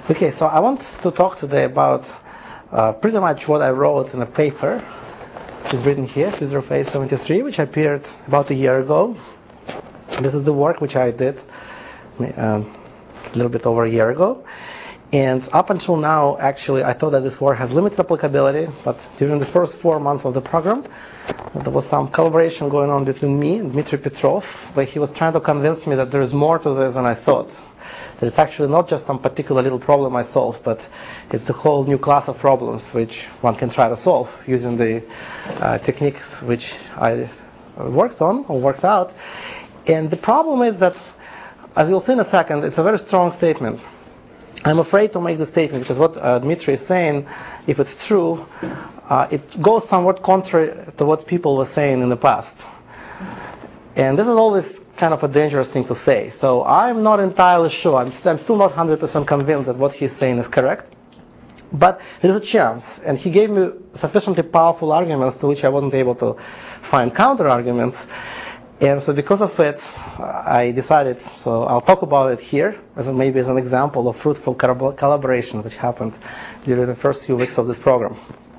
Okay, so I want to talk today about pretty much what I wrote in a paper, which is written here, Phase 73, which appeared about a year ago. This is the work which I did a little bit over a year ago. And up until now, actually, I thought that this work has limited applicability, but during the first 4 months of the program, there was some collaboration going on between me and Dmitry Petrov, where he was trying to convince me that there is more to this than I thought. That it's actually not just some particular little problem I solved, but it's the whole new class of problems which one can try to solve using the techniques which I worked on or worked out. And the problem is that, as you'll see in a second, it's a very strong statement. I'm afraid to make the statement because what Dmitry is saying, if it's true, it goes somewhat contrary to what people were saying in the past. And this is always kind of a dangerous thing to say. So I'm not entirely sure. I'm still not 100% convinced that what he's saying is correct. But there's a chance. And he gave me sufficiently powerful arguments to which I wasn't able to find counter-arguments. And so because of it, I decided, so I'll talk about it here, maybe as an example of fruitful collaboration which happened during the first few weeks of this program.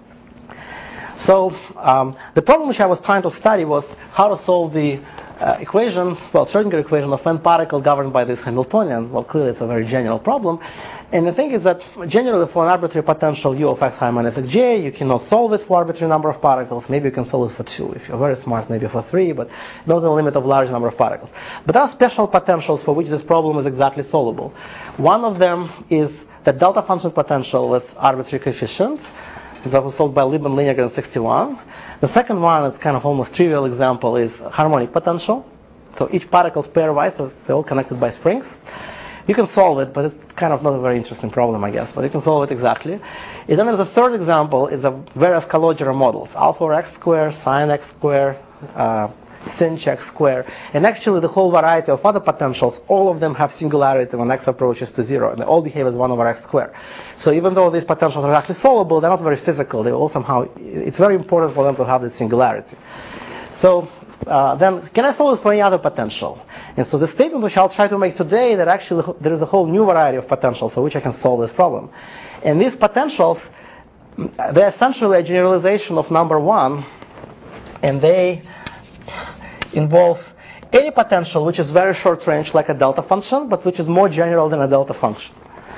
So the problem which I was trying to study was how to solve the Schrödinger equation of n particle governed by this Hamiltonian. Well, clearly it's a very general problem. And the thing is that generally for an arbitrary potential u of x high minus xj, you cannot solve it for arbitrary number of particles. Maybe you can solve it for 2. If you're very smart, maybe for 3, but not the limit of large number of particles. But there are special potentials for which this problem is exactly solvable. One of them is the delta function potential with arbitrary coefficients. That was solved by Lieb and Lineager in 61. The second one is kind of almost trivial example is harmonic potential. So each particle is pairwise, so they're all connected by springs. You can solve it, but it's kind of not a very interesting problem, I guess. But you can solve it exactly. And then there's a third example, is the various Calogero models, alpha over x squared, sine x squared, sinh x squared. And actually the whole variety of other potentials, all of them have singularity when x approaches to 0. And they all behave as 1 over x squared. So even though these potentials are actually solvable, they're not very physical. They all somehow, it's very important for them to have this singularity. So then, can I solve it for any other potential? And so the statement which I'll try to make today, that actually there is a whole new variety of potentials for which I can solve this problem. And these potentials, they're essentially a generalization of number 1, and they involve any potential which is very short range, like a delta function, but which is more general than a delta function.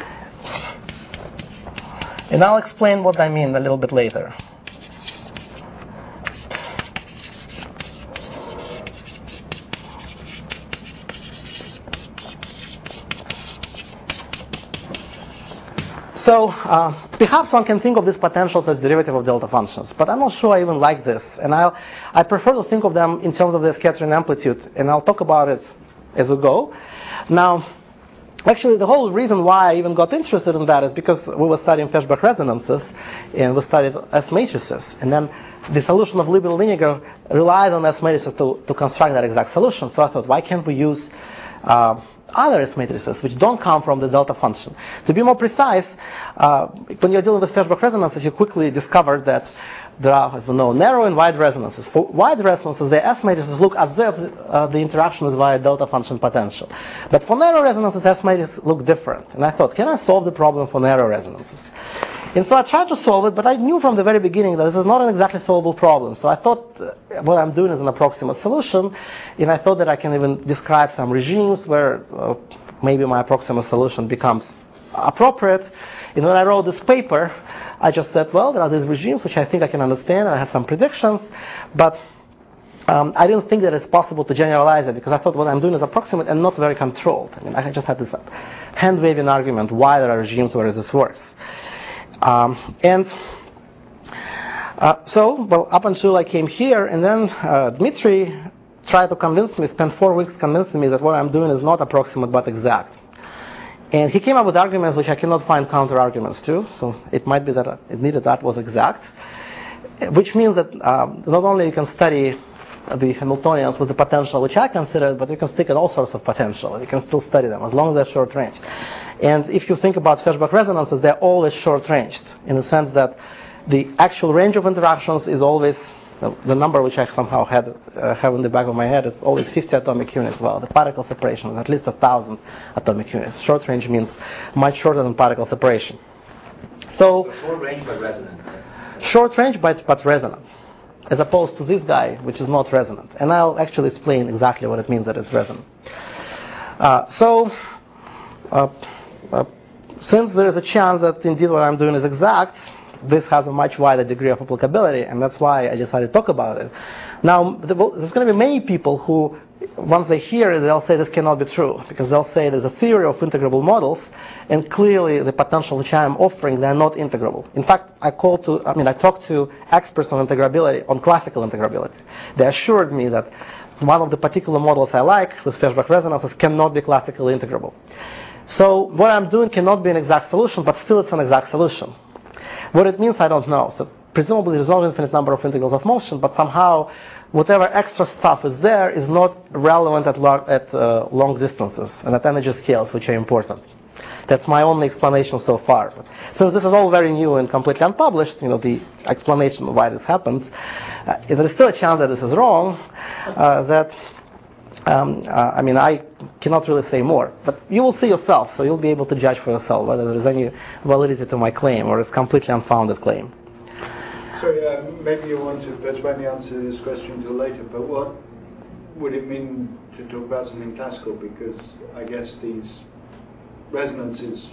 And I'll explain what I mean a little bit later. So perhaps one can think of these potentials as derivative of delta functions, but I'm not sure I even like this. And I prefer to think of them in terms of their scattering amplitude, and I'll talk about it as we go. Now, actually, the whole reason why I even got interested in that is because we were studying Feshbach resonances, and we studied S matrices. And then the solution of Lieb and Lineager relied on S matrices to construct that exact solution. So I thought, why can't we use other S matrices which don't come from the delta function? To be more precise, when you're dealing with Feshbach resonances, you quickly discover that there are, as we know, narrow and wide resonances. For wide resonances, the S matrices look as if the interaction is via delta function potential. But for narrow resonances, S matrices look different. And I thought, can I solve the problem for narrow resonances? And so I tried to solve it, but I knew from the very beginning that this is not an exactly solvable problem. So I thought what I'm doing is an approximate solution, and I thought that I can even describe some regimes where maybe my approximate solution becomes appropriate. And when I wrote this paper, I just said, well, there are these regimes which I think I can understand, and I had some predictions, but I didn't think that it's possible to generalize it, because I thought what I'm doing is approximate and not very controlled. I mean, I just had this hand-waving argument why there are regimes where this works. So, up until I came here, and then Dmitry tried to convince me, spent 4 weeks convincing me that what I'm doing is not approximate but exact. And he came up with arguments which I cannot find counter-arguments to, so it might be that it needed that was exact, which means that not only you can study the Hamiltonians with the potential which I consider, but you can stick at all sorts of potential. You can still study them as long as they're short range. And if you think about Feshbach resonances, they're always short ranged in the sense that the actual range of interactions is always well, the number which I somehow have in the back of my head is always 50 atomic units. Well, the particle separation is at least 1,000 atomic units. Short range means much shorter than particle separation. So short range but resonant. Short range but resonant, as opposed to this guy, which is not resonant. And I'll actually explain exactly what it means that it's resonant. Since there is a chance that indeed what I'm doing is exact, this has a much wider degree of applicability, and that's why I decided to talk about it. Now, there's going to be many people who, once they hear it, they'll say this cannot be true, because they'll say there's a theory of integrable models, and clearly the potential which I'm offering, they're not integrable. In fact, I talked to experts on integrability, on classical integrability. They assured me that one of the particular models I like, with Feshbach resonances, cannot be classically integrable. So what I'm doing cannot be an exact solution, but still it's an exact solution. What it means, I don't know. So presumably there's no infinite number of integrals of motion, but somehow whatever extra stuff is there is not relevant at long distances and at energy scales, which are important. That's my only explanation so far. Since this is all very new and completely unpublished, the explanation of why this happens, there is still a chance that this is wrong. I cannot really say more, but you will see yourself, so you'll be able to judge for yourself whether there is any validity to my claim or it's completely unfounded claim. So maybe you want to postpone the answer to this question until later, but what would it mean to talk about something classical? Because I guess these resonances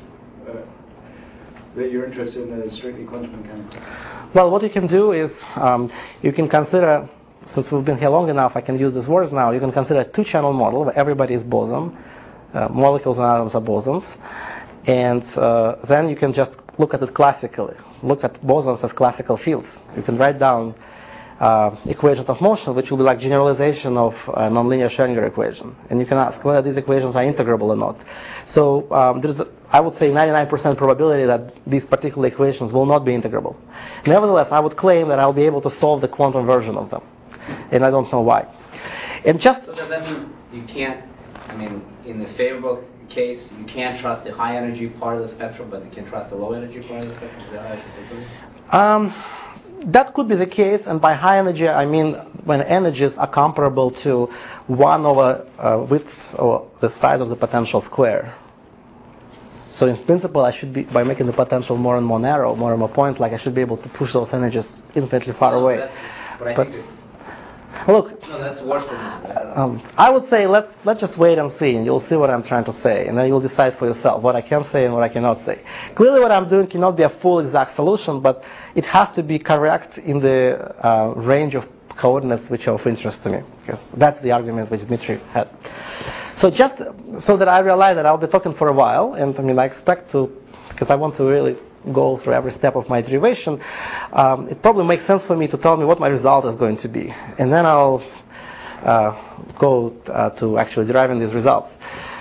that you're interested in are strictly quantum mechanical. Well, what you can do is you can consider, since we've been here long enough, I can use these words now. You can consider a two-channel model where everybody is boson, molecules and atoms are bosons, and then you can just look at it classically. Look at bosons as classical fields. You can write down equations of motion, which will be like generalization of a nonlinear Schrödinger equation, and you can ask whether these equations are integrable or not. So there's, I would say, 99% probability that these particular equations will not be integrable. Nevertheless, I would claim that I'll be able to solve the quantum version of them. And I don't know why. And just so does that mean you can't? In the favorable case, you can't trust the high energy part of the spectrum, but you can trust the low energy part of the spectrum. Is that how I should take it? That could be the case, and by high energy I mean when energies are comparable to 1 over width or the size of the potential square. So in principle, I should be, by making the potential more and more narrow, more and more point-like, I should be able to push those energies infinitely far away. But I think it's... Look, no, that's worse than that, right? I would say let's just wait and see, and you'll see what I'm trying to say, and then you'll decide for yourself what I can say and what I cannot say. Clearly, what I'm doing cannot be a full exact solution, but it has to be correct in the range of coordinates which are of interest to me, because that's the argument which Dmitry had. So just so that I realize that I'll be talking for a while, and I expect to, because I want to really go through every step of my derivation, it probably makes sense for me to tell me what my result is going to be, and then I'll go to actually deriving these results.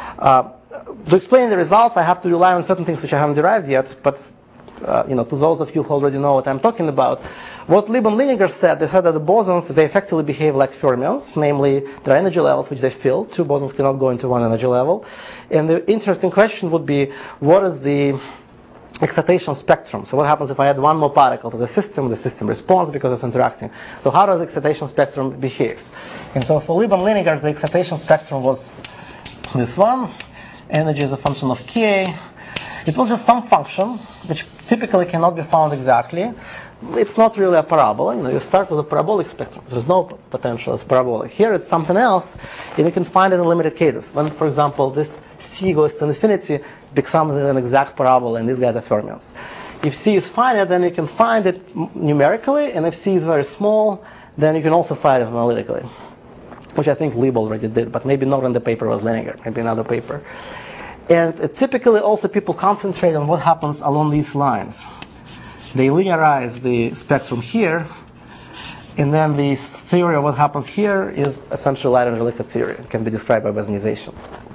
To explain the results, I have to rely on certain things which I haven't derived yet, but to those of you who already know what I'm talking about, what Lieb and Lineker said, they said that the bosons, they effectively behave like fermions, namely there are energy levels which they fill. Two bosons cannot go into one energy level. And the interesting question would be, what is the excitation spectrum? So what happens if I add one more particle to the system responds because it's interacting. So how does the excitation spectrum behaves? And so for Lieb and Lineker, the excitation spectrum was this one. Energy is a function of k. It was just some function which typically cannot be found exactly. It's not really a parabola. You start with a parabolic spectrum. There's no potential as parabolic. Here it's something else, and you can find it in limited cases. When, for example, this C goes to infinity, it becomes an exact parabola, and these guys are fermions. If C is finite, then you can find it numerically, and if C is very small, then you can also find it analytically, which I think Lieb already did, but maybe not in the paper with Lineker, maybe another paper. And typically also people concentrate on what happens along these lines. They linearize the spectrum here, and then the theory of what happens here is essentially light energy liquid theory. It can be described by Bosnization.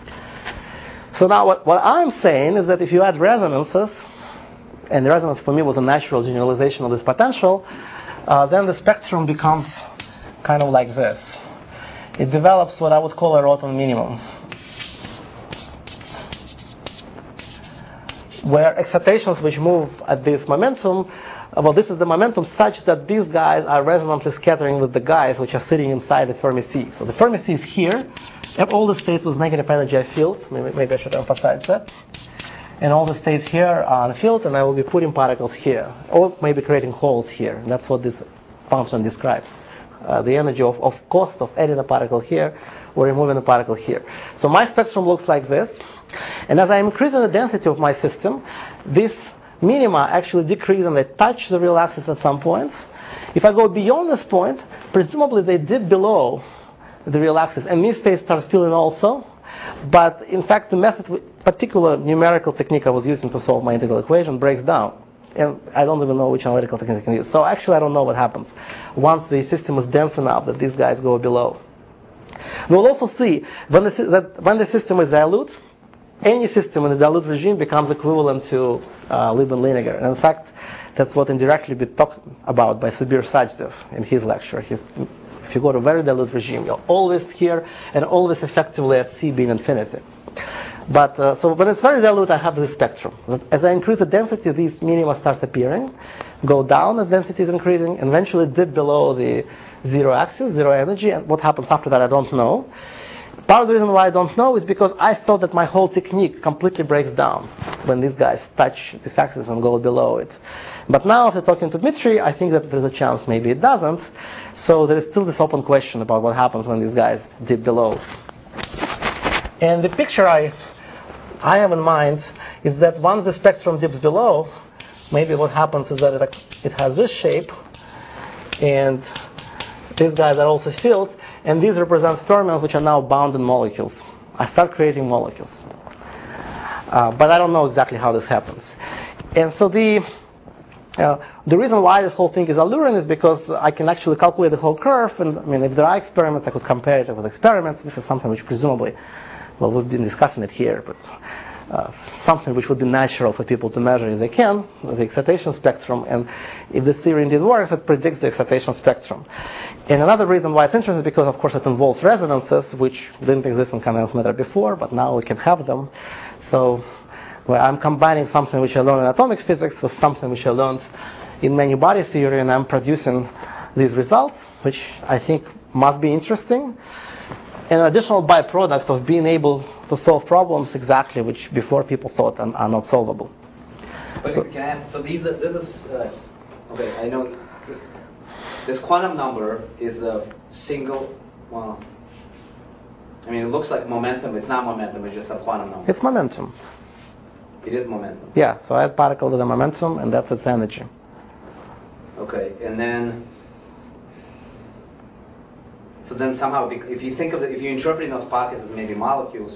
So now what I'm saying is that if you add resonances, and the resonance for me was a natural generalization of this potential, then the spectrum becomes kind of like this. It develops what I would call a Rotan minimum. where excitations which move at this momentum, well, this is the momentum such that these guys are resonantly scattering with the guys which are sitting inside the Fermi sea. So the Fermi sea is here, and all the states with negative energy are fields. Maybe I should emphasize that. And all the states here are on field, and I will be putting particles here, or maybe creating holes here. And that's what this function describes. The energy of cost of adding a particle here or removing a particle here. So my spectrum looks like this. And as I am increasing the density of my system, this minima actually decrease and they touch the real axis at some points. If I go beyond this point, presumably they dip below the real axis, and this state starts filling also. But in fact, the method, particular numerical technique I was using to solve my integral equation breaks down. And I don't even know which analytical technique I can use. So actually I don't know what happens once the system is dense enough that these guys go below. We'll also see when the system is dilute, any system in the dilute regime becomes equivalent to Liebman-Liniger. And in fact, that's what indirectly been talked about by Subir Sajdev in his lecture. If you go to a very dilute regime, you're always here and always effectively at C being infinity. But so when it's very dilute, I have this spectrum. As I increase the density, these minima start appearing, go down as density is increasing, and eventually dip below the zero axis, zero energy. And what happens after that, I don't know. Part of the reason why I don't know is because I thought that my whole technique completely breaks down when these guys touch this axis and go below it. But now, after talking to Dmitry, I think that there's a chance maybe it doesn't. So there is still this open question about what happens when these guys dip below. And the picture I have in mind is that once the spectrum dips below, maybe what happens is that it has this shape, and these guys are also filled, and these represent fermions which are now bound in molecules. I start creating molecules. But I don't know exactly how this happens. And so the reason why this whole thing is alluring is because I can actually calculate the whole curve, and I mean, if there are experiments, I could compare it with experiments. This is something which presumably, well, we've been discussing it here, but something which would be natural for people to measure if they can, the excitation spectrum. And if this theory indeed works, it predicts the excitation spectrum. And another reason why it's interesting is because, of course, it involves resonances, which didn't exist in condensed matter before, but now we can have them. So I'm combining something which I learned in atomic physics with something which I learned in many-body theory, and I'm producing these results, which I think must be interesting. An additional byproduct of being able to solve problems exactly which before people thought are not solvable. But can I ask, so this is, okay, I know this quantum number is a single, well, I mean, it looks like momentum. It's not momentum, it's just a quantum number. It's momentum. It is momentum. Yeah, so I had particle with a momentum, and that's its energy. Okay, and then, so then somehow, if you think of if you're interpreting those pockets as maybe molecules.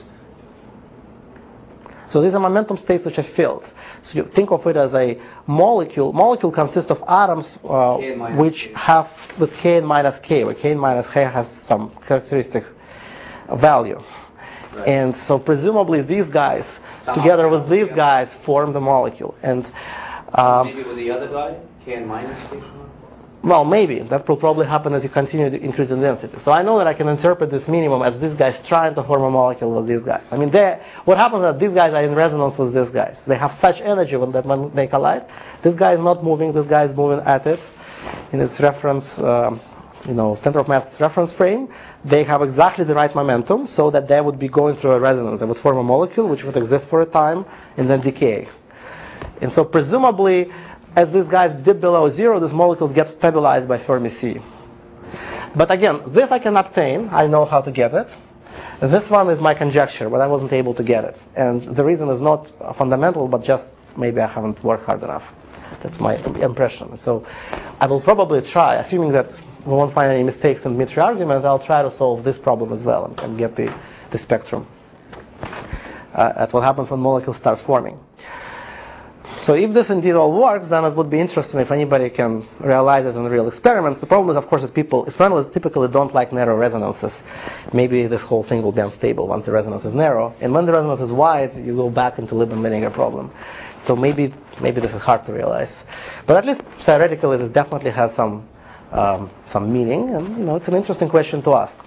So these are momentum states which are filled. So you think of it as a molecule. Molecule consists of atoms which have with K and minus K, where K and minus K has some characteristic value. Right. And so presumably these guys, together with these guys, form the molecule. And maybe with the other guy, K and minus K? Well, maybe. That will probably happen as you continue to increase in density. So I know that I can interpret this minimum as these guys trying to form a molecule with these guys. I mean, what happens is that these guys are in resonance with these guys. They have such energy when they collide. This guy is not moving, this guy is moving at it in its reference, center of mass reference frame. They have exactly the right momentum so that they would be going through a resonance. They would form a molecule which would exist for a time and then decay. And so presumably, as these guys dip below zero, these molecules get stabilized by Fermi C. But again, this I can obtain. I know how to get it. This one is my conjecture, but I wasn't able to get it. And the reason is not fundamental, but just maybe I haven't worked hard enough. That's my impression. So I will probably try, assuming that we won't find any mistakes in Dmitry argument, I'll try to solve this problem as well and get the spectrum. That's what happens when molecules start forming. So if this indeed all works, then it would be interesting if anybody can realize it in real experiments. The problem is, of course, that experimentalists typically don't like narrow resonances. Maybe this whole thing will be unstable once the resonance is narrow. And when the resonance is wide, you go back into Liebman-Liniger problem. So maybe this is hard to realize. But at least theoretically, this definitely has some meaning. And, it's an interesting question to ask.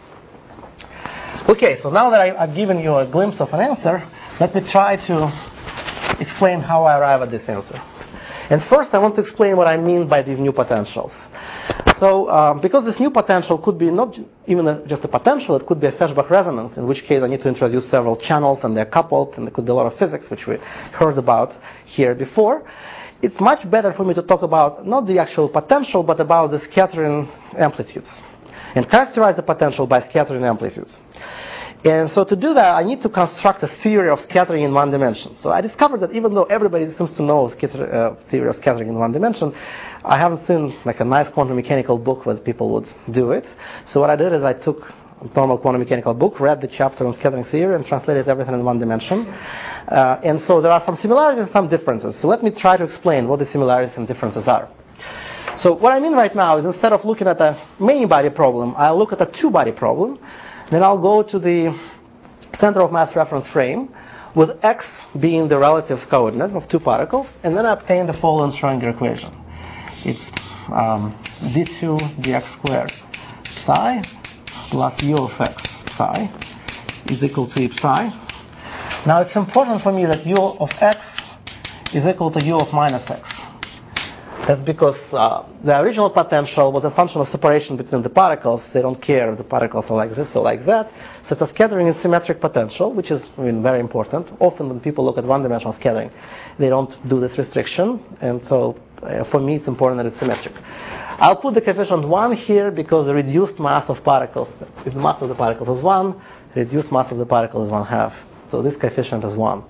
Okay, so now that I've given you a glimpse of an answer, let me try to explain explain how I arrive at this answer. And first, I want to explain what I mean by these new potentials. So, because this new potential could be not even just a potential, it could be a Feshbach resonance, in which case I need to introduce several channels, and they're coupled, and there could be a lot of physics, which we heard about here before. It's much better for me to talk about not the actual potential, but about the scattering amplitudes, and characterize the potential by scattering amplitudes. And so to do that, I need to construct a theory of scattering in one dimension. So I discovered that even though everybody seems to know theory of scattering in one dimension, I haven't seen like a nice quantum mechanical book where people would do it. So what I did is I took a normal quantum mechanical book, read the chapter on scattering theory, and translated everything in one dimension. And so there are some similarities and some differences. So let me try to explain what the similarities and differences are. So what I mean right now is instead of looking at a many-body problem, I'll look at a two-body problem. Then I'll go to the center of mass reference frame with x being the relative coordinate of two particles, and then I obtain the following Schrödinger equation. It's d2 dx squared psi plus u of x psi is equal to e psi. Now it's important for me that u of x is equal to u of minus x. That's because the original potential was a function of separation between the particles. They don't care if the particles are like this or like that. So it's a scattering in symmetric potential, which is very important. Often when people look at one-dimensional scattering, they don't do this restriction. And so for me, it's important that it's symmetric. I'll put the coefficient 1 here because the reduced mass of particles, if the mass of the particles is 1, the reduced mass of the particle is 1/2. So this coefficient is 1.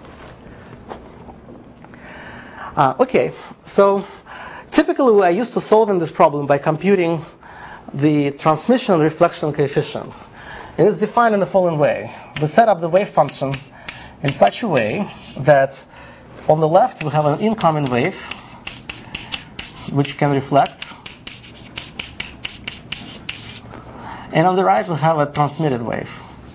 Okay, so typically, I used to solve in this problem by computing the transmission and reflection coefficient. And it's defined in the following way. We set up the wave function in such a way that on the left we have an incoming wave which can reflect. And on the right we have a transmitted wave.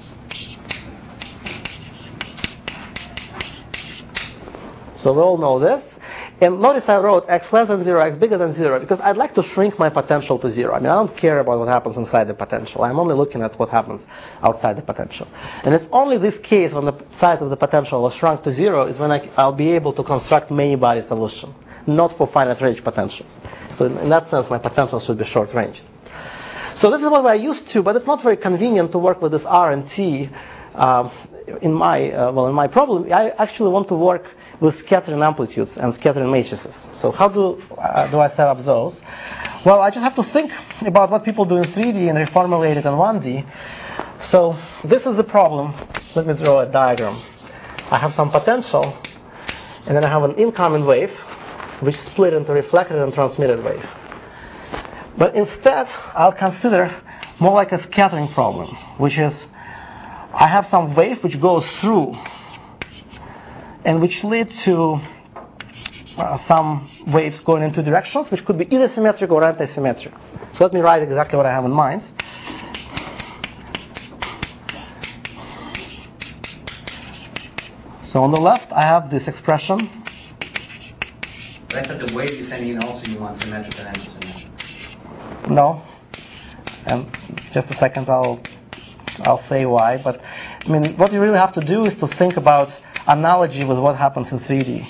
So we all know this. And notice I wrote x less than 0, x bigger than 0, because I'd like to shrink my potential to 0. I mean, I don't care about what happens inside the potential. I'm only looking at what happens outside the potential. And it's only this case when the size of the potential was shrunk to 0 is when I'll be able to construct many-body solution, not for finite range potentials. So in that sense, my potential should be short-ranged. So this is what I used to, but it's not very convenient to work with this R and T. In my problem, I actually want to work with scattering amplitudes and scattering matrices. So how do I set up those? Well, I just have to think about what people do in 3D and reformulate it in 1D. So this is the problem. Let me draw a diagram. I have some potential, and then I have an incoming wave, which split into reflected and transmitted wave. But instead, I'll consider more like a scattering problem, which is I have some wave which goes through and which lead to some waves going in two directions, which could be either symmetric or anti-symmetric. So let me write exactly what I have in mind. So on the left, I have this expression. I thought the wave you're sending in also you want symmetric and anti-symmetric. No. And just a second, I'll say why. But I mean, what you really have to do is to think about analogy with what happens in 3D.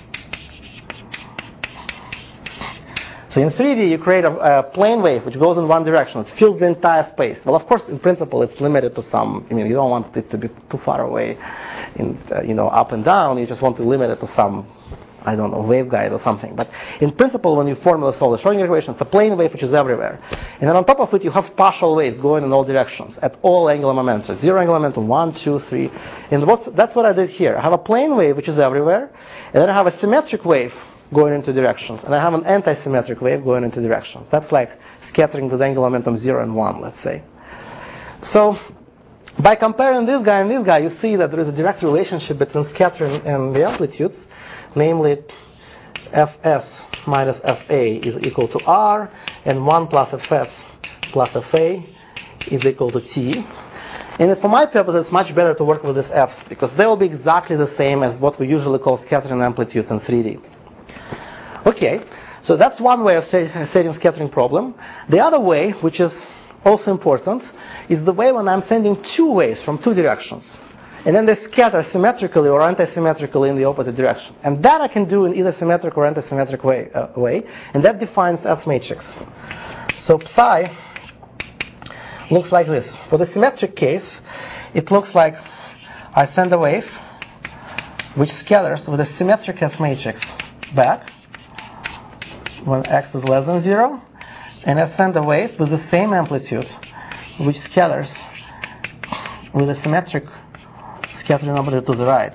So in 3D, you create a plane wave which goes in one direction. It fills the entire space. Well, of course, in principle, it's limited to some. I mean, you don't want it to be too far away, up and down. You just want to limit it to some, I don't know, waveguide or something. But in principle, when you formula solve the Schrödinger equation, it's a plane wave which is everywhere. And then on top of it, you have partial waves going in all directions at all angular momentum. 0 angular momentum, 1, 2, 3. And that's what I did here. I have a plane wave which is everywhere. And then I have a symmetric wave going into directions. And I have an anti-symmetric wave going into directions. That's like scattering with angular momentum 0 and 1, let's say. So by comparing this guy and this guy, you see that there is a direct relationship between scattering and the amplitudes. Namely, Fs minus Fa is equal to R, and 1 plus Fs plus Fa is equal to T. And for my purpose, it's much better to work with these Fs, because they will be exactly the same as what we usually call scattering amplitudes in 3D. Okay, so that's one way of setting scattering problem. The other way, which is also important, is the way when I'm sending two waves from two directions. and then they scatter symmetrically or anti-symmetrically in the opposite direction. And that I can do in either symmetric or anti-symmetric way, and that defines S matrix. So psi looks like this. For the symmetric case, it looks like I send a wave which scatters with a symmetric S matrix back when x is less than 0, and I send a wave with the same amplitude which scatters with a symmetric scattering amplitude to the right.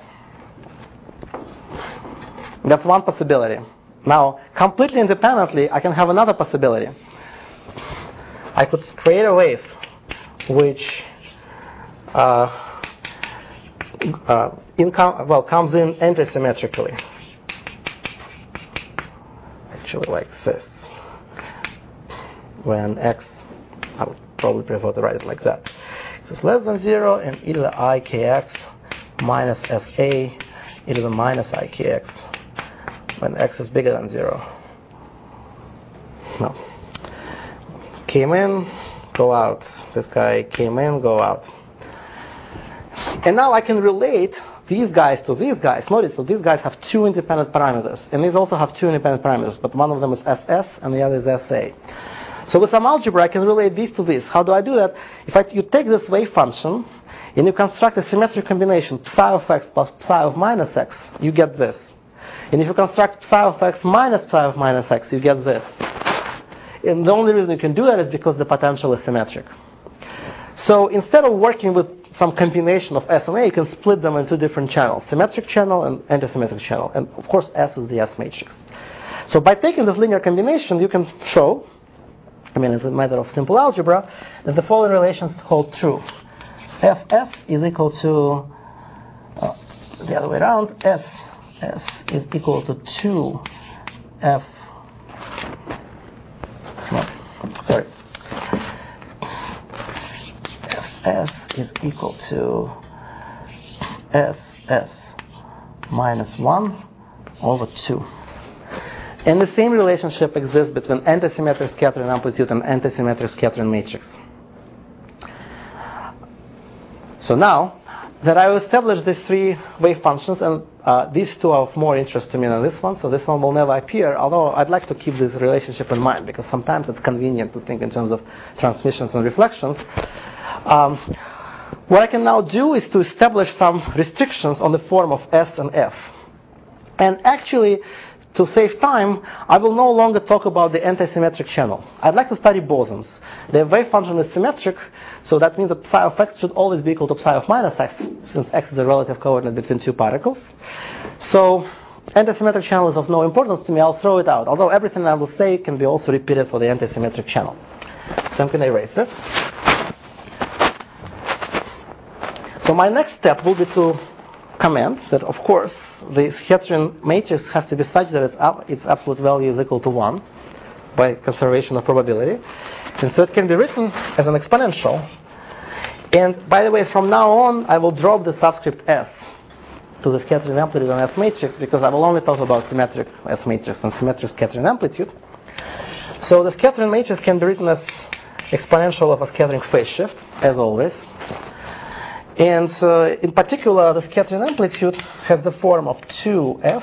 That's one possibility. Now, completely independently, I can have another possibility. I could create a wave which comes in anti-symmetrically. Actually, like this. When x, I would probably prefer to write it like that. X is less than 0, and e to the I kx minus sa e to the minus I kx when x is bigger than 0. No. Came in, go out. This guy came in, go out. And now I can relate these guys to these guys. Notice that these guys have two independent parameters, and these also have two independent parameters, but one of them is ss and the other is sa. So with some algebra, I can relate these to this. How do I do that? If you take this wave function and you construct a symmetric combination, psi of x plus psi of minus x, you get this. And if you construct psi of x minus psi of minus x, you get this. And the only reason you can do that is because the potential is symmetric. So instead of working with some combination of S and A, you can split them into different channels, symmetric channel and antisymmetric channel. And of course, S is the S matrix. So by taking this linear combination, you can show, it's a matter of simple algebra, that the following relations hold true. Fs is equal to, the other way around, S is equal to 2F, Fs is equal to SS minus 1 over 2. And the same relationship exists between antisymmetric scattering amplitude and antisymmetric scattering matrix. So now that I have established these three wave functions, and these two are of more interest to me than this one, so this one will never appear, although I'd like to keep this relationship in mind, because sometimes it's convenient to think in terms of transmissions and reflections. What I can now do is to establish some restrictions on the form of S and F. And actually, to save time, I will no longer talk about the antisymmetric channel. I'd like to study bosons. The wave function is symmetric, so that means that psi of x should always be equal to psi of minus x, since x is a relative coordinate between two particles. So antisymmetric channel is of no importance to me. I'll throw it out, although everything I will say can be also repeated for the antisymmetric channel. So I'm going to erase this. So my next step will be to comment that, of course, the scattering matrix has to be such that its absolute value is equal to 1 by conservation of probability. And so it can be written as an exponential. And by the way, from now on, I will drop the subscript S to the scattering amplitude on S matrix, because I will only talk about symmetric S matrix and symmetric scattering amplitude. So the scattering matrix can be written as exponential of a scattering phase shift, as always. And in particular, the scattering amplitude has the form of 2F,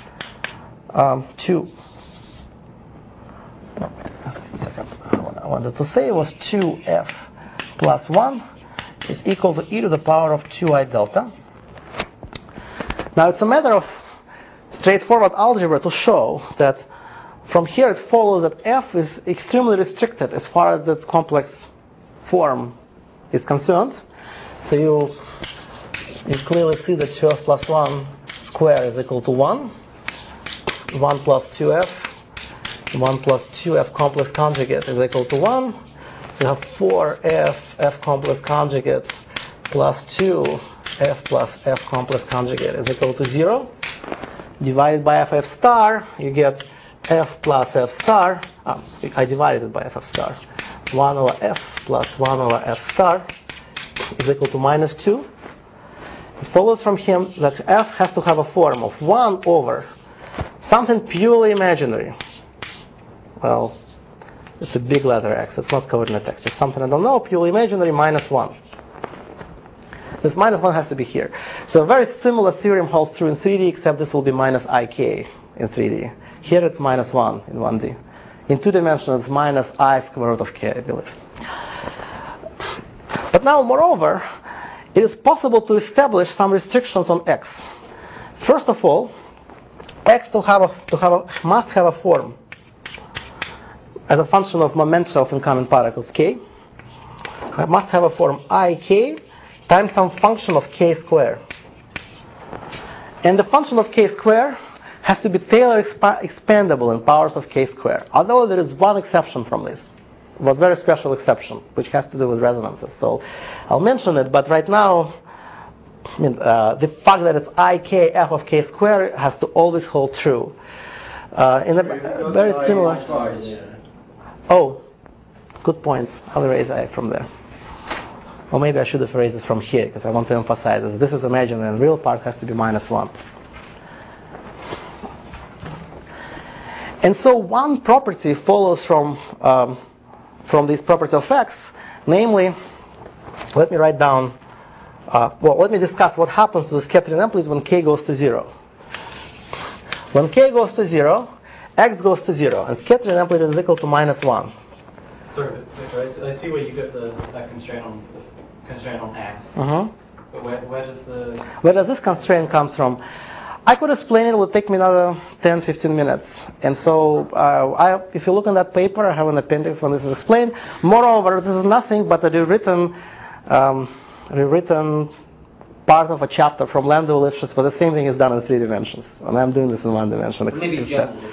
what I wanted to say was 2F plus 1 is equal to e to the power of 2I delta. Now it's a matter of straightforward algebra to show that from here it follows that F is extremely restricted as far as its complex form is concerned. So you clearly see that 2F plus 1 square is equal to 1. 1 plus 2F. 1 plus 2F complex conjugate is equal to 1. So you have 4F F complex conjugate plus 2F plus F complex conjugate is equal to 0. Divided by FF star, you get F plus F star. I divided it by FF star. 1 over F plus 1 over F star is equal to minus 2. It follows from him that F has to have a form of 1 over something purely imaginary. Well, it's a big letter X. It's not coordinate X. Just something I don't know, purely imaginary, minus 1. This minus 1 has to be here. So a very similar theorem holds true in 3D, except this will be minus ik in 3D. Here it's minus 1 in 1D. In 2 dimensions, it's minus I square root of k, I believe. But now, moreover, it is possible to establish some restrictions on x. First of all, x must have a form as a function of momenta of incoming particles k. It must have a form ik times some function of k square. And the function of k square has to be Taylor expandable in powers of k square. Although there is one exception from this, but very special exception, which has to do with resonances. So I'll mention it, but right now, the fact that it's ik f of k square has to always hold true. In a very similar. Oh, good point. I'll erase I from there. Or maybe I should have erased it from here, because I want to emphasize that this is imaginary and the real part has to be minus 1. And so one property follows from this property of x, namely, let me write down, let me discuss what happens to the scattering amplitude when k goes to 0. When k goes to 0, x goes to 0, and scattering amplitude is equal to minus 1. Sorry, Victor, I see where you get that constraint on A. Mm-hmm. But where does this constraint comes from? I could explain it. It would take me another 10-15 minutes. And so, if you look in that paper, I have an appendix when this is explained. Moreover, this is nothing but a rewritten part of a chapter from Landau-Lifshitz, but the same thing is done in 3 dimensions, and I'm doing this in 1 dimension. Maybe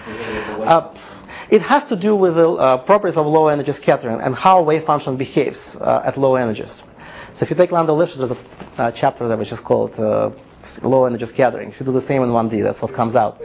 it has to do with the properties of low energy scattering and how a wave function behaves at low energies. So if you take Landau-Lifshitz, there's a chapter there which is called low energy scattering. If you do the same in 1D, that's what comes out.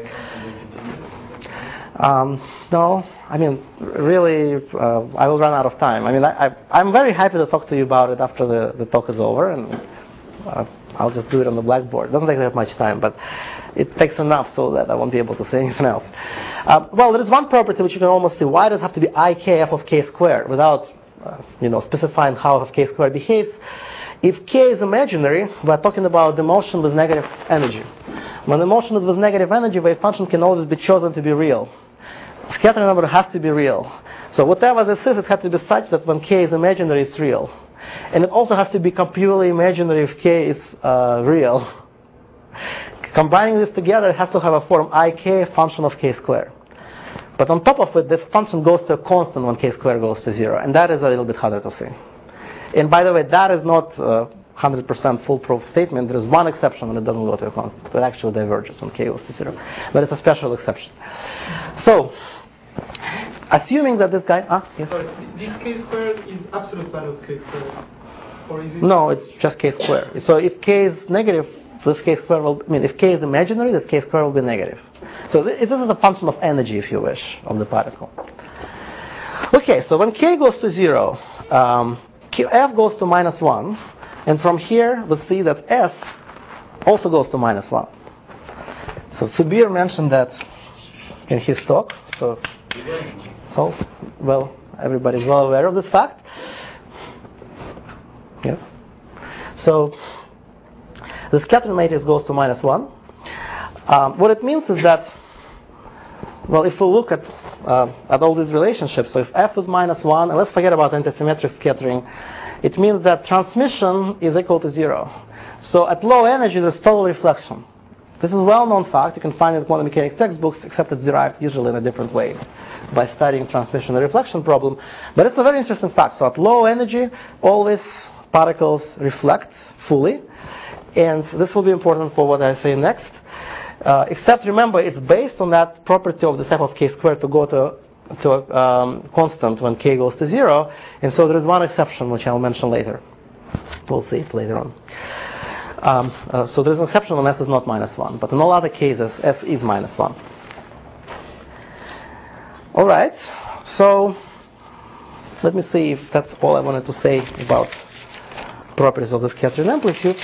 No, I mean, really, I will run out of time. I mean, I'm very happy to talk to you about it after the talk is over, and I'll just do it on the blackboard. It doesn't take that much time, but it takes enough so that I won't be able to say anything else. Well, there is one property which you can almost see. Why does it have to be ik f of k squared without specifying how f of k squared behaves? If k is imaginary, we're talking about the motion with negative energy. When the motion is with negative energy, wave function can always be chosen to be real. Scattering number has to be real. So whatever this is, it has to be such that when k is imaginary, it's real. And it also has to be purely imaginary if k is real. Combining this together, it has to have a form ik function of k squared. But on top of it, this function goes to a constant when k squared goes to 0. And that is a little bit harder to see. And by the way, that is not 100% foolproof statement. There is one exception when it doesn't go to a constant. It actually diverges when k goes to 0. But it's a special exception. So, assuming that this guy... yes? Sorry, this k squared is absolute value of k squared? Or is it... No, it's just k squared. So if k is negative, this k squared will... if k is imaginary, this k squared will be negative. So this is a function of energy, if you wish, of the particle. Okay, so when k goes to 0... f goes to minus 1, and from here we see that s also goes to minus 1. So Subir mentioned that in his talk, so well, everybody's well aware of this fact. Yes. So the scattering matrix goes to minus 1. What it means is that, well, if we look at all these relationships, so if f is minus 1, and let's forget about antisymmetric scattering, it means that transmission is equal to 0. So at low energy, there's total reflection. This is a well-known fact. You can find it in quantum mechanics textbooks, except it's derived usually in a different way by studying transmission and reflection problem. But it's a very interesting fact. So at low energy, always particles reflect fully. And this will be important for what I say next. Except remember, it's based on that property of the f of k squared to go to a constant when k goes to 0. And so there is one exception, which I'll mention later. We'll see it later on. So there's an exception when s is not minus 1. But in all other cases, s is minus 1. All right. So let me see if that's all I wanted to say about properties of the scattering amplitude.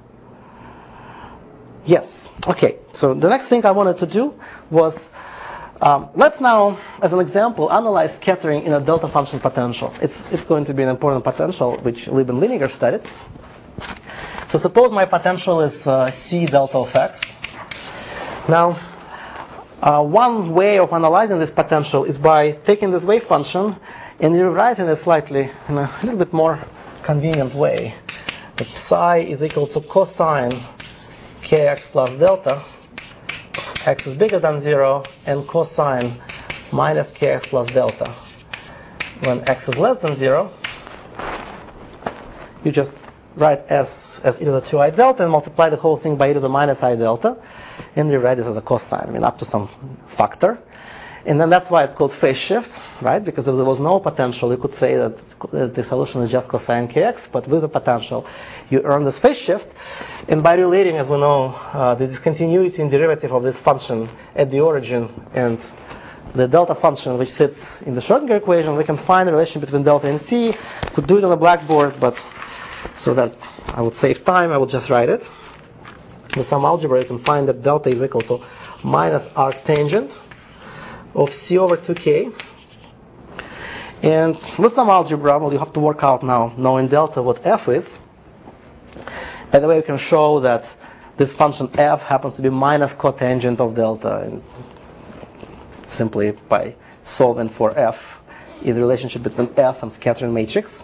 Yes. Okay, so the next thing I wanted to do was, let's now, as an example, analyze scattering in a delta function potential. It's going to be an important potential which Lieb and Lineker studied. So suppose my potential is C delta of x. Now, one way of analyzing this potential is by taking this wave function and rewriting it slightly in a little bit more convenient way. That psi is equal to cosine kx plus delta. X is bigger than 0, and cosine minus kx plus delta. When x is less than 0, you just write s as e to the 2i delta and multiply the whole thing by e to the minus I delta, and rewrite this as a cosine, up to some factor. And then that's why it's called phase shift, right? Because if there was no potential, you could say that the solution is just cosine kx, but with the potential, you earn this phase shift. And by relating, as we know, the discontinuity and derivative of this function at the origin and the delta function which sits in the Schrodinger equation, we can find the relation between delta and C. Could do it on the blackboard, but so that I would save time, I would just write it. With some algebra, you can find that delta is equal to minus arctangent of C over 2k. And with some algebra, well, you have to work out now, knowing delta, what f is. By the way, we can show that this function f happens to be minus cotangent of delta, and simply by solving for f in the relationship between f and scattering matrix.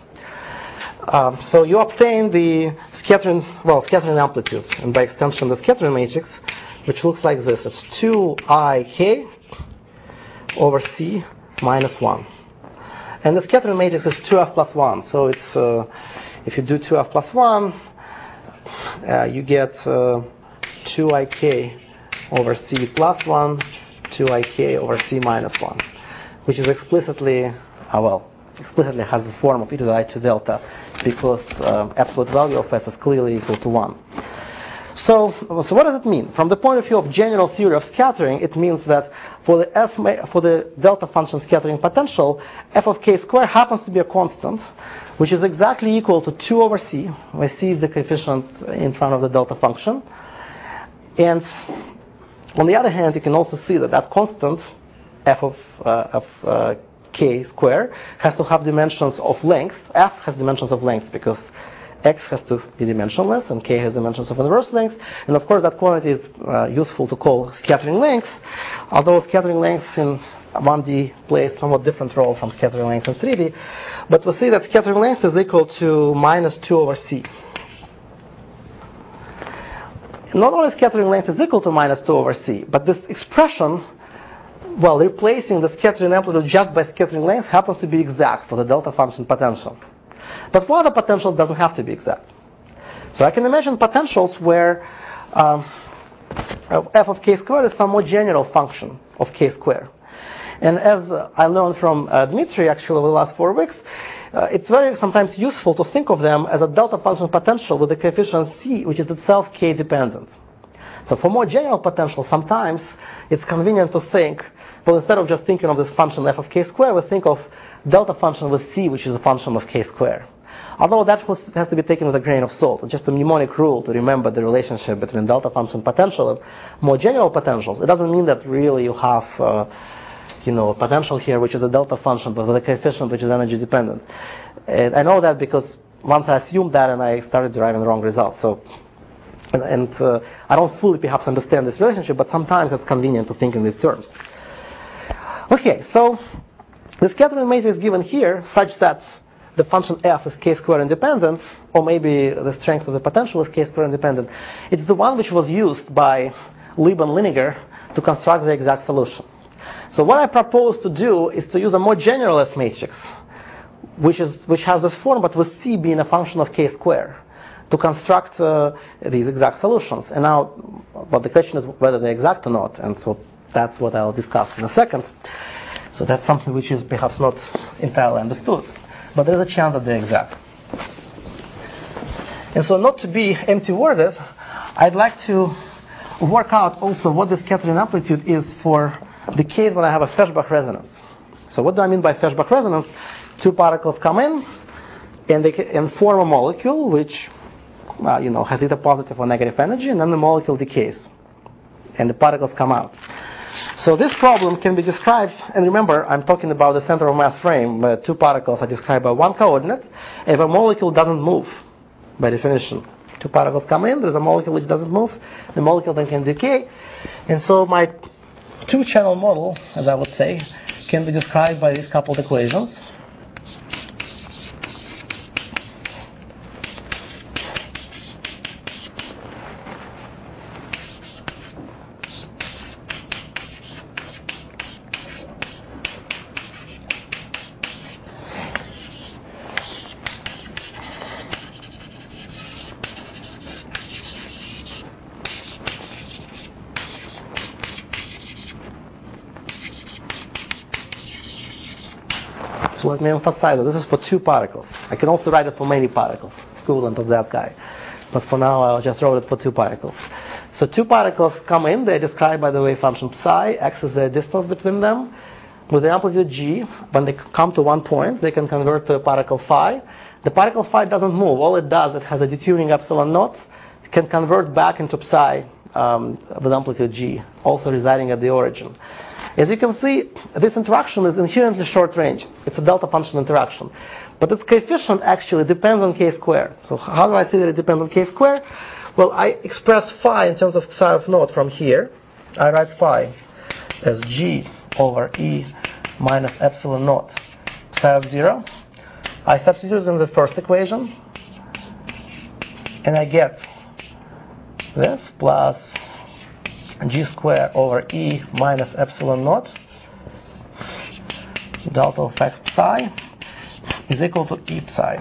So you obtain the scattering amplitude, and by extension the scattering matrix, which looks like this. It's 2ik over C minus 1. And the scattering matrix is 2f plus 1. So it's if you do 2f plus 1, you get 2ik over C plus 1, 2ik over C minus 1, which is explicitly has the form of e to the I2 delta, because absolute value of s is clearly equal to 1. So what does it mean? From the point of view of general theory of scattering, it means that for the delta function scattering potential, f of k squared happens to be a constant, which is exactly equal to 2 over c, where c is the coefficient in front of the delta function. And on the other hand, you can also see that that constant, f of k squared, has to have dimensions of length. F has dimensions of length because x has to be dimensionless and k has dimensions of inverse length. And of course that quantity is useful to call scattering length, although scattering length in 1D plays a somewhat different role from scattering length in 3D. But we see that scattering length is equal to minus 2 over c. Not only scattering length is equal to minus 2 over c, but this expression, well, replacing the scattering amplitude just by scattering length, happens to be exact for the delta function potential. But for other potentials, it doesn't have to be exact. So I can imagine potentials where f of k squared is some more general function of k squared. And as I learned from Dmitry, actually, over the last 4 weeks, it's very sometimes useful to think of them as a delta function potential with the coefficient c, which is itself k dependent. So for more general potentials, sometimes it's convenient to think, well, instead of just thinking of this function f of k squared, we think of delta function with c, which is a function of k squared. Although that has to be taken with a grain of salt. It's just a mnemonic rule to remember the relationship between delta function potential and more general potentials. It doesn't mean that really you have a potential here which is a delta function but with a coefficient which is energy dependent. And I know that because once I assumed that and I started deriving the wrong results. So, I don't fully perhaps understand this relationship, but sometimes it's convenient to think in these terms. Okay, so the scattering matrix is given here such that the function f is k squared independent, or maybe the strength of the potential is k squared independent. It's the one which was used by Lieb and Liniger to construct the exact solution. So what I propose to do is to use a more general S matrix, which has this form, but with c being a function of k squared, to construct these exact solutions. And now, but the question is whether they're exact or not, and so that's what I'll discuss in a second. So that's something which is perhaps not entirely understood, but there's a chance that they're exact. And so, not to be empty-worded, I'd like to work out also what the scattering amplitude is for the case when I have a Feshbach resonance. So what do I mean by Feshbach resonance? 2 particles come in and they can form a molecule which has either positive or negative energy, and then the molecule decays and the particles come out. So this problem can be described, and remember, I'm talking about the center of mass frame, where 2 particles are described by 1 coordinate. If a molecule doesn't move, by definition, Two particles come in, there's a molecule which doesn't move, the molecule then can decay. And so my two-channel model, as I would say, can be described by these coupled equations. So let me emphasize that this is for two particles. I can also write it for many particles, equivalent of that guy. But for now, I'll just write it for two particles. So two particles come in, they're described by the wave function psi, x is the distance between them. With the amplitude g, when they come to one point, they can convert to a particle phi. The particle phi doesn't move. All it does, it has a detuning epsilon naught. It can convert back into psi with amplitude g, also residing at the origin. As you can see, this interaction is inherently short range. It's a delta function interaction. But its coefficient actually depends on k squared. So how do I see that it depends on k squared? Well, I express phi in terms of psi of naught from here. I write phi as g over e minus epsilon naught psi of 0. I substitute in the first equation, and I get this plus g squared over e minus epsilon naught delta of x psi is equal to e psi.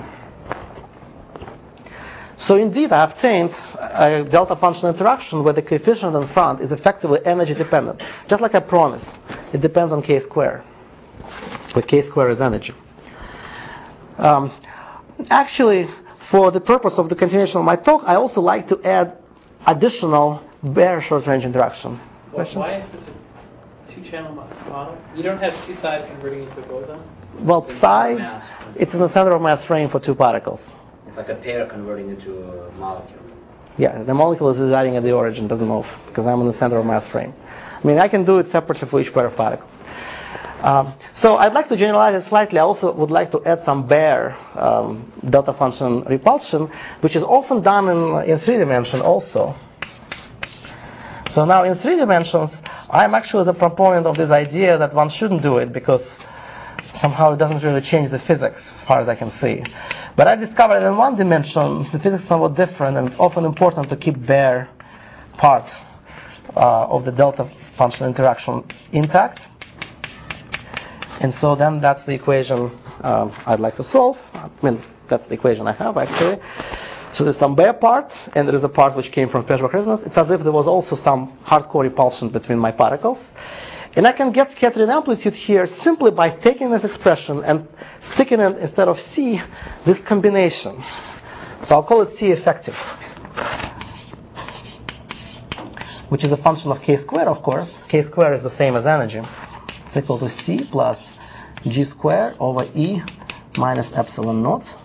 So indeed, I obtained a delta function interaction where the coefficient in front is effectively energy dependent. Just like I promised, it depends on k squared, where k squared is energy. Actually, for the purpose of the continuation of my talk, I also like to add additional bare short-range interaction. Question? Why is this a two-channel model? You don't have two psi's converting into a boson? Well, psi, it's in the center of mass frame for two particles. It's like a pair converting into a molecule. Yeah, the molecule is residing at the origin, doesn't move, because I'm in the center of mass frame. I mean, I can do it separately for each pair of particles. So I'd like to generalize it slightly. I also would like to add some bare delta function repulsion, which is often done in 3 dimension also. So now in 3 dimensions, I'm actually the proponent of this idea that one shouldn't do it because somehow it doesn't really change the physics as far as I can see. But I discovered that in 1 dimension, the physics is somewhat different, and it's often important to keep bare part of the delta function interaction intact. And so then that's the equation I'd like to solve. I mean, that's the equation I have actually. So there's some bare part, and there is a part which came from Feshbach resonance. It's as if there was also some hardcore repulsion between my particles. And I can get scattering amplitude here simply by taking this expression and sticking in, instead of C, this combination. So I'll call it C effective, which is a function of k squared, of course. K squared is the same as energy. It's equal to C plus g squared over E minus epsilon naught.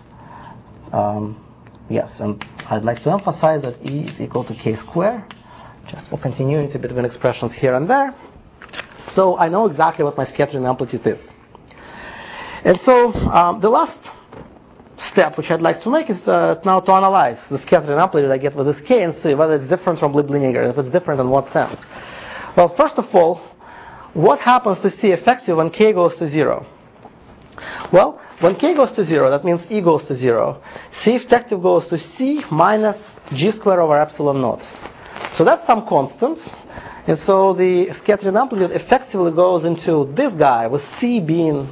Yes, and I'd like to emphasize that E is equal to k squared, just for continuity between expressions here and there. So I know exactly what my scattering amplitude is. And so the last step which I'd like to make is now to analyze the scattering amplitude I get with this k and see whether it's different from Lieb-Linear, and if it's different in what sense. Well, first of all, what happens to C effective when k goes to 0? Well, when k goes to 0, that means E goes to 0. C effective goes to C minus g squared over epsilon naught. So that's some constant. And so the scattering amplitude effectively goes into this guy, with C being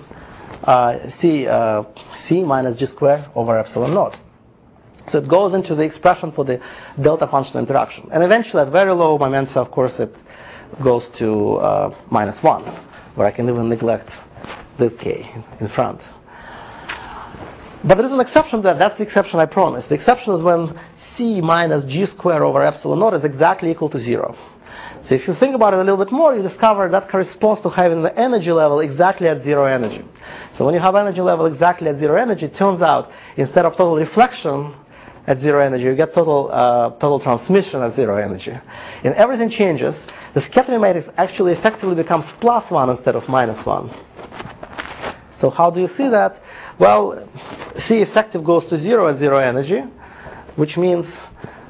C minus g squared over epsilon naught. So it goes into the expression for the delta function interaction. And eventually, at very low momenta, of course, it goes to -1, where I can even neglect this k in front. But there is an exception to that. That's the exception I promised. The exception is when C minus g squared over epsilon naught is exactly equal to 0. So if you think about it a little bit more, you discover that corresponds to having the energy level exactly at 0 energy. So when you have energy level exactly at 0 energy, it turns out instead of total reflection at 0 energy, you get total transmission at 0 energy. And everything changes. The scattering matrix actually effectively becomes +1 instead of -1. So how do you see that? Well, C effective goes to 0 at 0 energy, which means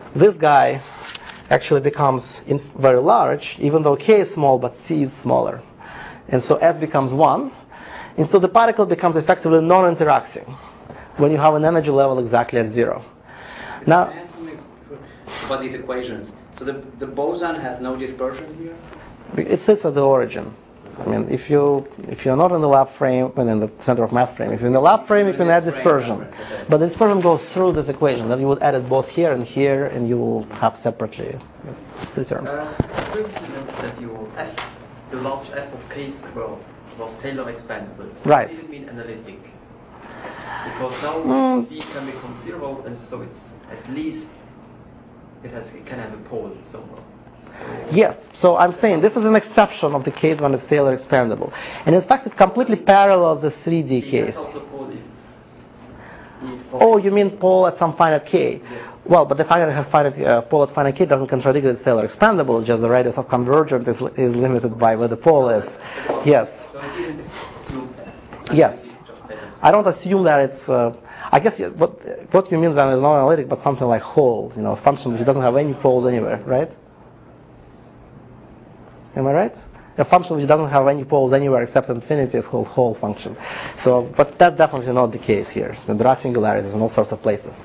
this guy actually becomes very large, even though k is small, but c is smaller. And so s becomes 1. And so the particle becomes effectively non-interacting when you have an energy level exactly at 0. Now, can I ask something about these equations? So the boson has no dispersion here? it sits at the origin. I mean, if you're not in the lab frame and in the center of mass frame, if you're in the lab frame, you can add dispersion. But the dispersion goes through this equation. Then you would add it both here, and you will have separately these two terms. That the large f of k squared was Taylor expandable. So Right. It didn't mean analytic. Because now c can become 0, and so it's at least it can have a pole somewhere. Yes, so I'm saying this is an exception of the case when it's Taylor expandable. And in fact, it completely parallels the 3D case. Also pole if Oh, you mean pole at some finite k? Yes. Well, but the finite has finite pole at finite k doesn't contradict that it's Taylor expandable. Just the radius of convergent is limited by where the pole is. Yes. So it didn't assume Yes. just Taylor. I don't assume that it's. I guess what you mean then is not analytic, but something like whole. A function which doesn't have any poles anywhere, right? Am I right? A function which doesn't have any poles anywhere except infinity is called whole function. So, but that's definitely not the case here. So there are singularities in all sorts of places.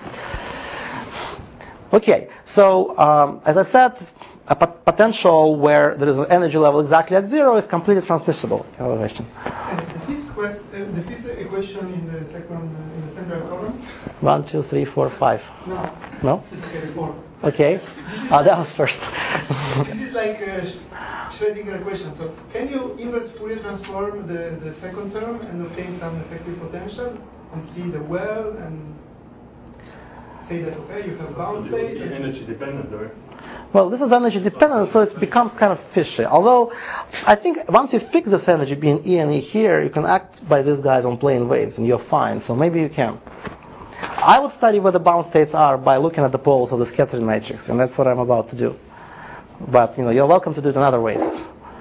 Okay, so as I said, a potential where there is an energy level exactly at 0 is completely transmissible. You have a question? The fifth equation in the central column? 1, 2, 3, 4, 5. No. No? Okay, 4. Okay. That was first. This is like Schrödinger equation. So can you inverse Fourier transform the second term and obtain some effective potential and see the well and say that okay, you have bound state? Energy dependent, right? Well, this is energy dependent, so it becomes kind of fishy. Although, I think once you fix this energy being E and E here, you can act by these guys on plane waves, and you're fine. So maybe you can. I would study where the bound states are by looking at the poles of the scattering matrix, and that's what I'm about to do. But you're welcome to do it in other ways.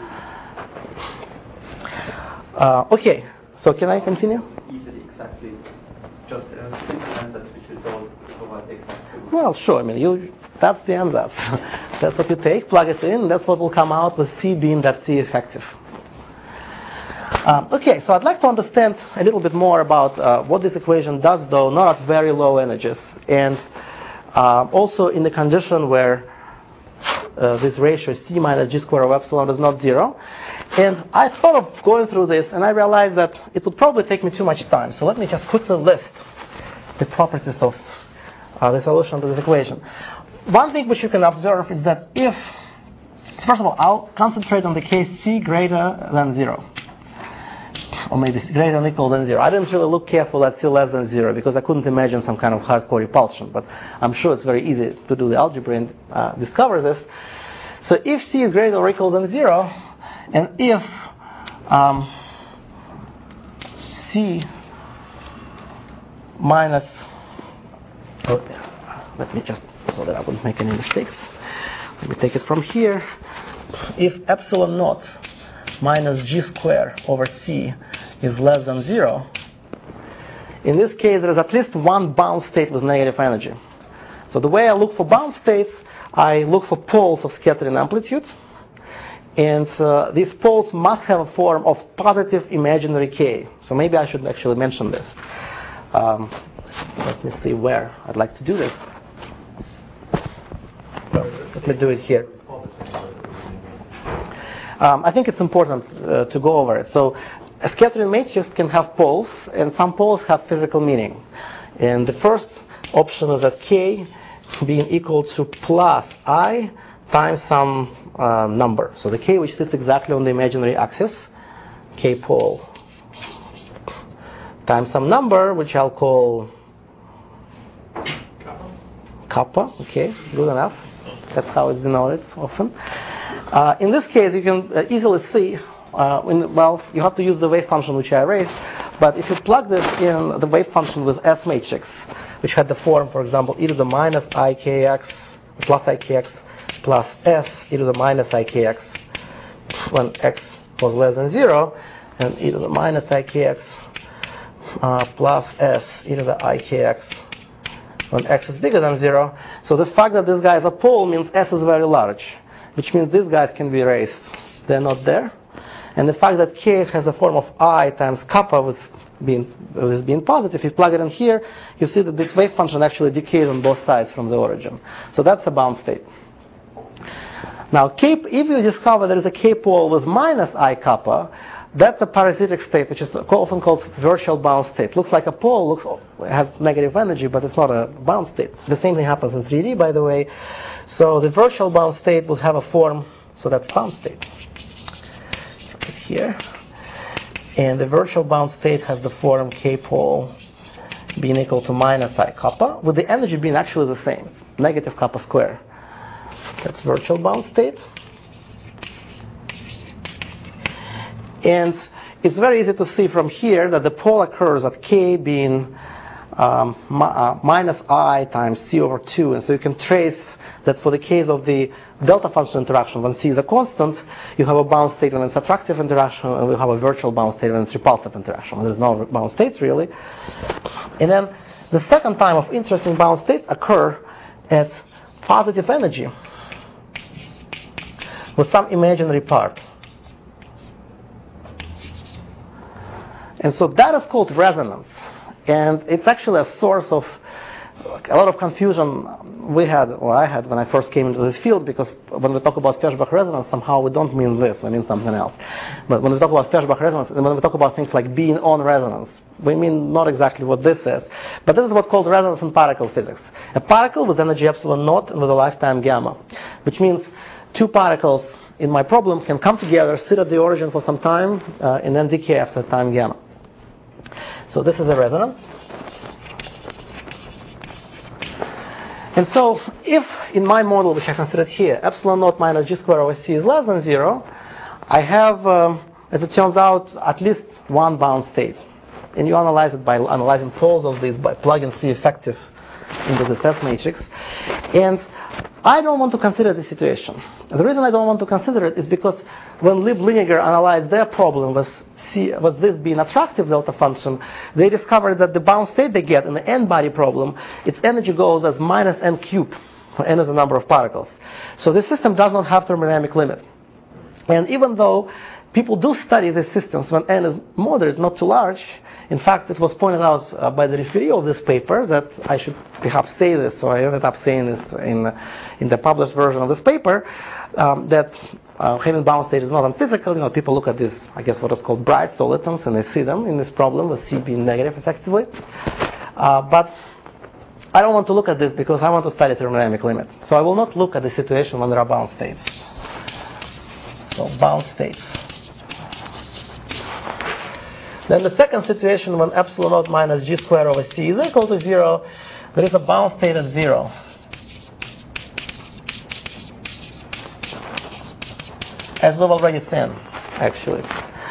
Okay, so can I continue? Easily, exactly. Just a simple ansatz which we solve provide the exact solution. Well, sure. I mean, that's the ansatz. That's what you take, plug it in, and that's what will come out with C being that C effective. Okay, so I'd like to understand a little bit more about what this equation does, though not at very low energies, and also in the condition where this ratio C minus G squared of epsilon is not 0. And I thought of going through this, and I realized that it would probably take me too much time. So let me just quickly list the properties of the solution to this equation. One thing which you can observe is that first of all, I'll concentrate on the case C greater than 0. Or maybe greater than or equal than 0. I didn't really look careful at C less than 0 because I couldn't imagine some kind of hardcore repulsion. But I'm sure it's very easy to do the algebra and discover this. So if C is greater or equal than 0, and if C minus, let me just, so that I wouldn't make any mistakes, let me take it from here. If epsilon naught minus G squared over C is less than 0, in this case there is at least one bound state with negative energy. So the way I look for bound states, I look for poles of scattering amplitude, and these poles must have a form of positive imaginary k. So maybe I should actually mention this. Let me see where I'd like to do this. Let me do it here. I think it's important to go over it. So a scattering matrix can have poles, and some poles have physical meaning. And the first option is that k being equal to plus I times some number. So the k which sits exactly on the imaginary axis, k pole, times some number which I'll call kappa. Okay, good enough. That's how it's denoted often. In this case, you can easily see, you have to use the wave function which I erased, but if you plug this in the wave function with S matrix, which had the form, for example, e to the minus ikx plus ikx plus s e to the minus ikx when x was less than 0, and e to the minus ikx plus s e to the ikx when x is bigger than 0. So the fact that this guy is a pole means S is very large, which means these guys can be erased. They're not there. And the fact that K has a form of I times kappa with this being positive, if you plug it in here, you see that this wave function actually decays on both sides from the origin. So that's a bound state. Now, if you discover there is a K pole with minus I kappa, that's a parasitic state, which is often called virtual bound state. Looks like a pole, has negative energy, but it's not a bound state. The same thing happens in 3D, by the way. So the virtual bound state would have a form, so that's bound state. Right here. And the virtual bound state has the form K pole being equal to minus I kappa, with the energy being actually the same. It's negative kappa square. That's virtual bound state. And it's very easy to see from here that the pole occurs at K being minus I times C over 2. And so you can trace that for the case of the delta function interaction, when C is a constant, you have a bound state when it's attractive interaction, and we have a virtual bound state when it's repulsive interaction. When there's no bound states, really. And then the second time of interesting bound states occur at positive energy with some imaginary part. And so that is called resonance. And it's actually a source of a lot of confusion I had when I first came into this field, because when we talk about Feshbach resonance, somehow we don't mean this, we mean something else. But when we talk about Feshbach resonance, and when we talk about things like being on resonance, we mean not exactly what this is. But this is what's called resonance in particle physics. A particle with energy epsilon naught and with a lifetime gamma, which means two particles in my problem can come together, sit at the origin for some time, and then decay after time gamma. So this is a resonance. And so if in my model, which I considered here, epsilon naught minus g squared over c is less than 0, I have, as it turns out, at least one bound state. And you analyze it by analyzing poles of these, by plugging C effective into this S matrix. And I don't want to consider this situation. The reason I don't want to consider it is because when Lieb-Liniger analyzed their problem with this being attractive delta function, they discovered that the bound state they get in the n-body problem, its energy goes as minus n cubed. N is the number of particles. So this system does not have thermodynamic limit. And even though people do study these systems when n is moderate, not too large, in fact, it was pointed out by the referee of this paper that I should perhaps say this, so I ended up saying this in the published version of this paper, that having bound state is not unphysical. People look at this, I guess, what is called bright solitons, and they see them in this problem with C being negative, effectively. But I don't want to look at this because I want to study thermodynamic limit. So I will not look at the situation when there are bound states. So bound states. Then the second situation, when epsilon naught minus g squared over c is equal to 0, there is a bound state at 0. As we've already seen, actually.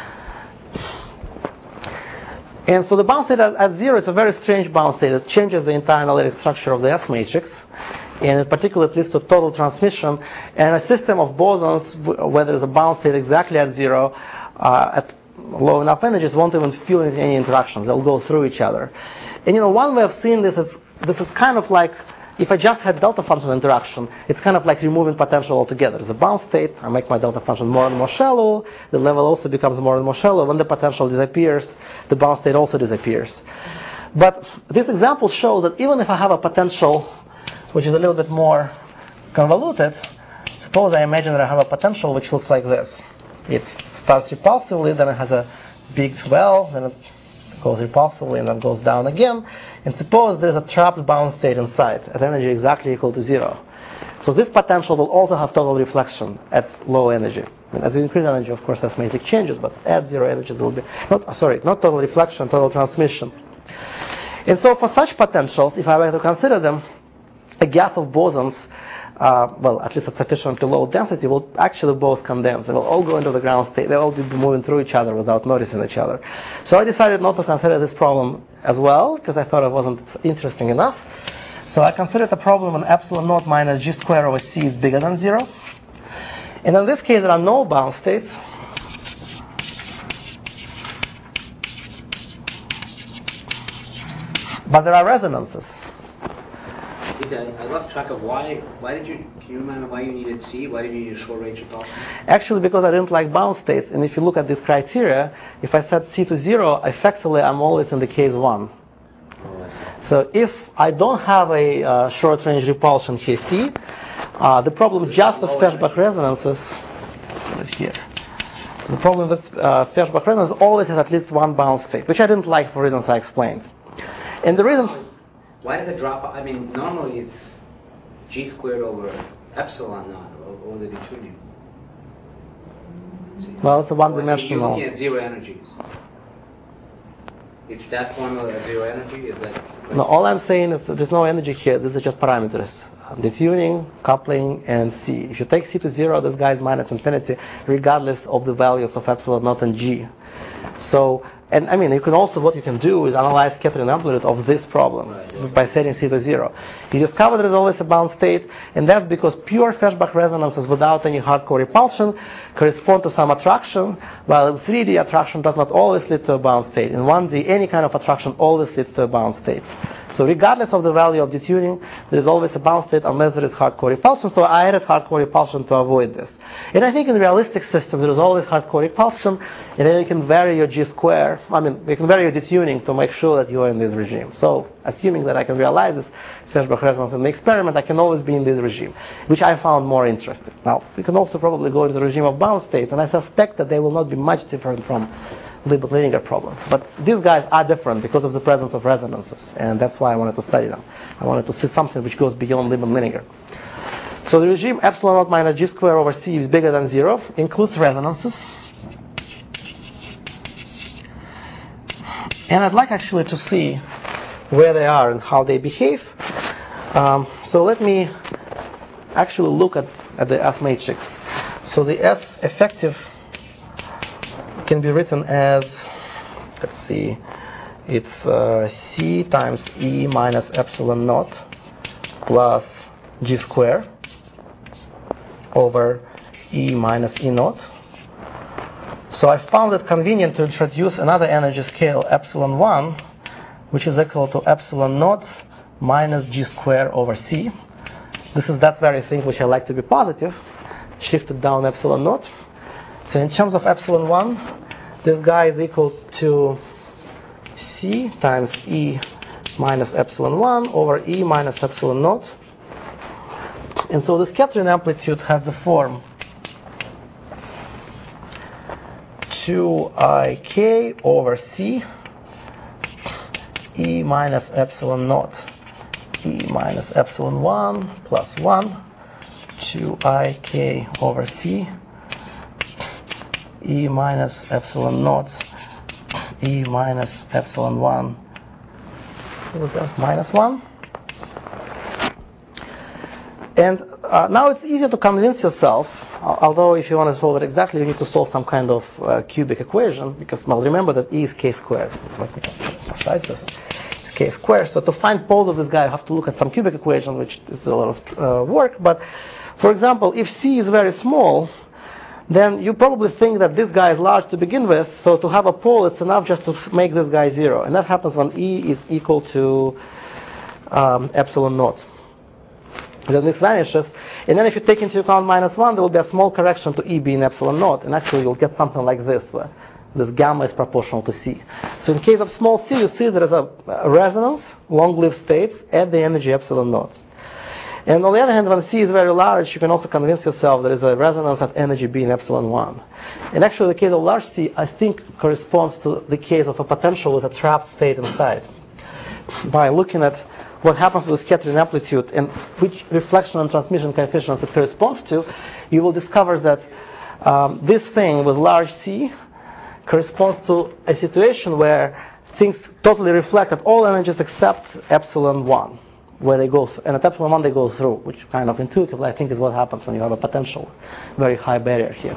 And so the bound state at 0 is a very strange bound state. It changes the entire analytic structure of the S matrix. And in particular, it leads to total transmission. And a system of bosons, where there's a bound state exactly at 0, at low enough energies, won't even feel any interactions. They'll go through each other. And one way of seeing this is kind of like, if I just had delta function interaction, it's kind of like removing potential altogether. There's a bound state, I make my delta function more and more shallow, the level also becomes more and more shallow. When the potential disappears, the bound state also disappears. But this example shows that even if I have a potential which is a little bit more convoluted, suppose I imagine that I have a potential which looks like this. It starts repulsively, then it has a big swell, then it goes repulsively, and then goes down again. And suppose there's a trapped bound state inside at energy exactly equal to 0. So this potential will also have total reflection at low energy. And as you increase energy, of course, S matrix changes, but at 0 energy there will be not total reflection, total transmission. And so for such potentials, if I were to consider them, a gas of bosons, at least at sufficiently low density, will actually both condense. They will all go into the ground state. They will all be moving through each other without noticing each other. So I decided not to consider this problem as well, because I thought it wasn't interesting enough. So I considered the problem when epsilon naught minus g squared over c is bigger than 0. And in this case, there are no bound states. But there are resonances. I lost track of why did you, can you remember why you needed C? Why did you need a short range repulsion? Actually, because I didn't like bound states, and if you look at this criteria, if I set C to 0, effectively I'm always in the case 1. So if I don't have a short range repulsion here, C, the problem just with Feshbach resonances, let's put it here. So the problem with Feshbach resonance always has at least one bound state, which I didn't like for reasons I explained. And the reason... Why does it drop? I mean, normally it's G squared over epsilon naught over the detuning. Well, it's a one-dimensional... You're looking at zero energies. It's that formula at zero energy? Is that... No, all I'm saying is that there's no energy here. These are just parameters. Detuning, coupling, and C. If you take C to 0, this guy is minus infinity, regardless of the values of epsilon naught and G. So, and I mean, you can also, what you can do is analyze scattering amplitude of this problem by setting C to 0. You discover there is always a bound state, and that's because pure Feshbach resonances without any hardcore repulsion correspond to some attraction, while in 3D attraction does not always lead to a bound state. In 1D, any kind of attraction always leads to a bound state. So regardless of the value of detuning, there is always a bound state unless there is hardcore repulsion. So I added hardcore repulsion to avoid this. And I think in realistic systems, there is always hardcore repulsion, and then you can vary your G square. I mean, you can vary your detuning to make sure that you are in this regime. So assuming that I can realize this Feshbach resonance in the experiment, I can always be in this regime, which I found more interesting. Now, we can also probably go into the regime of bound states, and I suspect that they will not be much different from Liebman-Lininger problem. But these guys are different because of the presence of resonances, and that's why I wanted to study them. I wanted to see something which goes beyond Liebman-Lininger. So the regime epsilon naught minus G squared over C is bigger than 0, includes resonances. And I'd like actually to see where they are and how they behave. So let me actually look at the S matrix. So the S effective can be written as, let's see, it's C times E minus epsilon naught plus G squared over E minus E naught. So I found it convenient to introduce another energy scale, epsilon 1, which is equal to epsilon naught minus G squared over C. This is that very thing which I like to be positive, shifted down epsilon naught. So in terms of epsilon 1, this guy is equal to C times E minus epsilon 1 over E minus epsilon naught. And so the scattering amplitude has the form 2ik over C E minus epsilon naught E minus epsilon 1 plus 1 2ik over C E minus epsilon naught E minus epsilon 1, what was that, minus 1? And now it's easier to convince yourself, although if you want to solve it exactly, you need to solve some kind of cubic equation, because, well, remember that E is k squared. Let me emphasize this. It's k squared. So to find poles of this guy, you have to look at some cubic equation, which is a lot of work. But, for example, if C is very small, then you probably think that this guy is large to begin with, so to have a pole, it's enough just to make this guy 0. And that happens when E is equal to epsilon naught. Then this vanishes, and then if you take into account minus 1, there will be a small correction to E being epsilon naught, and actually you'll get something like this, where this gamma is proportional to C. So in case of small c, you see there is a resonance, long-lived states, at the energy epsilon naught. And on the other hand, when C is very large, you can also convince yourself there is a resonance at energy being epsilon 1. And actually the case of large C, I think, corresponds to the case of a potential with a trapped state inside. By looking at what happens to the scattering amplitude and which reflection and transmission coefficients it corresponds to, you will discover that this thing with large C corresponds to a situation where things totally reflect at all energies except epsilon 1. Where they go, and at epsilon 1 they go through, which kind of intuitively I think is what happens when you have a potential very high barrier here.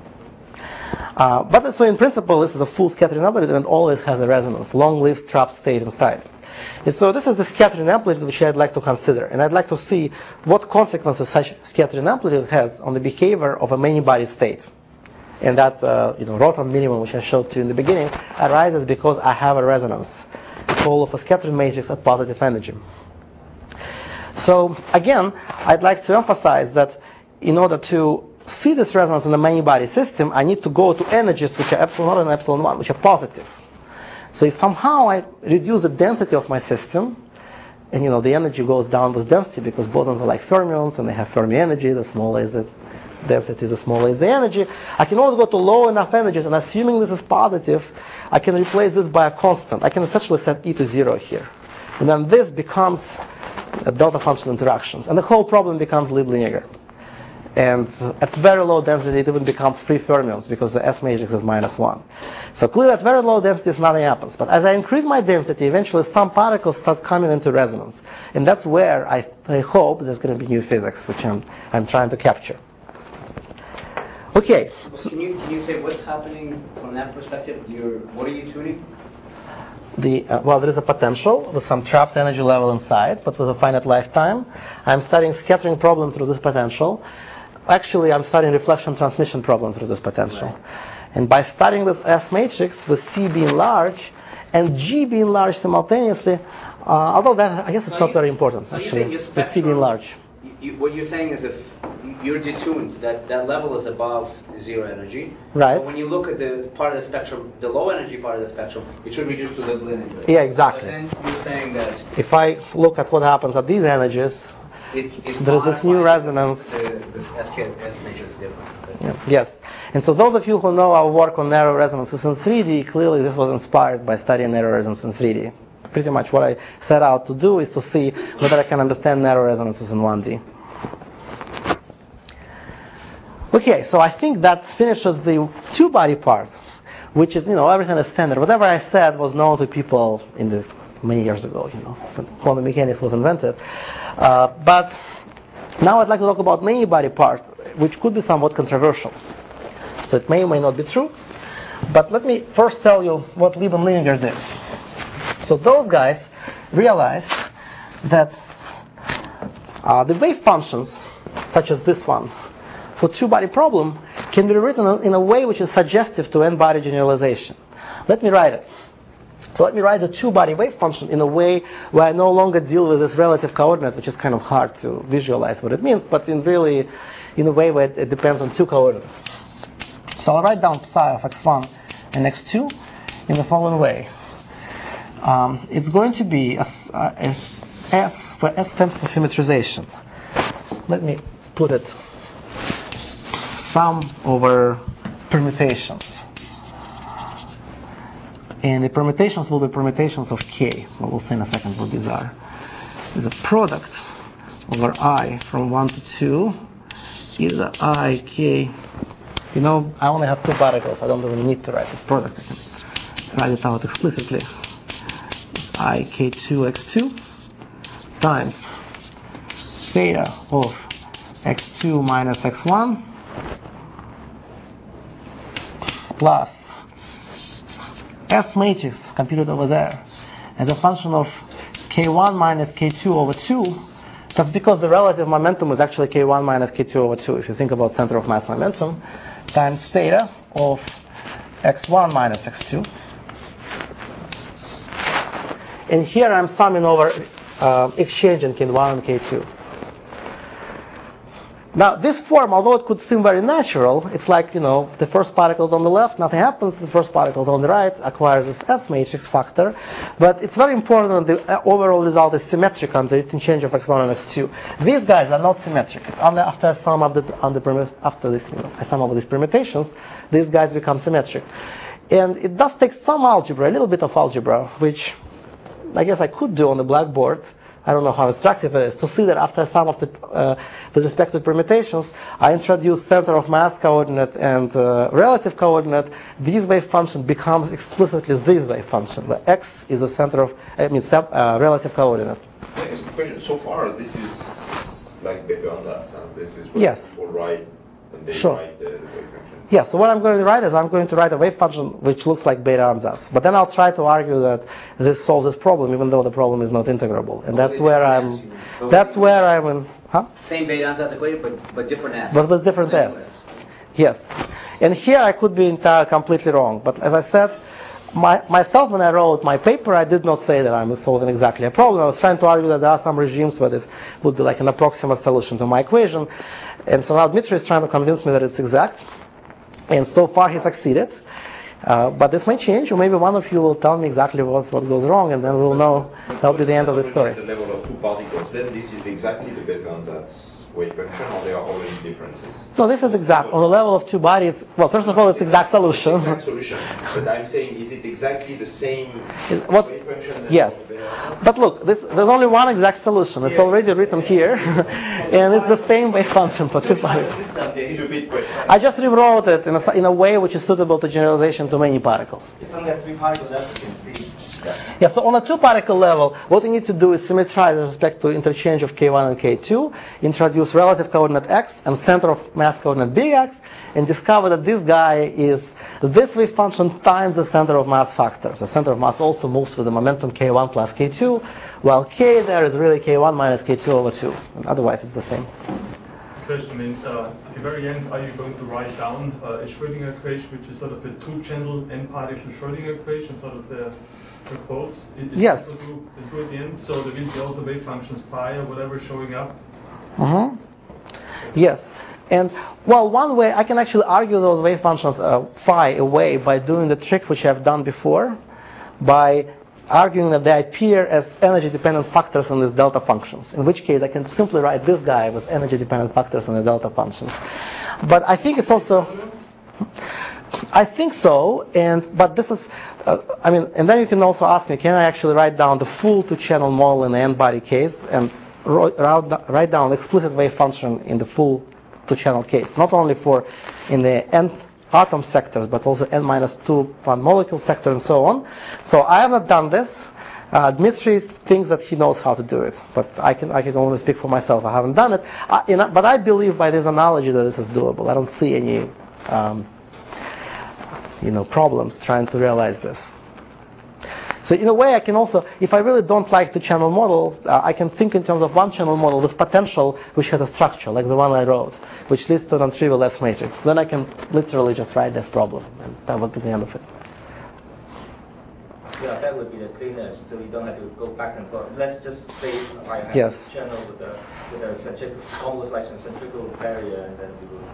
But so in principle, this is a full scattering amplitude and always has a resonance, long-lived trapped state inside. And so this is the scattering amplitude which I'd like to consider, and I'd like to see what consequences such scattering amplitude has on the behavior of a many-body state. And that Rotan minimum, which I showed to you in the beginning, arises because I have a resonance, pole of a scattering matrix at positive energy. So again, I'd like to emphasize that in order to see this resonance in the many-body system, I need to go to energies which are epsilon 0 and epsilon 1, which are positive. So if somehow I reduce the density of my system, and the energy goes down with density because bosons are like fermions and they have Fermi energy, the smaller is the density, the smaller is the energy. I can always go to low enough energies, and assuming this is positive, I can replace this by a constant. I can essentially set E to 0 here. And then this becomes a delta function interactions. And the whole problem becomes Liebling-Jäger. And at very low density, it even becomes free fermions because the S matrix is -1. So clearly at very low densities, nothing happens. But as I increase my density, eventually some particles start coming into resonance. And that's where I hope there's going to be new physics, which I'm trying to capture. Okay. So can you say what's happening from that perspective? What are you tuning? There is a potential with some trapped energy level inside, but with a finite lifetime. I'm studying scattering problem through this potential. Actually, I'm studying reflection transmission problem through this potential. Right. And by studying this S matrix with C being large and G being large simultaneously, although that I guess it's not very important actually, with C being large. What you're saying is if you're detuned, that level is above the zero energy. Right. But when you look at the part of the spectrum, the low energy part of the spectrum, it should reduce to Liebling-Jäger. Yeah, exactly. But then you're saying that if I look at what happens at these energies, there is this new resonance. This S matrix is different. Okay. Yeah. Yes. And so those of you who know our work on narrow resonances in 3D, clearly this was inspired by studying narrow resonance in 3D. Pretty much what I set out to do is to see whether I can understand narrow resonances in 1D. Okay, so I think that finishes the two-body part, which is, everything is standard. Whatever I said was known to people many years ago, when quantum mechanics was invented. But now I'd like to talk about many-body part, which could be somewhat controversial. So it may or may not be true. But let me first tell you what Lieb and Liebling-Jäger did. So those guys realized that the wave functions, such as this one, for two-body problem, can be written in a way which is suggestive to n-body generalization. Let me write it. So let me write the two-body wave function in a way where I no longer deal with this relative coordinate, which is kind of hard to visualize what it means, but in a way where it depends on two coordinates. So I'll write down psi of x1 and x2 in the following way. It's going to be S, where S stands for symmetrization. Let me put it sum over permutations. And the permutations will be permutations of K. We'll see in a second what these are. Is a product over I from 1 to 2 is a I, K. I only have two particles. I don't even need to write this product. I can write it out explicitly. It's I, K2, X2 times theta of X2 minus X1 plus S matrix computed over there as a function of K1 minus K2 over 2. That's because the relative momentum is actually K1 minus K2 over 2, if you think about center of mass momentum, times theta of X1 minus X2. And here I'm summing over exchange in K1 and K2. Now, this form, although it could seem very natural, it's like, the first particles on the left, nothing happens. The first particles on the right acquires this S matrix factor. But it's very important that the overall result is symmetric on the interchange of X1 and X2. These guys are not symmetric. It's only after I sum up I sum up these permutations, these guys become symmetric. And it does take some algebra, a little bit of algebra, which I guess I could do on the blackboard. I don't know how instructive it is to see that after I sum up the respective permutations, I introduce center of mass coordinate and relative coordinate. This wave function becomes explicitly this wave function. The x is the center of, relative coordinate. So far, this is like Bethe-Ansatz, and this is what yes. people write when they sure. write the wave function. Yeah, so what I'm going to write is I'm going to write a wave function which looks like Bethe-Ansatz. But then I'll try to argue that this solves this problem, even though the problem is not integrable. And that's where I'm in. Huh? Same Bethe-Ansatz equation, but different S. But with different S. Yes. And here I could be entirely completely wrong. But as I said, myself, when I wrote my paper, I did not say that I'm solving exactly a problem. I was trying to argue that there are some regimes where this would be like an approximate solution to my equation. And so now Dmitry is trying to convince me that it's exact. And so far he succeeded. But this may change, or maybe one of you will tell me exactly what goes wrong, and then we'll know that'll be the end of the story. At the level of two particles, then this is exactly the Bethe-Ansatz wave function, or there are already differences? No, this is exact. On the level of two bodies, well, first of all, it's exact solution. Exact solution. But I'm saying, is it exactly the same wave function? Yes. But look, there's only one exact solution. It's already written here. And it's the same wave function for two bodies. I just rewrote it in a way which is suitable to generalization to many particles. It's only a 3 particle level, you can see. Yeah, so on a 2-particle level, what you need to do is symmetrize with respect to interchange of K1 and K2, introduce relative coordinate x and center of mass coordinate bx, and discover that this guy is this wave function times the center of mass factor. The center of mass also moves with the momentum K1 plus K2, while K there is really K1 minus K2 over 2. And otherwise, it's the same. Question, I mean, at the very end, are you going to write down a Schrödinger equation, which is sort of a 2-channel n-particle Schrödinger equation, sort of the quotes? Yes. Do at the end, so there will be also wave functions phi or whatever showing up? Mm-hmm. Yes. And, well, one way, I can actually argue those wave functions phi away by doing the trick which I've done before, by arguing that they appear as energy-dependent factors on these delta functions, in which case I can simply write this guy with energy-dependent factors on the delta functions. But I think it's also... I think so, but this is, and then you can also ask me, can I actually write down the full 2-channel model in the n-body case and write down the explicit wave function in the full 2-channel case, not only for in the nth atom sectors, but also n-2 one-molecule sector and so on. So I have not done this. Dmitry thinks that he knows how to do it, but I can only speak for myself. I haven't done it. But I believe by this analogy that this is doable. I don't see any problems trying to realize this. So in a way, I can also, if I really don't like the channel model, I can think in terms of one channel model with potential which has a structure, like the one I wrote, which leads to a non-trivial S matrix. Then I can literally just write this problem, and that would be the end of it. Yeah, that would be the cleanest, so you don't have to go back and forth. Let's just say I have yes. a channel with a almost like a centrifugal barrier, and then we will.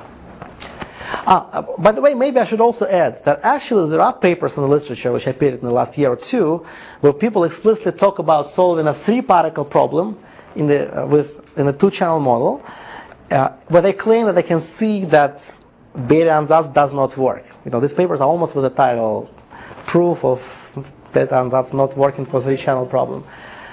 By the way, maybe I should also add that actually there are papers in the literature which appeared in the last year or two where people explicitly talk about solving a 3-particle problem in a 2-channel model, where they claim that they can see that Bethe-Ansatz does not work. These papers are almost with the title "Proof of Bethe-Ansatz not working for 3-channel problem."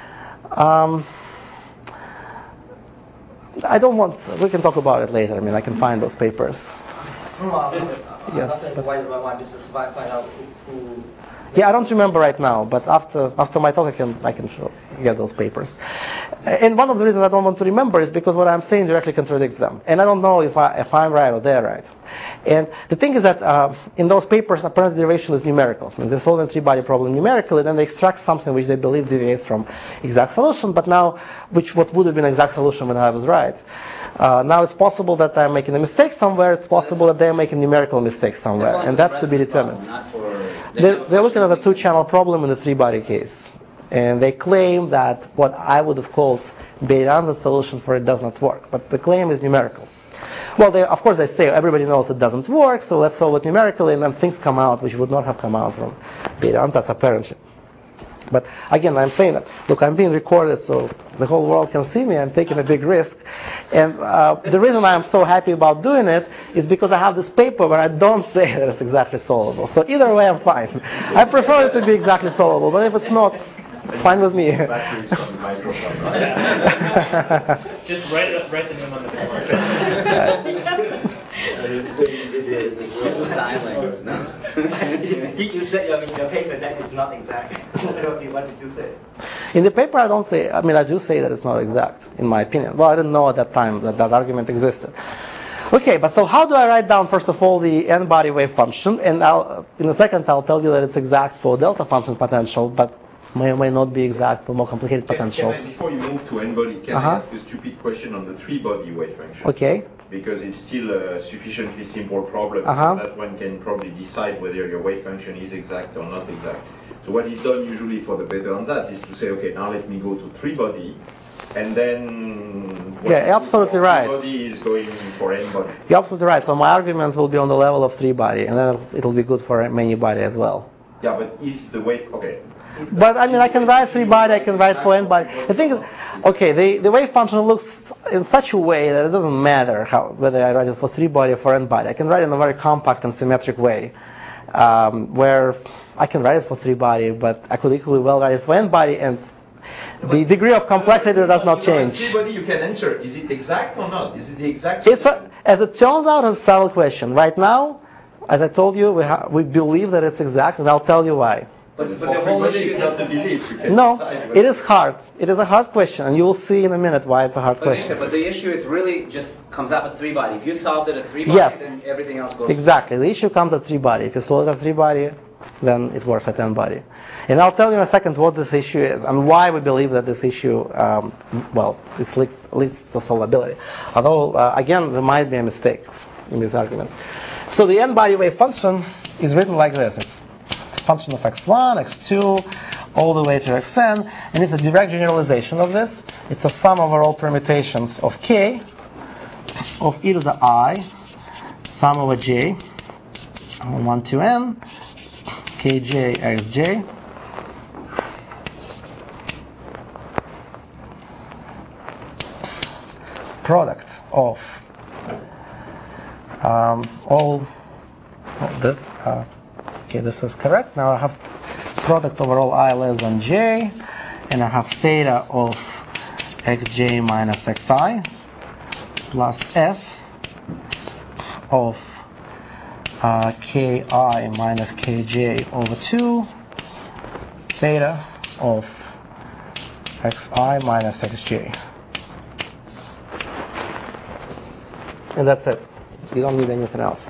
We can talk about it later. I can find those papers. Yes, why this is find out who. Yeah, I don't remember right now, but after my talk, I can get those papers. And one of the reasons I don't want to remember is because what I'm saying directly contradicts them, and I don't know if I'm right or they're right. And the thing is that in those papers, apparent derivation is numericals. They solve a 3-body problem numerically, then they extract something which they believe deviates from exact solution, but now what would have been exact solution when I was right. Now it's possible that I'm making a mistake somewhere. It's possible that they're making numerical mistakes somewhere, and that's to be determined. They're looking at a 2-channel problem in the 3-body case, and they claim that what I would have called Bethe-Ansatz solution for it does not work, but the claim is numerical. Well, of course they say everybody knows it doesn't work, so let's solve it numerically, and then things come out which would not have come out from Bethe-Ansatz apparently. But again, I'm saying that, look, I'm being recorded so the whole world can see me. I'm taking a big risk. And the reason I'm so happy about doing it is because I have this paper where I don't say that it's exactly solvable. So either way, I'm fine. I prefer it to be exactly solvable, but if it's not, fine with me. Batteries from the microphone, right? Just write the name on the board. Sign language, no? You said in your paper that is not exact. What did you say? In the paper, I don't say. I do say that it's not exact, in my opinion. Well, I didn't know at that time that argument existed. Okay, but so how do I write down, first of all, the n-body wave function? And in a second, I'll tell you that it's exact for delta function potential, but may or may not be exact for more complicated potentials. Before you move to n-body, can I ask a stupid question on the 3-body wave function? Okay. because it's still a sufficiently simple problem so that one can probably decide whether your wave function is exact or not exact. So what is done usually for the better ansatz is to say, okay, now let me go to 3-body, and then absolutely right. 3-body is going for n-body. You're absolutely right. So my argument will be on the level of 3-body, and then it'll be good for many-body as well. Yeah, but is the wave okay? But I mean, I can write 3-body, I can write 4n-body. The thing is, okay, the wave function looks in such a way that it doesn't matter whether I write it for 3-body or 4n-body. I can write it in a very compact and symmetric way, where I can write it for 3-body, but I could equally well write it for n-body, and the degree of complexity does not change. 3-body you can answer. Is it exact or not? Is it the exact? As it turns out, it's a subtle question. Right now, as I told you, we believe that it's exact, and I'll tell you why. But the whole issue is not the belief. No, it is hard. It is a hard question, and you will see in a minute why it's a hard question. But the issue is really just comes up at 3-body. If you solved it at 3-body, then everything else goes. Exactly. The issue comes at 3-body. If you solve it at 3-body, then it works at n-body. And I'll tell you in a second what this issue is and why we believe that this issue, this leads to solvability. Although, again, there might be a mistake in this argument. So the n-body wave function is written like this. It's a function of x1, x2, all the way to xn, and it's a direct generalization of this. It's a sum over all permutations of k, of e to the I, sum over j, 1 to n, kj xj, product of all this. Okay, this is correct. Now I have product over all I less than j, and I have theta of xj minus xi plus s of ki minus kj over 2 theta of xi minus xj. And that's it. You don't need anything else.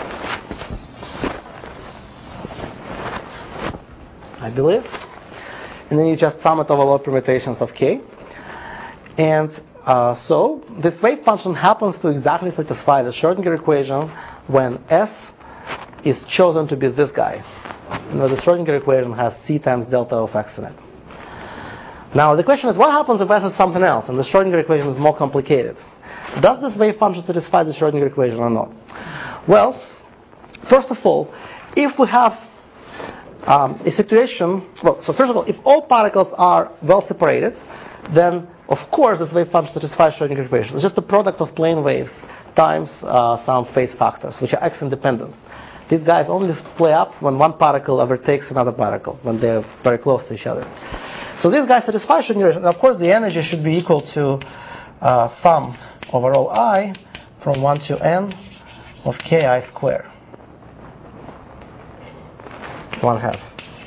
I believe. And then you just sum it over all permutations of k. And so this wave function happens to exactly satisfy the Schrodinger equation when S is chosen to be this guy. You know, the Schrodinger equation has C times delta of x in it. Now the question is, what happens if S is something else and the Schrodinger equation is more complicated? Does this wave function satisfy the Schrodinger equation or not? Well, first of all, if we have a situation, so first of all, if all particles are well separated, then of course this wave function satisfies Schrodinger equation. It's just the product of plane waves times some phase factors, which are x independent. These guys only play up when one particle overtakes another particle, when they're very close to each other. So these guys satisfy Schrodinger equation. And of course the energy should be equal to sum over all I from 1 to n of ki squared. 1/2.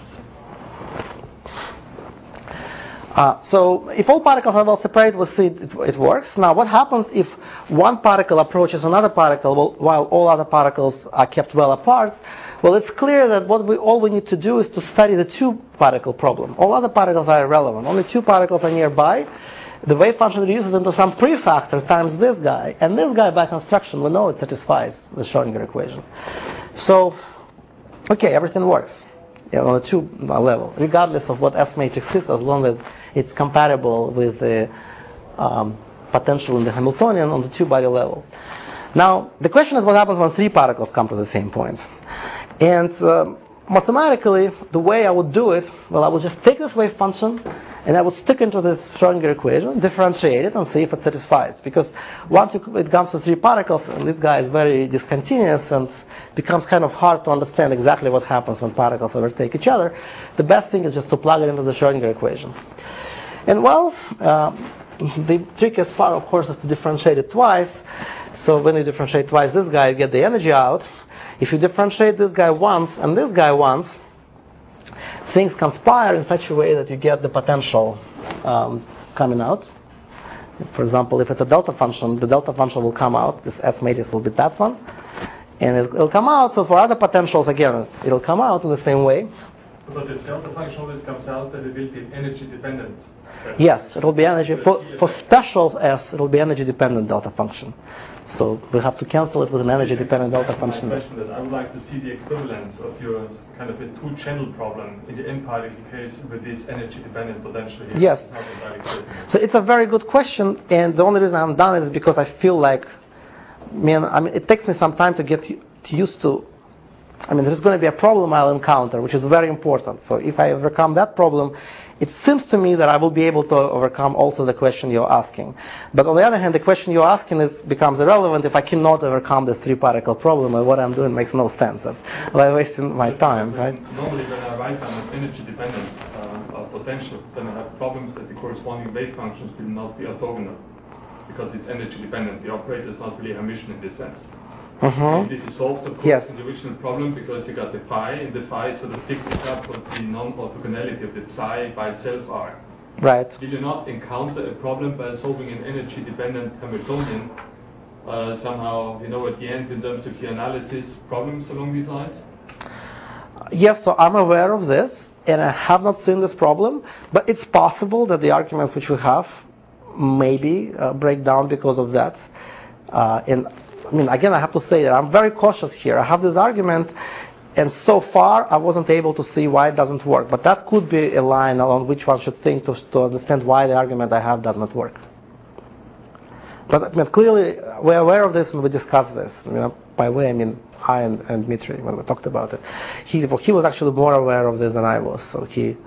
So if all particles are well separated, we'll see it works. Now what happens if one particle approaches another particle while all other particles are kept well apart? Well, it's clear that all we need to do is to study the two-particle problem. All other particles are irrelevant. Only two particles are nearby. The wave function reduces into some prefactor times this guy. And this guy, by construction, we know it satisfies the Schrodinger equation. So, okay, everything works on the two level, regardless of what S matrix is, as long as it's compatible with the potential in the Hamiltonian on the two-body level. Now, the question is what happens when three particles come to the same point. And mathematically, the way I would do it, well, I would just take this wave function and I would stick into this Schrodinger equation, differentiate it, and see if it satisfies. Because once it comes to three particles, and this guy is very discontinuous and becomes kind of hard to understand exactly what happens when particles overtake each other, the best thing is just to plug it into the Schrodinger equation. And well, the trickiest part, of course, is to differentiate it twice. So when you differentiate twice this guy, you get the energy out. If you differentiate this guy once and this guy once, things conspire in such a way that you get the potential coming out. For example, if it's a delta function, the delta function will come out. This S matrix will be that one. And it'll come out. So for other potentials, again, it'll come out in the same way. But the delta function always comes out that it will be energy dependent. Yes, it will be energy. For special S, it will be energy dependent delta function. So we have to cancel it with an energy dependent delta function. I would like to see the equivalence of your kind of a two-channel problem in the n particle case with this energy dependent potential here. Yes. So it's a very good question, and the only reason I haven't done it is because I feel like, it takes me some time to get used to. There's going to be a problem I'll encounter, which is very important. So if I overcome that problem, it seems to me that I will be able to overcome also the question you're asking. But on the other hand, the question you're asking becomes irrelevant if I cannot overcome this three-particle problem, and what I'm doing makes no sense. I'm wasting my time, right? Normally when I write down an energy-dependent potential, then I have problems that the corresponding wave functions will not be orthogonal, because it's energy-dependent. The operator is not really Hermitian in this sense. Mm-hmm. This is solved, of course, in the original problem, because you got the phi, and the phi sort of picks it up what the non-orthogonality of the psi by itself are. Right. Will you not encounter a problem by solving an energy-dependent Hamiltonian somehow, at the end in terms of your analysis, problems along these lines? Yes, so I'm aware of this, and I have not seen this problem, but it's possible that the arguments which we have maybe break down because of that. Again, I have to say that I'm very cautious here. I have this argument, and so far I wasn't able to see why it doesn't work. But that could be a line along which one should think to understand why the argument I have does not work. But clearly we're aware of this and we discussed this. By way, I and Dmitry, when we talked about it. He was actually more aware of this than I was, so he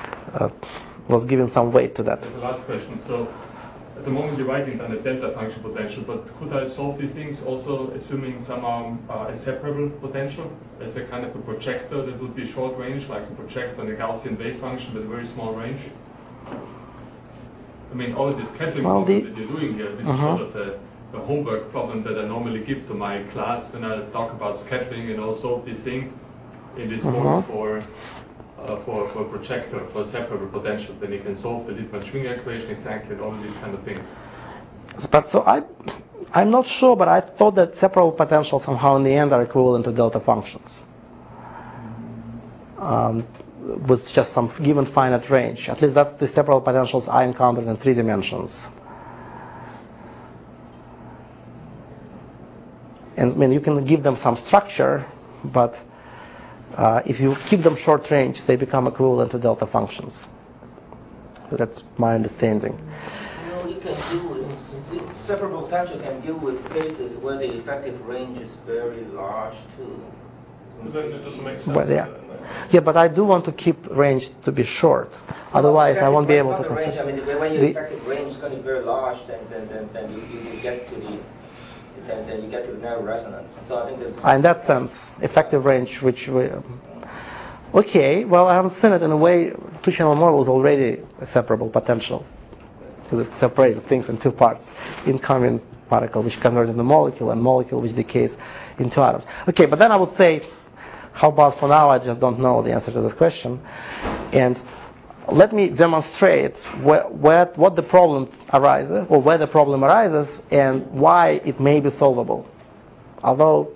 was giving some weight to that. The last question. So, at the moment you're writing down a delta function potential, but could I solve these things also assuming somehow a separable potential as a kind of a projector that would be short range, like a projector on a Gaussian wave function with a very small range? All of this scattering problem that you're doing here, this is sort of a homework problem that I normally give to my class when I talk about scattering, solve this thing in this form for a projector, for a separable potential. Then you can solve the Lippmann-Schwinger equation exactly, and all of these kind of things. But so I'm not sure, but I thought that separable potentials somehow in the end are equivalent to delta functions. With just some given finite range. At least that's the separable potentials I encountered in 3 dimensions. And you can give them some structure, but if you keep them short range, they become equivalent to delta functions. So that's my understanding. You can deal with separable potential can deal with cases where the effective range is very large too. Then it doesn't make sense. Well, yeah, but I do want to keep range to be short. Otherwise, I won't be able to consider. When your effective range is going to be very large, then you get to the narrow resonance. So I think that in that sense, effective range, which we. Okay, well, I haven't seen it in a way. Two-channel model is already a separable potential because it separated things in 2 parts: incoming particle which converts into molecule, and molecule which decays into atoms. Okay, but then I would say, how about for now? I just don't know the answer to this question, and let me demonstrate what the problem arises, or where the problem arises, and why it may be solvable. Although,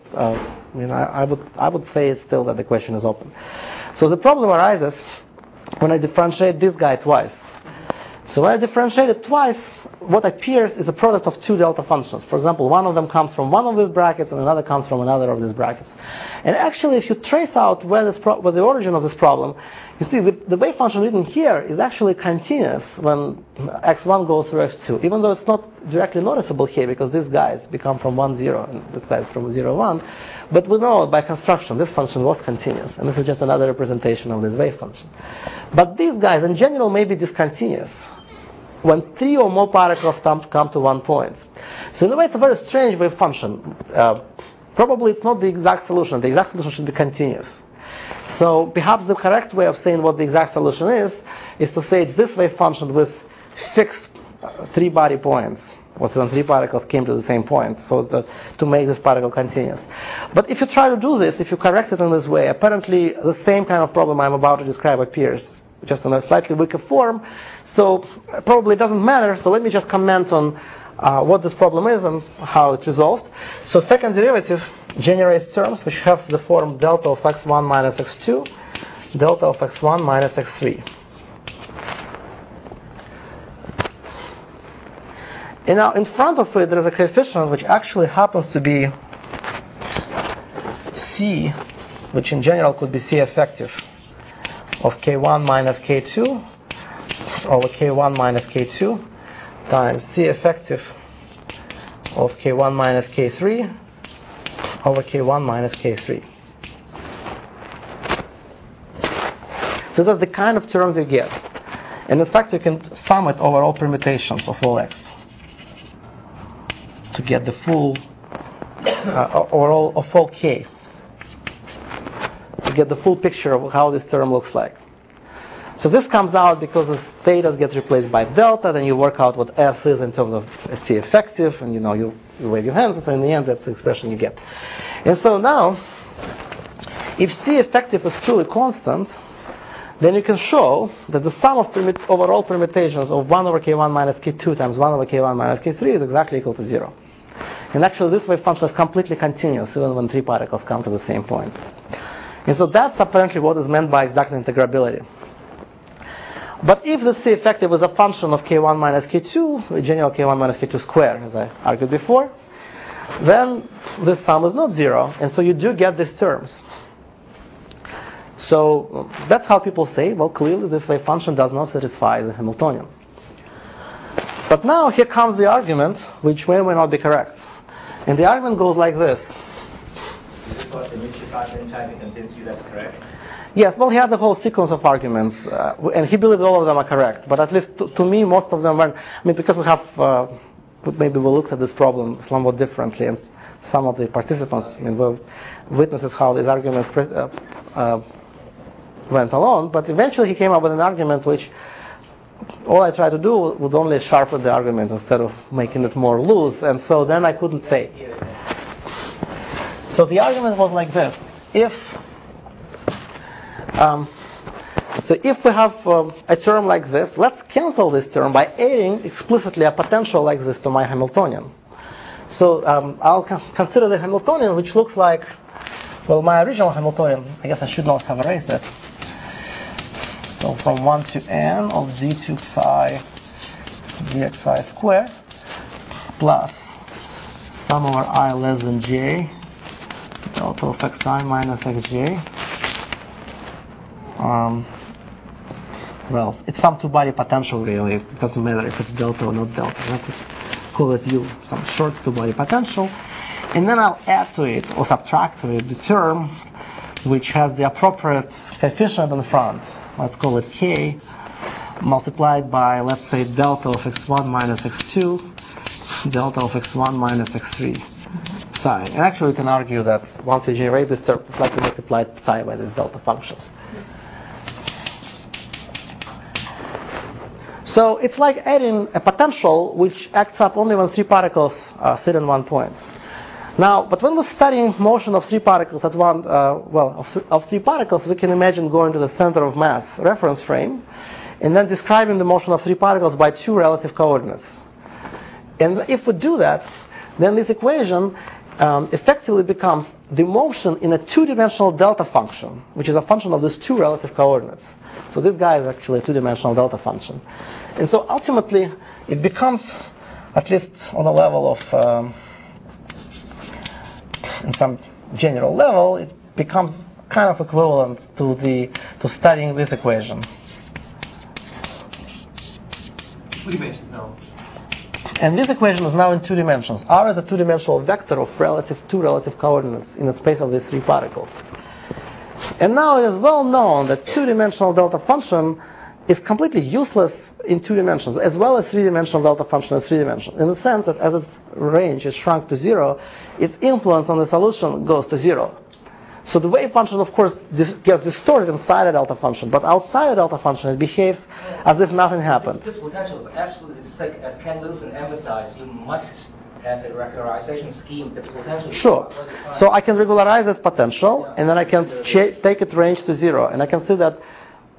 I would say still that the question is open. So the problem arises when I differentiate this guy twice. So when I differentiate it twice, what appears is a product of 2 delta functions. For example, one of them comes from one of these brackets, and another comes from another of these brackets. And actually, if you trace out where the origin of this problem, you see the wave function written here is actually continuous when x1 goes through x2, even though it's not directly noticeable here because these guys become from 1, 0, and this guy is from 0, 1. But we know by construction this function was continuous, and this is just another representation of this wave function. But these guys in general may be discontinuous when 3 or more particles come to 1 point. So in a way, it's a very strange wave function. Probably it's not the exact solution. The exact solution should be continuous. So perhaps the correct way of saying what the exact solution is to say it's this wave function with fixed 3 body points, when 3 particles came to the same point, so to make this particle continuous. But if you try to do this, if you correct it in this way, apparently the same kind of problem I'm about to describe appears, just in a slightly weaker form. So probably it doesn't matter. So let me just comment on what this problem is and how it's resolved. So second derivative generates terms which have the form delta of x1 minus x2 delta of x1 minus x3. And now in front of it there is a coefficient which actually happens to be C, which in general could be C effective of k1 minus k2 over k1 minus k2 times C effective of k1 minus k3 over k1 minus k3. So that's the kind of terms you get. And in fact you can sum it over all permutations of all x to get the full overall of all k, to get the full picture of how this term looks like. So this comes out because the theta gets replaced by delta, then you work out what S is in terms of C effective, and you wave your hands, so in the end that's the expression you get. And so now, if C effective is truly constant, then you can show that the sum of overall permutations of 1 over k1 minus k2 times 1 over k1 minus k3 is exactly equal to 0. And actually this wave function is completely continuous even when three particles come to the same point. And so that's apparently what is meant by exact integrability. But if the C effective is a function of k1 minus k2, the general k1 minus k2 squared, as I argued before, then this sum is not 0, and so you do get these terms. So that's how people say, well, clearly this wave function does not satisfy the Hamiltonian. But now here comes the argument, which may or may not be correct. And the argument goes like this. Is this what Dimitri's argument trying to convince you that's correct? Yes, well, he had the whole sequence of arguments, and he believed all of them are correct. But at least to me, most of them weren't. I mean, because we have, maybe we looked at this problem somewhat differently, and some of the participants, were witnesses how these arguments went along. But eventually he came up with an argument which all I tried to do would only sharpen the argument instead of making it more loose, and so then I couldn't say. So the argument was like this. If we have a term like this, let's cancel this term by adding explicitly a potential like this to my Hamiltonian. So I'll consider the Hamiltonian, which looks like, well, my original Hamiltonian. I guess I should not have erased it. So from 1 to n of d2 psi dxi squared plus sum over I less than j delta of xi minus xj. Well, it's some two-body potential really. It doesn't matter if it's delta or not delta. Let's call it U, some short two-body potential. And then I'll add to it or subtract to it the term which has the appropriate coefficient in front. Let's call it k, multiplied by, let's say, delta of x1 minus x2, delta of x1 minus x3 psi. And actually we can argue that once you generate this term, it's like you multiplied psi by these delta functions. So it's like adding a potential which acts up only when three particles sit in one point. Now, but when we're studying motion of three particles at one, of three particles, we can imagine going to the center of mass reference frame, and then describing the motion of three particles by two relative coordinates. And if we do that, then this equation effectively becomes the motion in a two-dimensional delta function, which is a function of these two relative coordinates. So this guy is actually a two-dimensional delta function. And so ultimately, it becomes, at least on a level of, in some general level, it becomes kind of equivalent to studying this equation. Two dimensions now. And this equation is now in two dimensions. R is a two-dimensional vector of two relative coordinates in the space of these three particles. And now it is well known that two-dimensional delta function is completely useless in two dimensions, as well as three-dimensional delta function in three dimensions, in the sense that as its range is shrunk to 0, its influence on the solution goes to 0. So the wave function, of course, gets distorted inside the delta function, but outside the delta function it behaves as if nothing happened. This potential is absolutely sick. As Ken Lewson emphasized, you must have a regularization scheme that potential. Sure. So I can regularize this potential, and then I can take its range to 0, and I can see that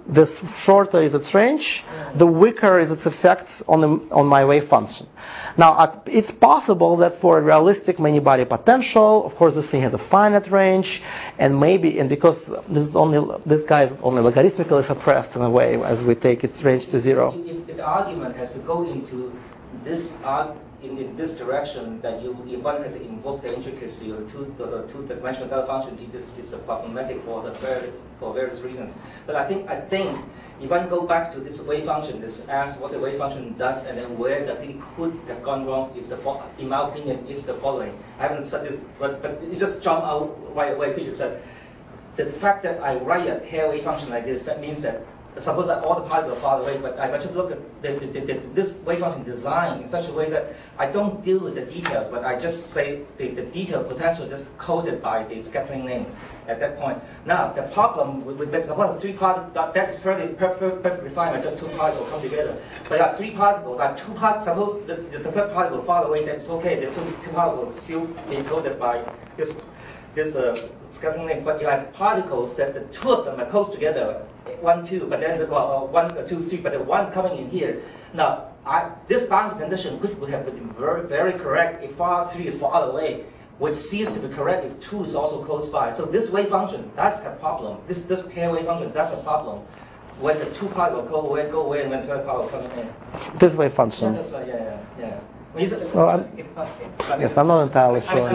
the shorter is its range, the weaker is its effect on my wave function. Now, it's possible that for a realistic many-body potential, of course, this thing has a finite range, and because this guy is only logarithmically suppressed in a way as we take its range to zero. If the argument has to go into this in this direction, that if one has to invoke the intricacy of the two-dimensional delta function, this is problematic for various reasons. But I think if one go back to this wave function, ask what the wave function does and then where does it could have gone wrong, in my opinion, is the following. I haven't said this, but it just jumped out right away, which is that the fact that I write a pair wave function like this, that means that suppose that all the particles are far away, but I should look at this wave function design in such a way that I don't deal with the details, but I just say the detailed potential is just coded by the scattering length at that point. Now, the problem with this, suppose 3 particles, that's perfectly fine, but just 2 particles come together. But there are 3 particles, suppose the third particle far away, that's okay, the 2 particles still be coded by this scattering length. But you have particles that the 2 of them are close together, 1, 2, but then 1, 2, 3, but the 1 coming in here. Now, this boundary condition, which would have been very, very correct if 3 is far away, would cease to be correct if 2 is also close by. So this wave function, that's a problem. This pair wave function, that's a problem. When the 2 particles go away, and when the 3rd particle coming in. This wave function. Yeah, that's right. Yeah. Well, I'm not entirely sure.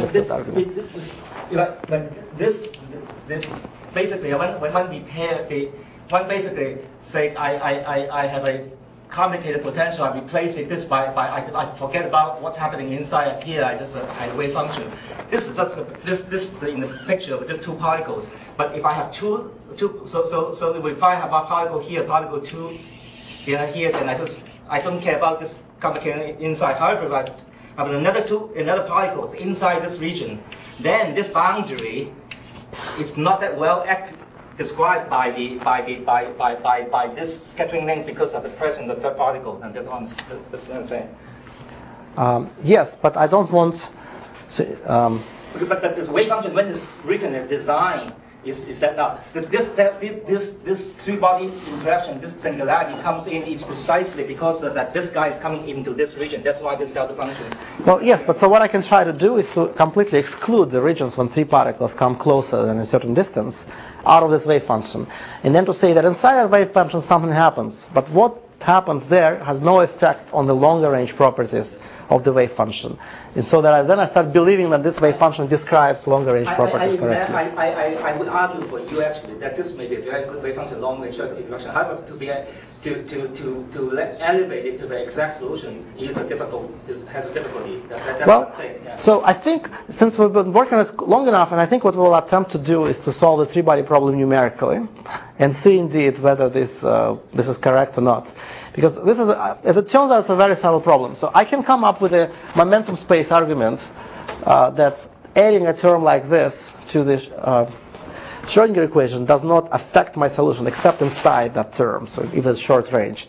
Basically, when one repair one basically say I have a complicated potential. I replace it this by I forget about what's happening inside here. I just a wave function. This is just this in the picture with just 2 particles. But if I have two so if I have a particle here, particle 2 here, then I don't care about this complicated inside. However, if I have another particles inside this region, then this boundary is not that well described by this scattering length because of the presence of the 3rd particle, and that's what I'm saying. Yes, but I don't want. But the wave function, when it's written as design, is that now this 3-body interaction, this singularity comes in is precisely because that this guy is coming into this region. That's why this delta function. Well, yes, but so what I can try to do is to completely exclude the regions when 3 particles come closer than a certain distance out of this wave function, and then to say that inside that wave function something happens, but what happens there has no effect on the longer range properties of the wave function. And so that I start believing that this wave function describes longer range properties correctly. I would argue for you actually that this may be a very good wave function, long range interaction. However, to elevate it to the exact solution has a difficulty. That's what I'm saying. Yeah. So I think since we've been working on this long enough, and I think what we'll attempt to do is to solve the 3-body problem numerically, and see indeed whether this is correct or not. Because this is, as it turns out, it's a very subtle problem. So I can come up with a momentum space argument that's adding a term like this to the Schrödinger equation does not affect my solution except inside that term, so if it's short-ranged.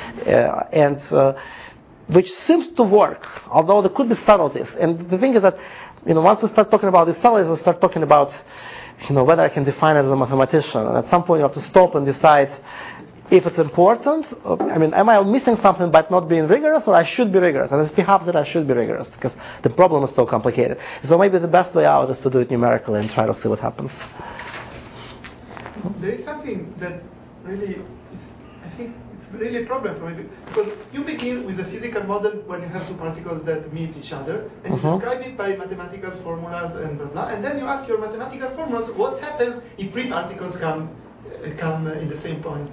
Which seems to work, although there could be subtleties. And the thing is that, once we start talking about these subtleties, we start talking about, whether I can define it as a mathematician. And at some point you have to stop and decide if it's important. Am I missing something by not being rigorous, or I should be rigorous? And it's perhaps that I should be rigorous, because the problem is so complicated. So maybe the best way out is to do it numerically and try to see what happens. There is something that really, I think it's really a problem for me, because you begin with a physical model when you have 2 particles that meet each other, and you describe it by mathematical formulas and blah, blah, and then you ask your mathematical formulas what happens if 3 particles come in the same point.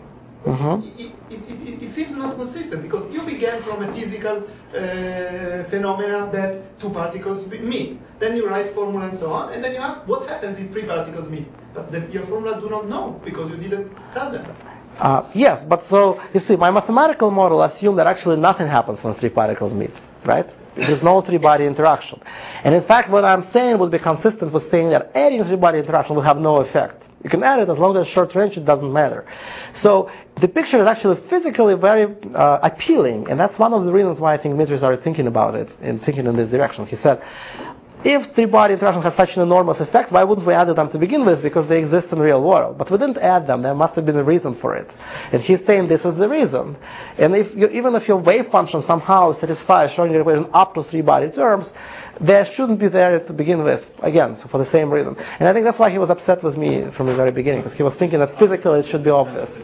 It seems not consistent, because you began from a physical phenomena that 2 particles meet. Then you write formula and so on, and then you ask what happens if 3 particles meet. But your formula do not know, because you didn't tell them. Yes, but so, you see, my mathematical model assumes that actually nothing happens when 3 particles meet, right? There's no 3-body interaction. And in fact, what I'm saying would be consistent with saying that adding 3-body interaction will have no effect. You can add it as long as it's short range, it doesn't matter. So the picture is actually physically very appealing, and that's one of the reasons why I think Dmitry started thinking about it and thinking in this direction. He said, if three-body interaction has such an enormous effect, why wouldn't we add them to begin with? Because they exist in the real world. But we didn't add them. There must have been a reason for it. And he's saying this is the reason. And even if your wave function somehow satisfies Schrodinger equation up to three-body terms, they shouldn't be there to begin with, again, so for the same reason. And I think that's why he was upset with me from the very beginning, because he was thinking that physically it should be obvious.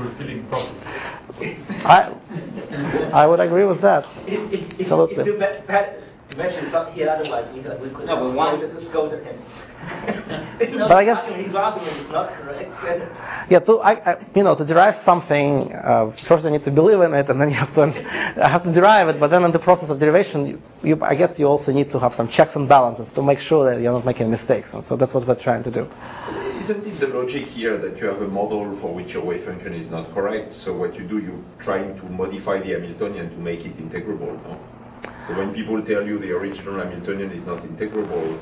I would agree with that. Absolutely. It's too bad to mention something here, otherwise we could have scolded him. But I guess his argument is not correct. Yeah, to derive something, first I need to believe in it, and then I have to derive it. But then in the process of derivation, I guess you also need to have some checks and balances to make sure that you're not making mistakes. And so that's what we're trying to do. Isn't it the logic here that you have a model for which your wave function is not correct? So what you do, you're trying to modify the Hamiltonian to make it integrable, no? So when people tell you the original Hamiltonian is not integrable,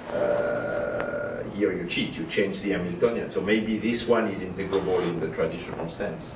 here you cheat, you change the Hamiltonian. So maybe this one is integrable in the traditional sense.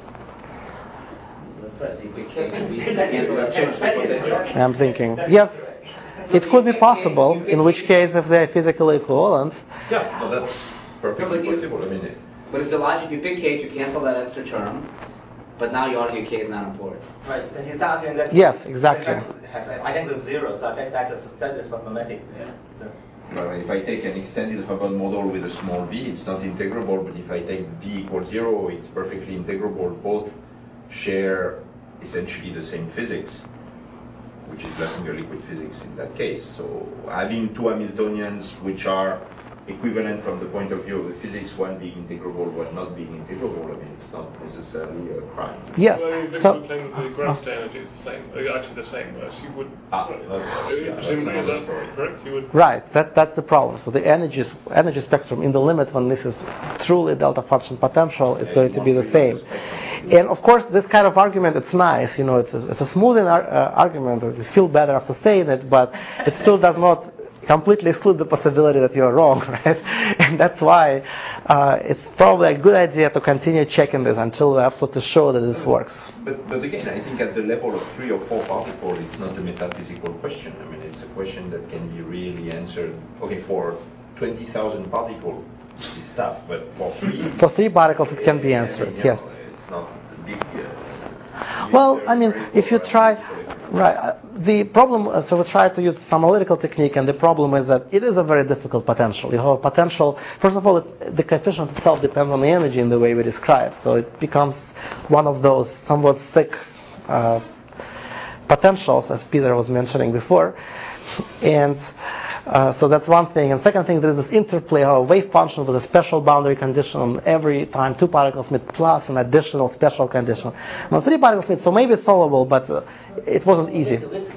I'm thinking, yes, it could be possible, in which case if they're physically equivalent. Yeah, no, that's perfectly possible. But it's the logic, you pick k to cancel that extra term, but now you argue k is not important. Right, so he's arguing that yes, exactly. Has identical zeros, I think that is mathematic. Yeah. So. Well, if I take an extended Hubbard model with a small b, it's not integrable, but if I take b equals 0, it's perfectly integrable. Both share essentially the same physics, which is Leffinger liquid physics in that case. So having two Hamiltonians which are equivalent from the point of view of the physics, one being integrable, one not being integrable, it's not necessarily a crime. Yes. So you claim that the gravity energy is the same, actually the same, as you would. Presumably, is that correct? You would. Right. That's the problem. So the energy spectrum in the limit when this is truly delta function potential is going to be the same. And of course, this kind of argument, it's nice. It's a smoothing argument. We feel better after saying it, but it still does not completely exclude the possibility that you are wrong, right? And that's why it's probably a good idea to continue checking this until we're absolutely sure that this works. But again, I think at the level of 3 or 4 particles, it's not a metaphysical question. It's a question that can be really answered. Okay, for 20,000 particles, it's tough, but for 3... For 3 particles, it can be answered, yes. It's not a big... well, if you try... Right. The problem, so we try to use some analytical technique, and the problem is that it is a very difficult potential. You have a potential, first of all, the coefficient itself depends on the energy in the way we describe. So it becomes one of those somewhat sick potentials, as Peter was mentioning before. And so that's one thing. And second thing, there's this interplay of a wave function with a special boundary condition every time 2 particles meet plus an additional special condition. Now 3 particles meet, so maybe it's solvable, but it wasn't easy.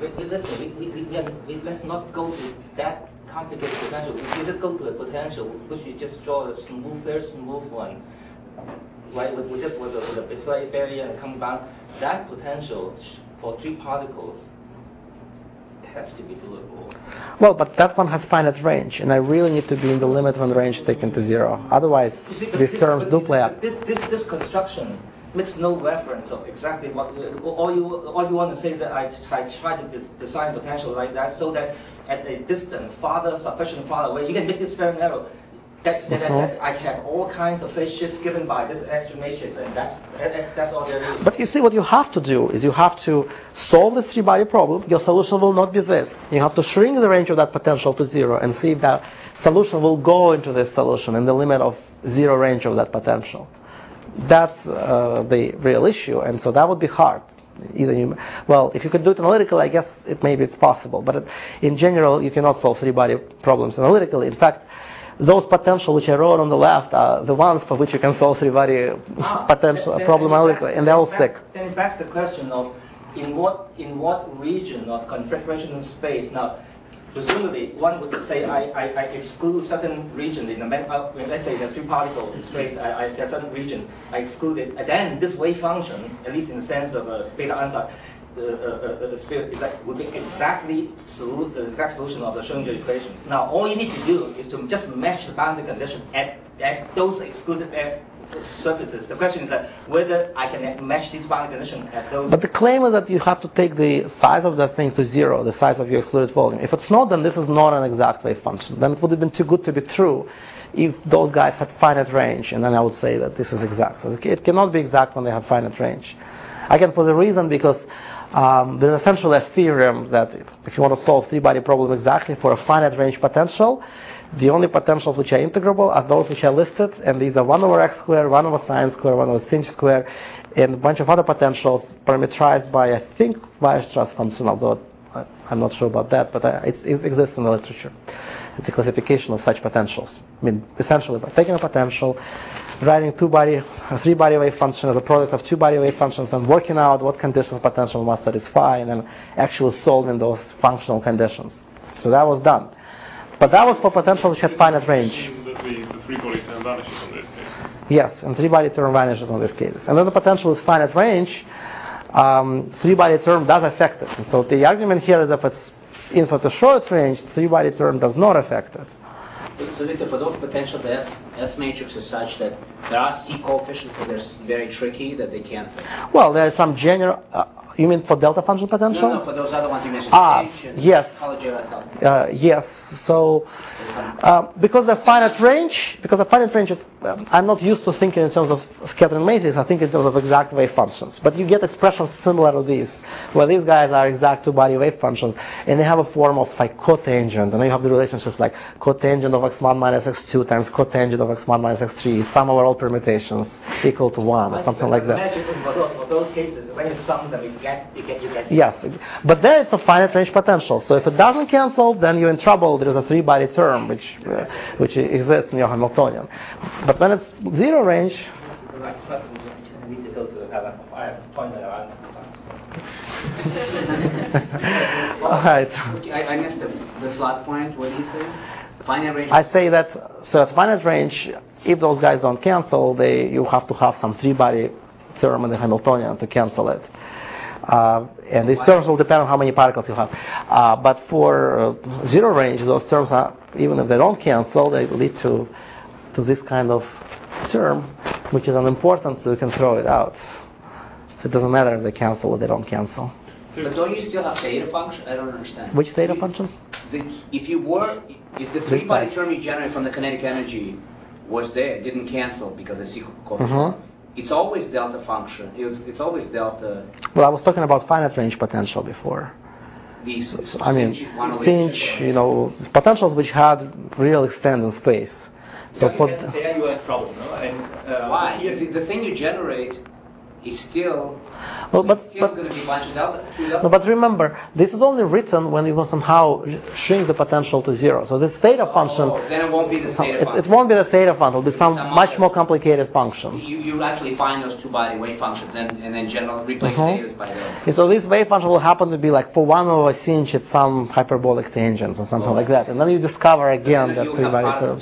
Let's not go to that complicated potential. If you just go to a potential, which you just draw a very smooth one, right? With a Bisley barrier and come down, that potential for 3 particles has to be doable. Well, but that one has finite range, and I really need to be in the limit when range taken to 0. Otherwise, these terms do play up. This construction makes no reference of exactly what. All you want to say is that I try to design potential like that so that at a distance sufficient far away, you can make this very narrow. That I have all kinds of phase shifts given by this extra matrix, and that's all there is. But you see, what you have to do is you have to solve this 3-body problem. Your solution will not be this. You have to shrink the range of that potential to 0 and see if that solution will go into this solution in the limit of 0 range of that potential. That's the real issue, and so that would be hard. If you could do it analytically, I guess it's possible. But in general, you cannot solve 3-body problems analytically. In fact, those potential which I wrote on the left are the ones for which you can solve 3-body potential problem analytically, and they're all sick. Then it backs the question of in what region of configuration space. Now, presumably, one would say I exclude certain region in the let's say the 3-particle space. There's certain region I exclude it, and then this wave function, at least in the sense of a beta answer, the sphere would be exactly the exact solution of the Schrodinger equations. Now, all you need to do is to just match the boundary condition at those excluded surfaces. The question is that whether I can match these boundary conditions at those. But the claim is that you have to take the size of that thing to 0, the size of your excluded volume. If it's not, then this is not an exact wave function. Then it would have been too good to be true if those guys had finite range, and then I would say that this is exact. So it cannot be exact when they have finite range. Again, for the reason because there's essentially a theorem that if you want to solve three-body problem exactly for a finite range potential, the only potentials which are integrable are those which are listed, and these are 1 over x squared, 1 over sine squared, 1 over sinh squared, and a bunch of other potentials parameterized by, I think, Weierstrass function, although I'm not sure about that, but it exists in the literature, the classification of such potentials. I mean, essentially by taking a potential, writing a three-body wave function as a product of two-body wave functions and working out what conditions potential must satisfy, and then actually solving those functional conditions. So that was done. But that was for potential which had finite range. The three-body term vanishes on this case. Yes, and three-body term vanishes on this case. And then the potential is finite range. Three-body term does affect it. And so the argument here is if it's infinite short range, three-body term does not affect it. So Victor, for those potential, the S matrix is such that there are C coefficients, but they're very tricky that they can't. Well, there is some general. You mean for delta function potential? No, for those other ones you mentioned. Yes. Yes. So because the finite range is, I'm not used to thinking in terms of scattering matrix. I think in terms of exact wave functions. But you get expressions similar to these, where these guys are exact two-body wave functions, and they have a form of like cotangent, and then you have the relationships like cotangent of x1 minus x2 times cotangent of x1 minus x3, sum over all permutations equal to 1, or something like that. For those cases, when you sum them, you get. Yes, but there it's a finite range potential. So if it doesn't cancel, then you're in trouble. There is a three-body term which exists in your Hamiltonian. But when it's zero range. All right. I missed this last point. What do you say? Finite range. I say that so at finite range, if those guys don't cancel, you have to have some three-body term in the Hamiltonian to cancel it. And these terms will depend on how many particles you have. But for zero range, those terms are, even if they don't cancel, they lead to this kind of term, which is unimportant, so you can throw it out. So it doesn't matter if they cancel or they don't cancel. But don't you still have theta function? I don't understand. Which theta functions? If the three-body term you generate from the kinetic energy was there, it didn't cancel because the C coefficient. It's always delta function. It's always delta. Well, I was talking about finite range potential before. I mean, sinh, potentials which had real extent in space. So there you are in trouble, no? And why? The thing you generate is still. Well, going to be a bunch of delta. No, but remember, this is only written when you will somehow shrink the potential to zero. So this theta function. Then it won't be the theta function. It won't be the theta function. It'll be some much more complicated function. You actually find those two-body wave functions and then replace thetas by them. And so this wave function will happen to be like for 1 over sinh at some hyperbolic tangents or something like that. And then you discover again that three-body terms.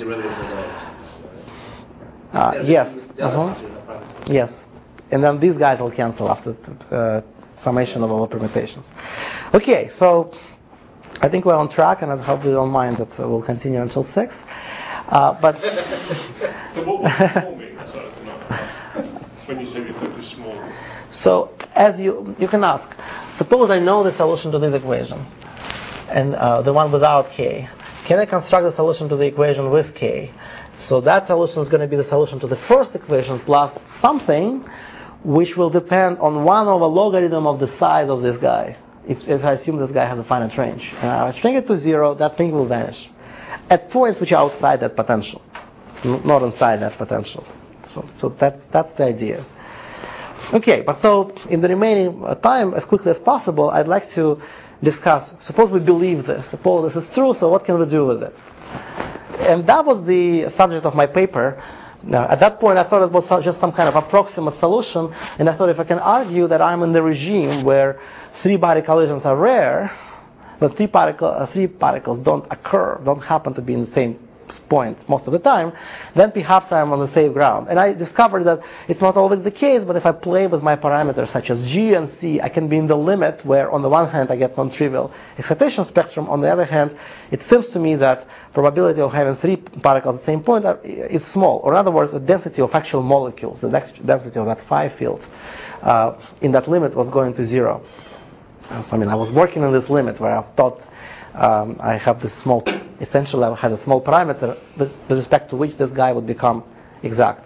Yes. Yes. And then these guys will cancel after summation of all permutations. Okay, so I think we're on track, and I hope you don't mind that we'll continue until 6. But so what was small mean? That's what I was going to ask. When you say we focus small. So as you can ask, suppose I know the solution to this equation, and the one without k. Can I construct the solution to the equation with k? So that solution is going to be the solution to the first equation plus something which will depend on 1 over logarithm of the size of this guy. If I assume this guy has a finite range. And I shrink it to 0, that thing will vanish. At points which are outside that potential. Not inside that potential. So that's the idea. Okay, but so in the remaining time, as quickly as possible, I'd like to discuss, suppose we believe this. Suppose this is true, so what can we do with it? And that was the subject of my paper. Now, at that point, I thought it was just some kind of approximate solution, and I thought if I can argue that I'm in the regime where three-body collisions are rare, but three particles don't happen to be in the same point most of the time, then perhaps I'm on the safe ground. And I discovered that it's not always the case, but if I play with my parameters such as G and C, I can be in the limit where on the one hand I get non-trivial excitation spectrum, on the other hand, it seems to me that probability of having 3 particles at the same point is small. Or in other words, the density of actual molecules, the density of that phi field in that limit was going to 0. So I was working on this limit where I thought I have this small, essentially I had a small parameter with respect to which this guy would become exact.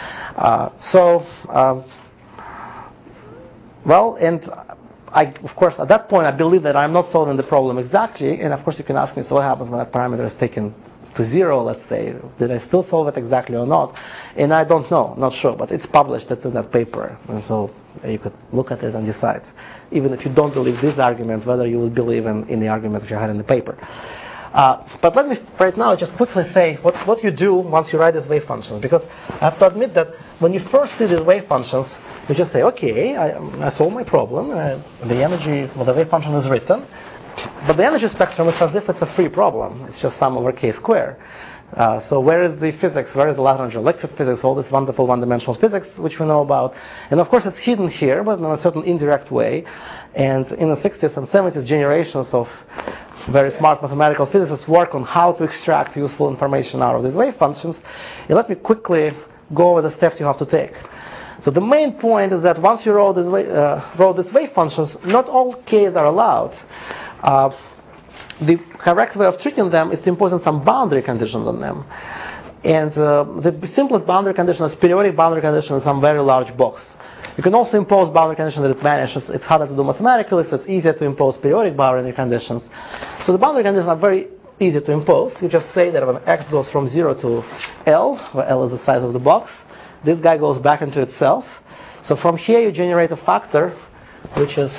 And of course, at that point I believe that I'm not solving the problem exactly, and of course you can ask me, so what happens when that parameter is taken to 0, let's say? Did I still solve it exactly or not? And I don't know, not sure, but it's published, it's in that paper, and so you could look at it and decide, even if you don't believe this argument, whether you would believe in the argument which I had in the paper. But let me right now just quickly say what you do once you write these wave functions, because I have to admit that when you first see these wave functions, you just say, okay, I solved my problem, the energy, the wave function is written, but the energy spectrum is as if it's a free problem. It's just sum over k squared. So where is the physics? Where is the Lagrange liquid physics? All this wonderful one-dimensional physics which we know about. And of course it's hidden here, but in a certain indirect way. And in the 60s and 70s, generations of very smart mathematical physicists work on how to extract useful information out of these wave functions. And let me quickly go over the steps you have to take. So the main point is that once you wrote these wave functions, not all k's are allowed. The correct way of treating them is to impose some boundary conditions on them. And the simplest boundary condition is periodic boundary condition in some very large box. You can also impose boundary condition that it vanishes. It's harder to do mathematically, so it's easier to impose periodic boundary conditions. So the boundary conditions are very easy to impose. You just say that when x goes from 0 to L, where L is the size of the box, this guy goes back into itself. So from here you generate a factor, which is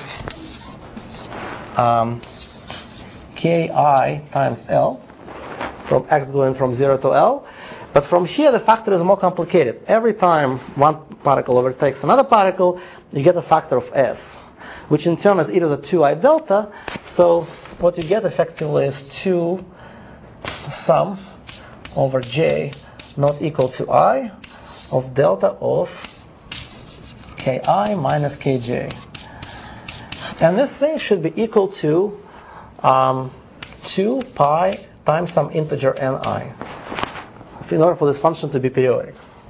ki times L, from x going from 0 to L. But from here the factor is more complicated. Every time one particle overtakes another particle, you get a factor of s, which in turn is e to the 2i delta. So what you get effectively is 2 sum over j not equal to I of delta of ki minus kj. And this thing should be equal to 2 pi times some integer ni, in order for this function to be periodic.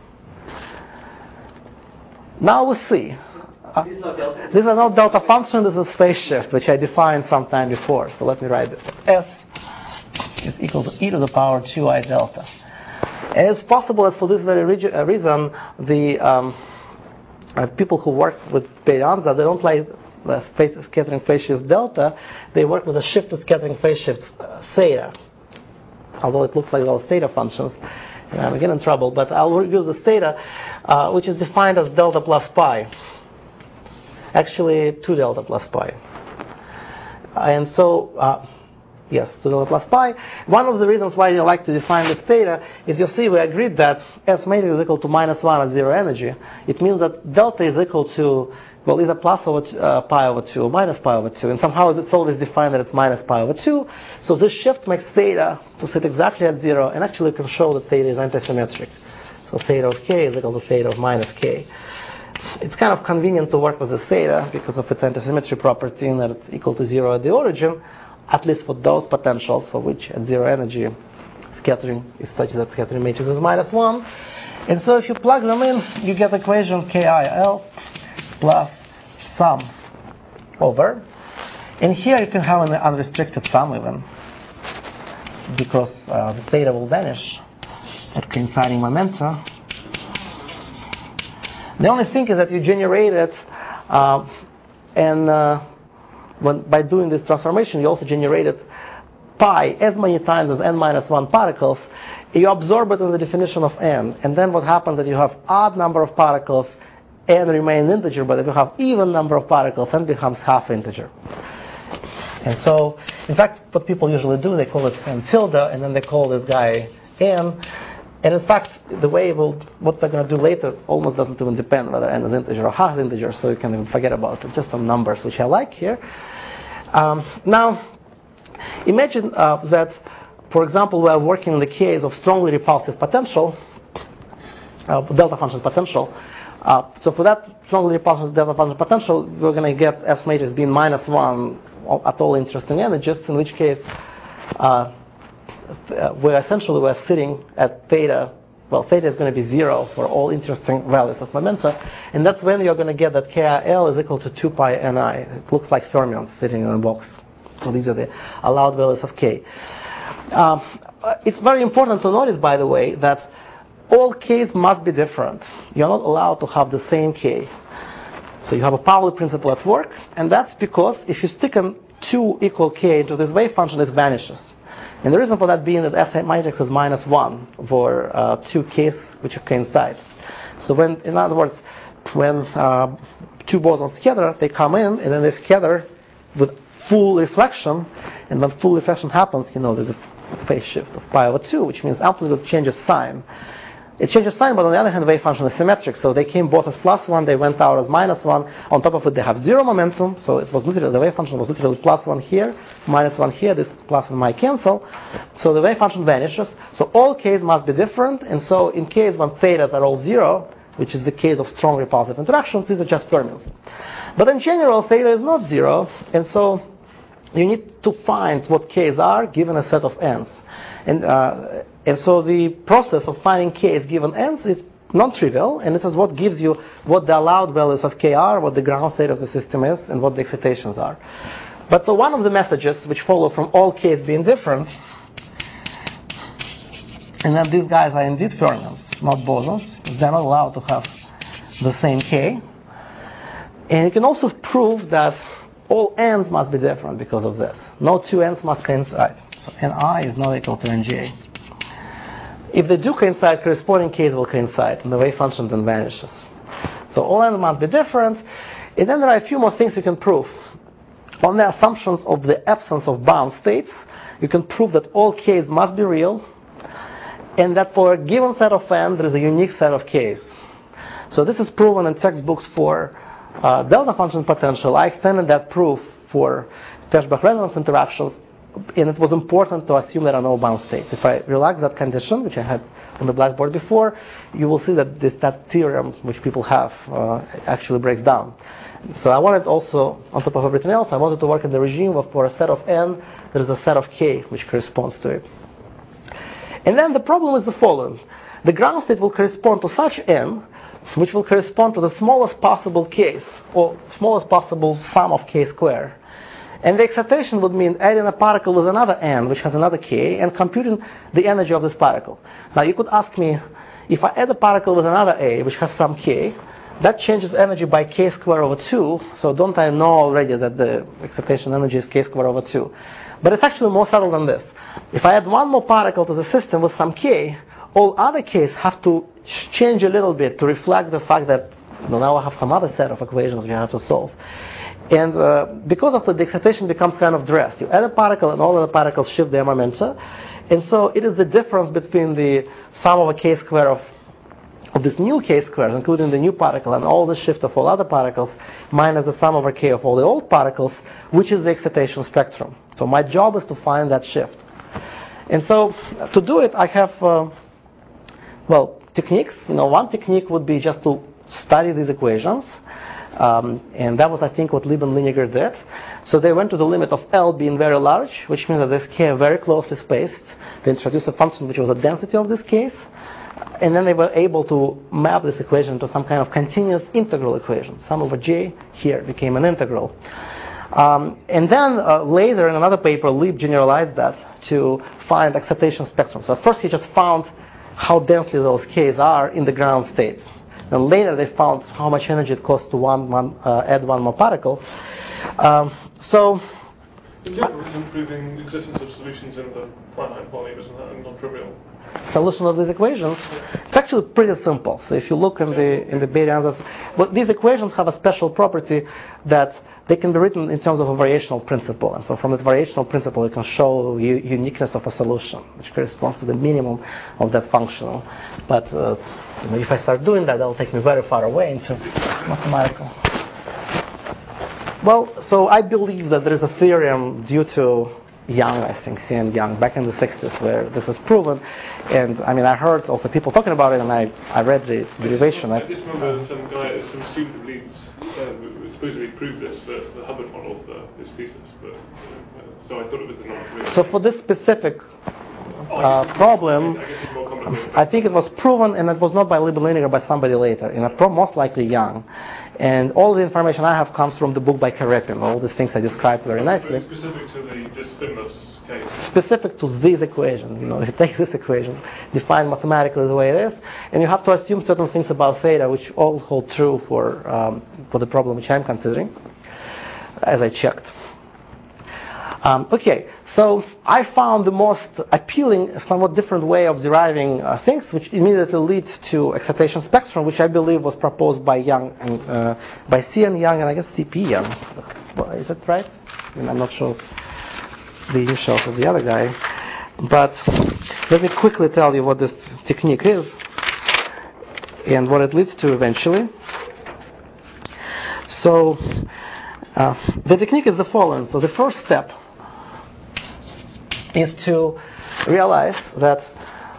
Now we'll see. These are not delta function, this is phase shift, which I defined sometime before. So let me write this. S is equal to e to the power 2i delta. And it's possible that for this very reason, the people who work with Peyrandza, they don't like the scattering phase shift delta, they work with a shifted scattering phase shift theta. Although it looks like those theta functions, and I'm again in trouble, but I'll use this theta, which is defined as delta plus pi. Actually, 2 delta plus pi. And so, yes, 2 delta plus pi. One of the reasons why I like to define this theta is, you see, we agreed that S matrix is equal to minus 1 at 0 energy. It means that delta is equal to, well, either plus over pi over 2 or minus pi over 2. And somehow it's always defined that it's minus pi over 2. So this shift makes theta to sit exactly at 0. And actually you can show that theta is antisymmetric. So theta of k is equal to theta of minus k. It's kind of convenient to work with this theta because of its antisymmetry property, and that it's equal to 0 at the origin, at least for those potentials for which at 0 energy scattering is such that scattering matrix is minus 1. And so if you plug them in, you get the equation KIL plus sum over. And here you can have an unrestricted sum even, because the theta will vanish at coinciding momenta. The only thing is that you generate it, by doing this transformation, you also generated pi as many times as n minus 1 particles. You absorb it in the definition of n. And then what happens is that you have odd number of particles, n remains integer, but if you have even number of particles, n becomes half integer. And so, in fact, what people usually do, they call it n tilde, and then they call this guy n. And in fact, the way what we're going to do later almost doesn't even depend whether n is integer or half integer, so you can even forget about it. Just some numbers, which I like here. Now, imagine that for example, we are working in the case of strongly repulsive potential, delta function potential. So for that strongly repulsive delta function potential, we're going to get S matrix being -1 at all interesting energies, in which case we're sitting at theta. Well, theta is going to be 0 for all interesting values of momenta, and that's when you're going to get that KIL is equal to 2 pi Ni. It looks like fermions sitting in a box. So these are the allowed values of K. It's very important to notice, by the way, that all K's must be different. You're not allowed to have the same K. So you have a Pauli principle at work, and that's because if you stick 2 equal K into this wave function, it vanishes. And the reason for that being that S matrix is -1 for 2 K's which coincide. So in other words, when 2 bosons scatter, they come in and then they scatter with full reflection. And when full reflection happens, there's a phase shift of pi over 2, which means amplitude changes sign. It changes sign, but on the other hand, the wave function is symmetric. So they came both as +1, they went out as -1. On top of it, they have 0 momentum. So it was literally, the wave function was literally +1 here, -1 here. This plus and might cancel. So the wave function vanishes. So all K's must be different. And so in case when thetas are all 0, which is the case of strong repulsive interactions, these are just fermions. But in general, theta is not 0. And so you need to find what K's are given a set of n's. And so the process of finding K's given n's is non-trivial, and this is what gives you what the allowed values of K are, what the ground state of the system is, and what the excitations are. But so one of the messages which follow from all K's being different, and then these guys are indeed fermions, not bosons, because they're not allowed to have the same K. And you can also prove that all n's must be different because of this. No 2 n's must coincide. So Ni is not equal to Nj. If they do coincide, corresponding K's will coincide, and the wave function then vanishes. So all n's must be different. And then there are a few more things you can prove. On the assumptions of the absence of bound states, you can prove that all K's must be real, and that for a given set of n, there is a unique set of K's. So this is proven in textbooks for delta function potential. I extended that proof for Feshbach resonance interactions, and it was important to assume there are no bound states. If I relax that condition, which I had on the blackboard before, you will see that that theorem, which people have, actually breaks down. So I wanted also, on top of everything else, I wanted to work in the regime of for a set of n, there is a set of K which corresponds to it. And then the problem is the following. The ground state will correspond to such n, which will correspond to the smallest possible K's, or smallest possible sum of K square. And the excitation would mean adding a particle with another n, which has another K, and computing the energy of this particle. Now you could ask me, if I add a particle with another A, which has some K, that changes energy by K square over 2, so don't I know already that the excitation energy is K square over 2? But it's actually more subtle than this. If I add one more particle to the system with some K, all other K's have to change a little bit to reflect the fact that now I have some other set of equations which I have to solve. And because of it, the excitation becomes kind of dressed. You add a particle and all other particles shift their momenta. And so it is the difference between the sum of a K square of this new K squares, including the new particle and all the shift of all other particles, minus the sum over K of all the old particles, which is the excitation spectrum. So my job is to find that shift. And so to do it, I have, techniques. One technique would be just to study these equations. And that was, I think, what Lieb and Liniger did. So they went to the limit of L being very large, which means that this K are very closely spaced. They introduced a function which was the density of this case. And then they were able to map this equation to some kind of continuous integral equation. Sum over J here became an integral. And then later in another paper, Lieb generalized that to find excitation spectrum. So at first he just found how densely those K's are in the ground states. And later they found how much energy it costs to add one more particle. In general, isn't proving the existence of solutions in the finite volume, isn't that non-trivial? Solution of these equations, it's actually pretty simple. So if you look in the Bethe answers, these equations have a special property that they can be written in terms of a variational principle. And so from that variational principle, you can show uniqueness of a solution, which corresponds to the minimum of that functional. But if I start doing that, that'll take me very far away into mathematical. Well, so I believe that there is a theorem due to Young, I think, C and Young, back in the 60s, where this was proven. And I mean, I heard also people talking about it, and I read the derivation. I just remember some student of Leeds supposedly proved this for the Hubbard model for his thesis, but so I thought it was a non-trivial. So for this specific problem, I think it was proven, and it was not by Liebel-Liniger, by somebody later, most likely Young. And all the information I have comes from the book by Karepin. All these things I described very nicely. Specific to the spinless case. Specific to this equation, you take this equation, define mathematically the way it is, and you have to assume certain things about theta, which all hold true for the problem which I'm considering, as I checked. Okay, so I found the most appealing, somewhat different way of deriving things, which immediately lead to excitation spectrum, which I believe was proposed by Young and by C and Young, and I guess CP Young. Is that right? I mean, I'm not sure the initials of the other guy, but let me quickly tell you what this technique is and what it leads to eventually. So the technique is the following. So the first step is to realize that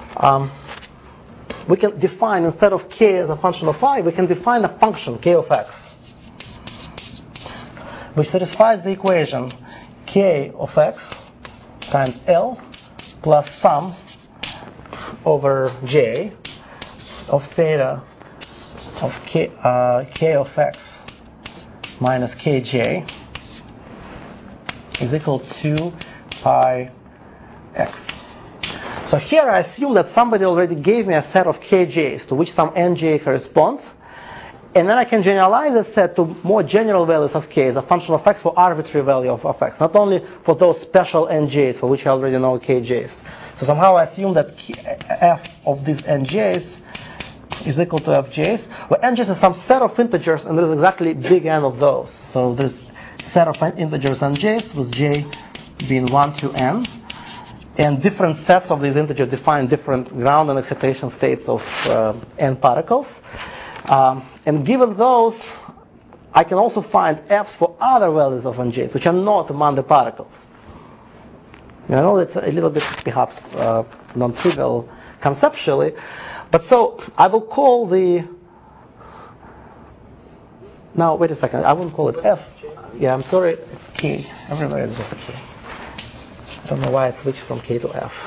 we can define, instead of k as a function of phi, we can define a function k of x, which satisfies the equation k of x times L plus sum over j of theta of k of x minus kj is equal to pi x. So here I assume that somebody already gave me a set of kj's to which some nj corresponds, and then I can generalize the set to more general values of k as a function of x for arbitrary value of x, not only for those special nj's for which I already know kj's. So somehow I assume that f of these nj's is equal to fj's, where nj's is some set of integers, and there's exactly big N of those. So there's set of integers nj's with j being 1 to n. And different sets of these integers define different ground and excitation states of n particles. And given those, I can also find f's for other values of nj's, which are not among the particles. And I know it's a little bit perhaps non-trivial conceptually, but so I will call now wait a second, I won't call it f. Yeah, I'm sorry, it's k. Everywhere it's just a k. I don't know why I switched from k to f.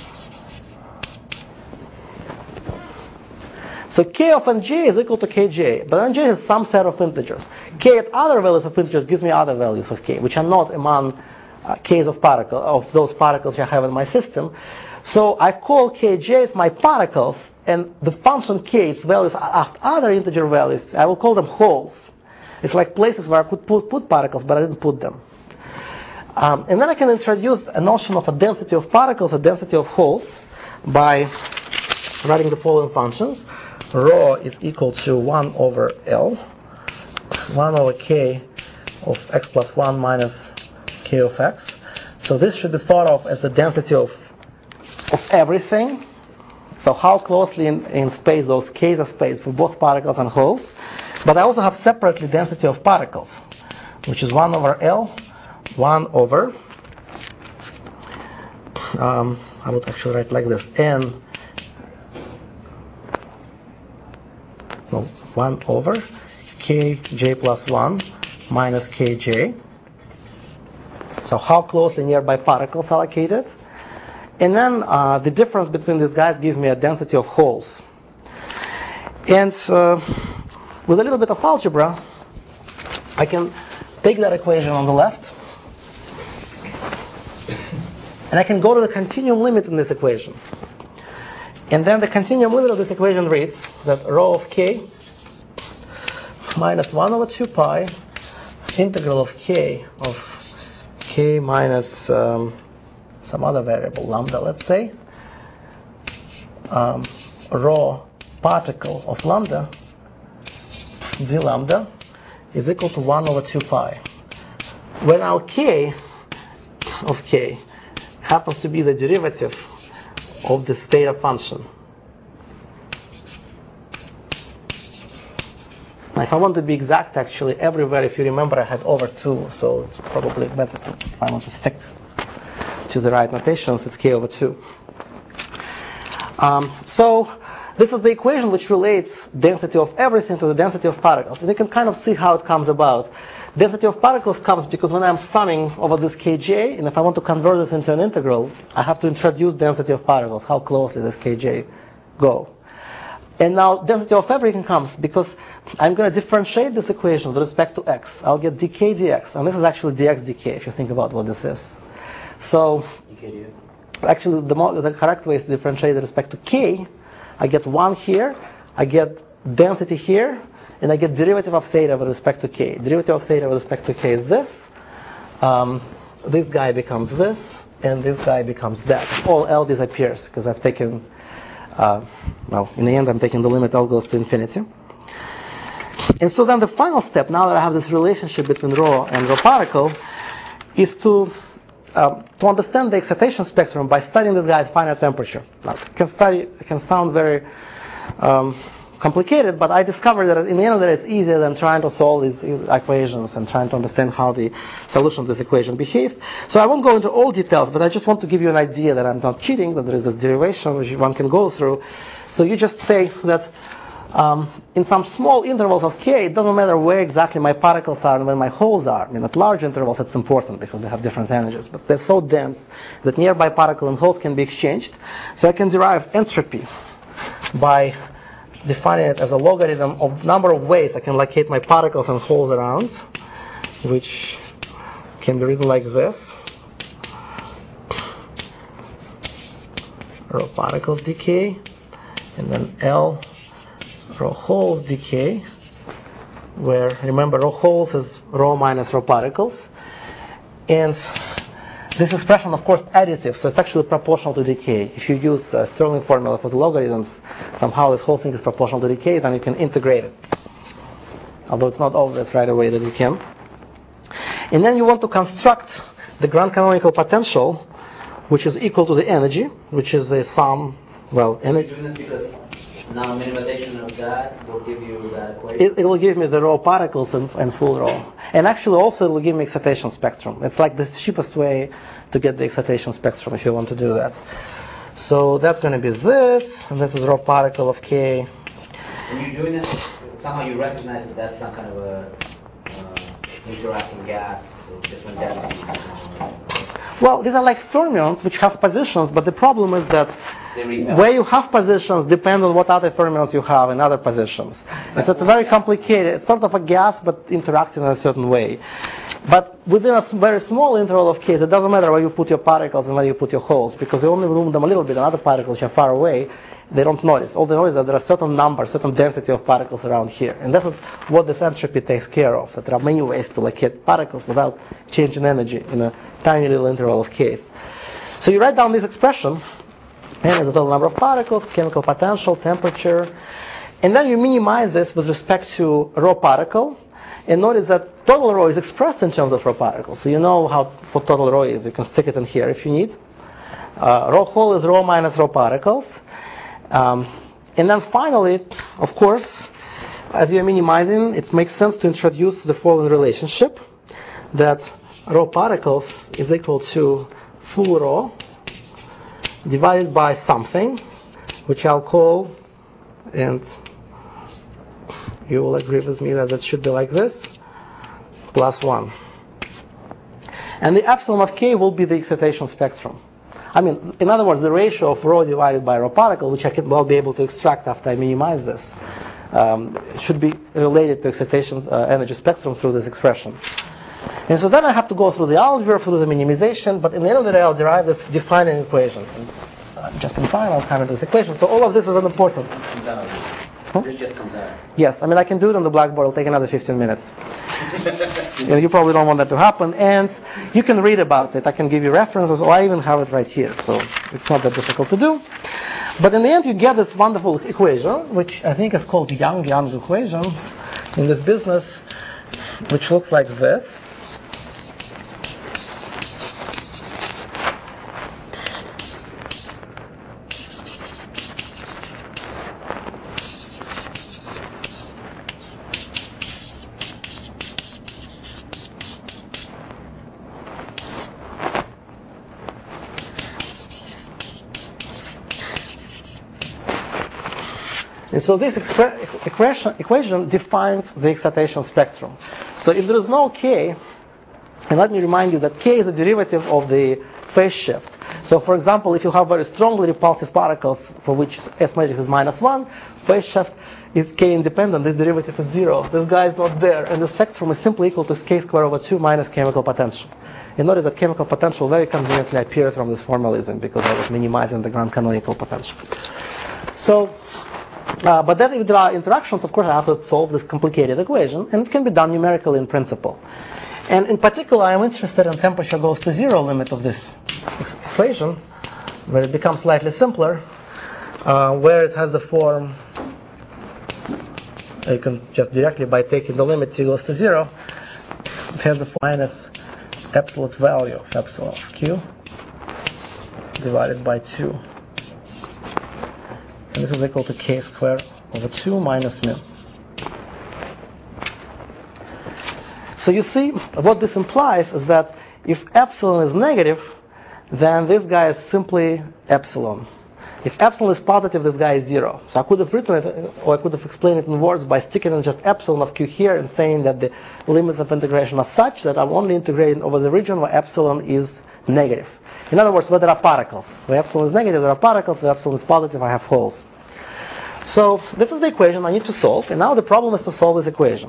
So k of nj is equal to kj, but nj is some set of integers. K at other values of integers gives me other values of k, which are not among k's of those particles I have in my system. So I call kj's my particles, and the function k, its values are other integer values. I will call them holes. It's like places where I could put particles, but I didn't put them. And then I can introduce a notion of a density of particles, a density of holes, by writing the following functions. Rho is equal to 1 over L, 1 over k of x plus 1 minus k of x. So this should be thought of as the density of everything. So how closely in space those k's are spaced for both particles and holes. But I also have separately density of particles, which is 1 over L, 1 over, I would actually write like this, 1 over kj plus 1 minus kj. So how closely nearby particles are located. And then the difference between these guys gives me a density of holes. And with a little bit of algebra, I can take that equation on the left, and I can go to the continuum limit in this equation. And then the continuum limit of this equation reads that rho of k minus 1 over 2 pi integral of k minus some other variable, lambda, let's say, rho particle of lambda, d lambda, is equal to 1 over 2 pi. When our k of k happens to be the derivative of this theta function. Now, if I want to be exact, actually, everywhere, if you remember, I had over 2, so it's probably better if I want to stick to the right notations, it's k/2. So this is the equation which relates density of everything to the density of particles. And you can kind of see how it comes about. Density of particles comes because when I'm summing over this kj, and if I want to convert this into an integral, I have to introduce density of particles, how closely does kj go. And now density of everything comes because I'm going to differentiate this equation with respect to x. I'll get dk dx, and this is actually dx dk if you think about what this is. So actually the correct way is to differentiate with respect to k. I get 1 here, I get density here, and I get derivative of theta with respect to k. Derivative of theta with respect to k is this. This guy becomes this, and this guy becomes that. All L disappears because I've taken, in the end I'm taking the limit L goes to infinity. And so then the final step, now that I have this relationship between rho and rho particle, is to understand the excitation spectrum by studying this guy at finite temperature. Now, it can sound very complicated, but I discovered that in the end of it, it's easier than trying to solve these equations and trying to understand how the solution of this equation behave. So I won't go into all details, but I just want to give you an idea that I'm not cheating, that there is this derivation which one can go through. So you just say that in some small intervals of k, it doesn't matter where exactly my particles are and where my holes are. I mean, at large intervals, it's important because they have different energies, but they're so dense that nearby particle and holes can be exchanged. So I can derive entropy by defining it as a logarithm of number of ways I can locate my particles and holes around, which can be written like this. Rho particles decay, and then L rho holes decay, where, remember, rho holes is rho minus rho particles. And this expression, of course, additive, so it's actually proportional to decay. If you use Stirling formula for the logarithms, somehow this whole thing is proportional to decay, then you can integrate it. Although it's not obvious right away that you can. And then you want to construct the grand canonical potential, which is equal to the energy, which is a sum, energy. You're doing it because now minimization of that will give you that equation? It will give me the rho particles and full rho. And actually also it will give me excitation spectrum. It's like the cheapest way to get the excitation spectrum if you want to do that. So that's going to be this, and this is rho particle of k. When you're doing it, somehow you recognize that that's some kind of a interacting gas, so different densities. Well, these are like fermions which have positions, but the problem is that where you have positions depend on what other fermions you have in other positions. And so it's very complicated. It's sort of a gas, but interacting in a certain way. But within a very small interval of case, it doesn't matter where you put your particles and where you put your holes, because you only move them a little bit, and other particles which are far away, they don't notice. All they know is that there are certain numbers, certain density of particles around here. And this is what this entropy takes care of, that there are many ways to locate particles without changing energy in a tiny little interval of case. So you write down this expression, N is the total number of particles, chemical potential, temperature, and then you minimize this with respect to rho particle, and notice that total rho is expressed in terms of rho particles. So you know what total rho is. You can stick it in here if you need. Rho hole is rho minus rho particles. And then finally, of course, as you're minimizing, it makes sense to introduce the following relationship, that rho particles is equal to full rho divided by something, which I'll call, and you will agree with me that should be like this, plus 1. And the epsilon of k will be the excitation spectrum. I mean, in other words, the ratio of rho divided by rho particle, which I can well be able to extract after I minimize this, should be related to excitation energy spectrum through this expression. And so then I have to go through the algebra, through the minimization, but in the end of the day, I'll derive this defining equation. And just in time, I'll come into this equation. So all of this is unimportant. This just comes out. Yes, I mean, I can do it on the blackboard. It'll take another 15 minutes. You probably don't want that to happen. And you can read about it. I can give you references, or I even have it right here. So it's not that difficult to do. But in the end, you get this wonderful equation, which I think is called Young equation in this business, which looks like this. And so this equation defines the excitation spectrum. So if there is no k, and let me remind you that k is the derivative of the phase shift. So for example, if you have very strongly repulsive particles for which S matrix is -1, phase shift is k independent, this derivative is 0. This guy is not there, and the spectrum is simply equal to k²/2 minus chemical potential. You notice that chemical potential very conveniently appears from this formalism because I was minimizing the ground canonical potential. So, but then if there are interactions, of course I have to solve this complicated equation, and it can be done numerically in principle. And in particular, I'm interested in temperature goes to 0 limit of this equation, where it becomes slightly simpler, where it has the form, you can just directly by taking the limit t goes to 0, it has the minus absolute value of epsilon of q divided by 2. And this is equal to k²/2 minus mu. So you see, what this implies is that if epsilon is negative, then this guy is simply epsilon. If epsilon is positive, this guy is 0. So I could have written it, or I could have explained it in words by sticking in just epsilon of q here and saying that the limits of integration are such that I'm only integrating over the region where epsilon is negative. In other words, where there are particles. Where epsilon is negative, there are particles. Where epsilon is positive, I have holes. So this is the equation I need to solve, and now the problem is to solve this equation.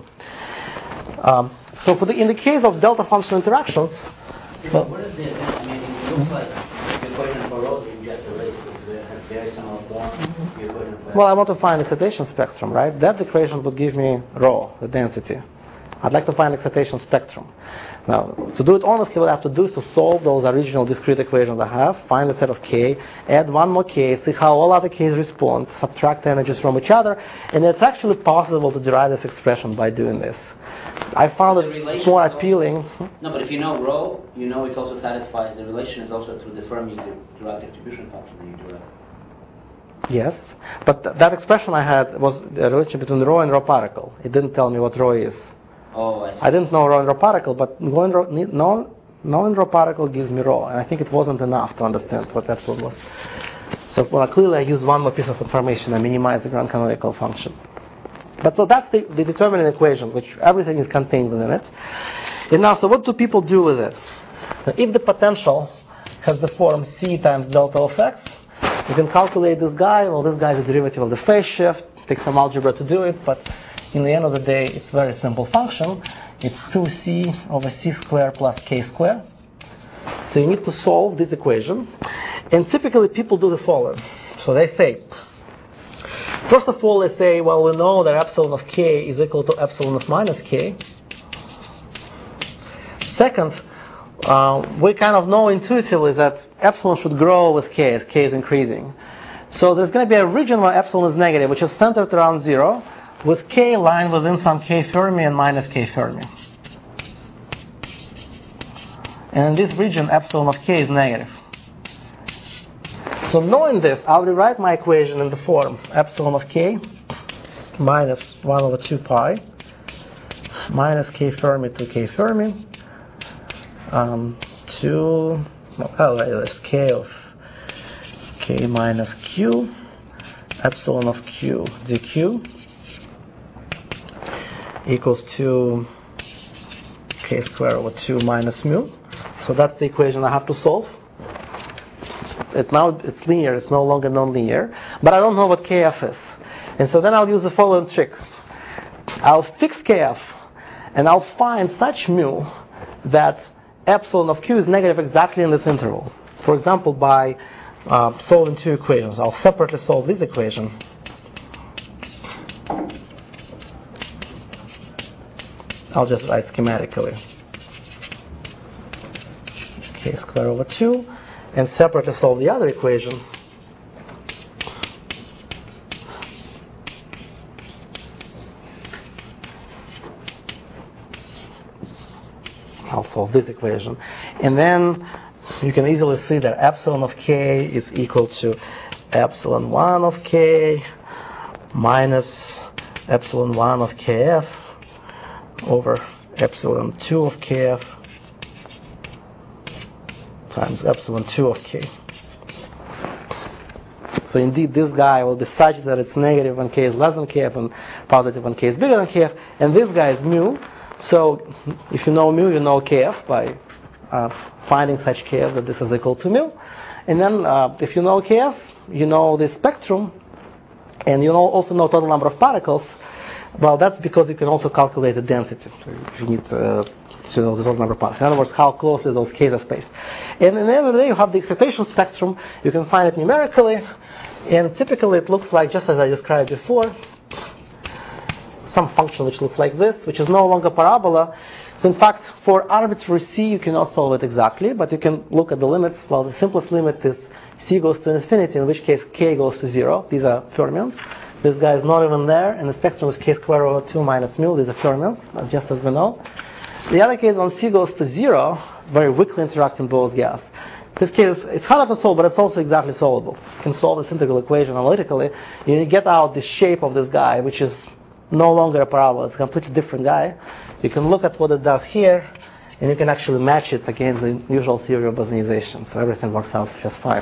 So in the case of delta function interactions, what is the event? I mean, it looks like the equation for rho that you just erased has very similar form. The equation for well, I want to find excitation spectrum, right? That equation would give me rho, the density. I'd like to find excitation spectrum. Now, to do it honestly, what I have to do is to solve those original discrete equations I have, find the set of k, add one more k, see how all other k's respond, subtract the energies from each other, and it's actually possible to derive this expression by doing this. I found it more appealing. No, but if you know rho, you know it also satisfies, the relation is also through the Fermi Dirac distribution function that you derive. Yes, but that expression I had was the relation between rho and rho particle. It didn't tell me what rho is. Oh, I see. I didn't know rho and rho particle, but knowing rho particle gives me rho, and I think it wasn't enough to understand what epsilon was. So clearly I used one more piece of information and minimized the grand canonical function. But so that's the determinant equation, which everything is contained within it. And now, so what do people do with it? Now, if the potential has the form c times delta of x, you can calculate this guy. Well, this guy is the derivative of the phase shift. Take some algebra to do it, but in the end of the day, it's a very simple function. It's 2c over c squared plus k squared. So you need to solve this equation. And typically people do the following. So they say, first of all, they say, well, we know that epsilon of k is equal to epsilon of minus k. Second, we kind of know intuitively that epsilon should grow with k as k is increasing. So there's going to be a region where epsilon is negative, which is centered around 0, with k lying within some k Fermi and minus k Fermi. And in this region, epsilon of k is negative. So knowing this, I'll rewrite my equation in the form epsilon of k minus 1 over 2 pi minus k Fermi to k Fermi this k of k minus q epsilon of q dq equals to k squared over 2 minus mu. So that's the equation I have to solve. Now it's linear, it's no longer non-linear, but I don't know what kf is. And so then I'll use the following trick. I'll fix kf, and I'll find such mu that epsilon of q is negative exactly in this interval. For example, by solving two equations. I'll separately solve this equation. I'll just write schematically. K squared over 2. And separately solve the other equation. I'll solve this equation. And then you can easily see that epsilon of k is equal to epsilon 1 of k minus epsilon 1 of kf over epsilon 2 of kf times epsilon 2 of k. So indeed, this guy will be such that it's negative when k is less than kf and positive when k is bigger than kf. And this guy is mu. So if you know mu, you know kf by finding such kf that this is equal to mu. And then if you know kf, you know the spectrum, and you also know total number of particles. Well, that's because you can also calculate the density. If you need to know the total number of particles. In other words, how closely those k's are spaced. And at the end of the day, you have the excitation spectrum. You can find it numerically, and typically it looks like, just as I described before, some function which looks like this, which is no longer parabola. So in fact, for arbitrary c, you cannot solve it exactly, but you can look at the limits. Well, the simplest limit is c goes to infinity, in which case k goes to 0. These are fermions. This guy is not even there, and the spectrum is k squared over 2 minus mu. These are fermions, just as we know. The other case, when c goes to 0, it's very weakly interacting Bose gas. This case, it's harder to solve, but it's also exactly solvable. You can solve this integral equation analytically, and you get out the shape of this guy, which is no longer a parabola. It's a completely different guy. You can look at what it does here, and you can actually match it against the usual theory of Bosnianization. So everything works out just fine.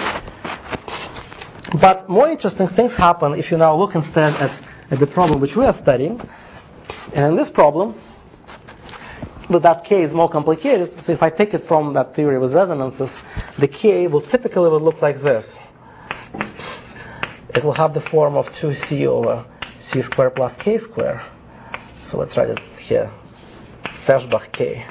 But more interesting things happen if you now look instead at the problem which we are studying. And in this problem, that k is more complicated. So if I take it from that theory with resonances, the k will typically look like this. It will have the form of 2c over c squared plus k squared. So let's write it here. Feshbach k.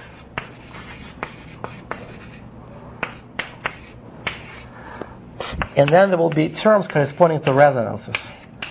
And then there will be terms corresponding to resonances.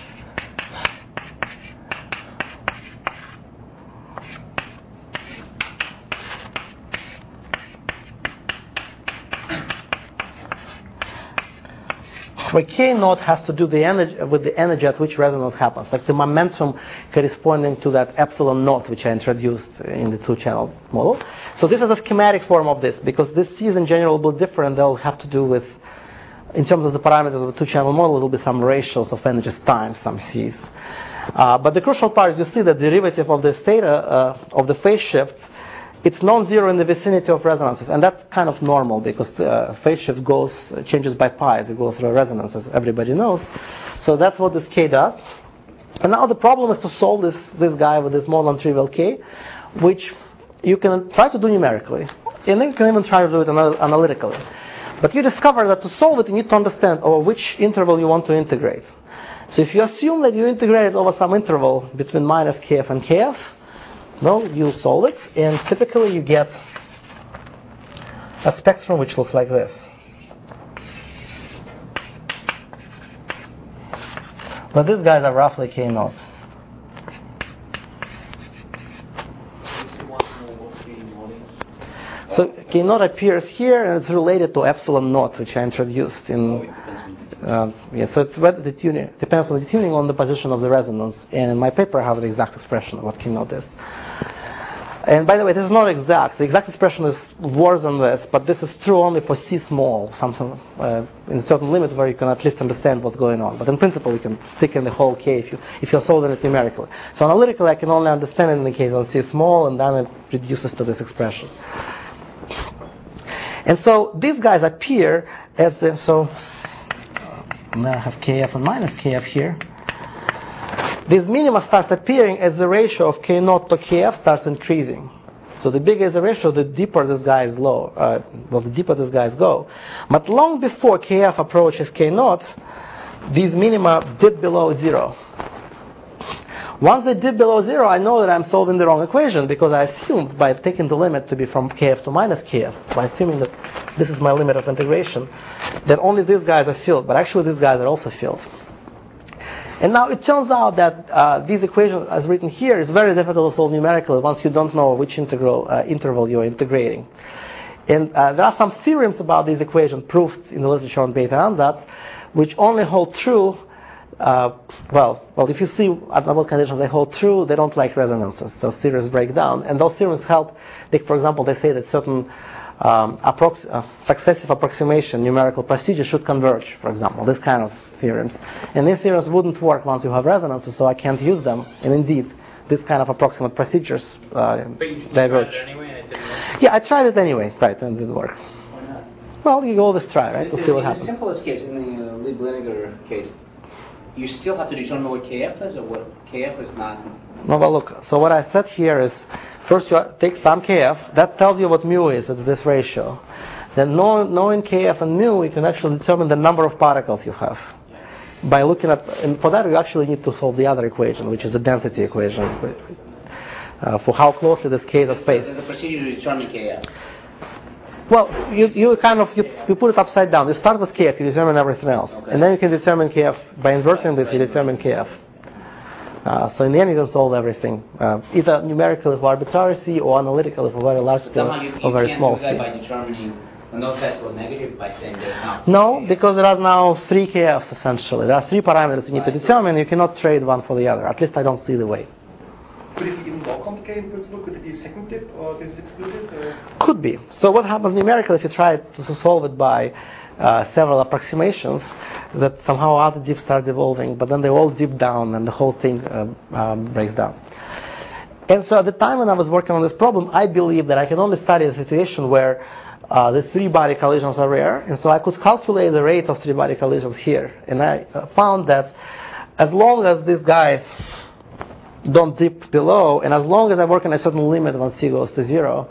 Where k naught has to do with the energy at which resonance happens, like the momentum corresponding to that epsilon naught which I introduced in the two-channel model. So this is a schematic form of this, because this c's in general will be different. They'll have to do with, in terms of the parameters of the two-channel model, there will be some ratios of energies times some c's. But the crucial part, you see the derivative of this theta of the phase shifts, it's non-zero in the vicinity of resonances, and that's kind of normal because phase shift changes by pi as it goes through a resonance, as everybody knows. So that's what this k does. And now the problem is to solve this guy with this more non-trivial k, which you can try to do numerically, and then you can even try to do it analytically. But you discover that to solve it, you need to understand over which interval you want to integrate. So if you assume that you integrate it over some interval between minus kf and kf, well, you solve it, and typically you get a spectrum which looks like this. But these guys are roughly k naught. So k naught appears here, and it's related to epsilon naught, which I introduced in. So it's whether the tuning depends on the tuning on the position of the resonance. And in my paper, I have the exact expression of what k naught is. And by the way, this is not exact. The exact expression is worse than this, but this is true only for c small, something in a certain limit where you can at least understand what's going on. But in principle, you can stick in the whole k if you're solving it numerically. So analytically, I can only understand it in the case of c small, and then it reduces to this expression. And so these guys appear as now I have kf and minus kf here. These minima start appearing as the ratio of k naught to kf starts increasing. So the bigger the ratio, the deeper this guy is the deeper these guys go. But long before kf approaches k naught, these minima dip below 0. Once they dip below 0, I know that I'm solving the wrong equation, because I assumed by taking the limit to be from kf to minus kf, by assuming that this is my limit of integration, that only these guys are filled, but actually these guys are also filled. And now it turns out that these equations, as written here, is very difficult to solve numerically once you don't know which interval you're integrating. And there are some theorems about these equations proved in the literature on beta ansatz, which only hold true. If you see at what conditions they hold true, they don't like resonances. So theorems break down, and those theorems help. For example, they say that certain successive approximation numerical procedures should converge. For example, this kind of theorems, and these theorems wouldn't work once you have resonances, so I can't use them. And indeed, this kind of approximate procedures diverge. Tried it anyway, and it didn't work. Yeah, I tried it anyway, right, and it didn't work. Why not? Well, you always try, right, to see what happens. In the simplest case, in the Lieb-Liniger case, you still have to determine what KF is, or what KF is not? No, but look, so what I said here is, first you take some KF, that tells you what mu is, it's this ratio. Then knowing KF and mu, you can actually determine the number of particles you have. By looking at, and for that you actually need to solve the other equation, which is the density equation, for how closely this K is spaced. There's a procedure to determine KF. Well, you put it upside down. You start with KF, you determine everything else. Okay. And then you can determine KF. By inverting this, you determine KF. So in the end, you can solve everything, either numerically for arbitrary C or analytically for very large C or very small C. You can't do that by determining when those tests were negative by saying there's not. No, because there are now 3 KFs essentially. There are 3 parameters you need to determine. You cannot trade one for the other. At least I don't see the way. Could it be even more complicated in principle? Could it be a second dip, or is it excluded? Or? Could be. So what happens numerically if you try to solve it by several approximations, that somehow other dips start evolving, but then they all dip down and the whole thing breaks down. And so at the time when I was working on this problem, I believed that I can only study a situation where the 3-body collisions are rare, and so I could calculate the rate of 3-body collisions here. And I found that as long as these guys don't dip below, and as long as I work in a certain limit when C goes to 0,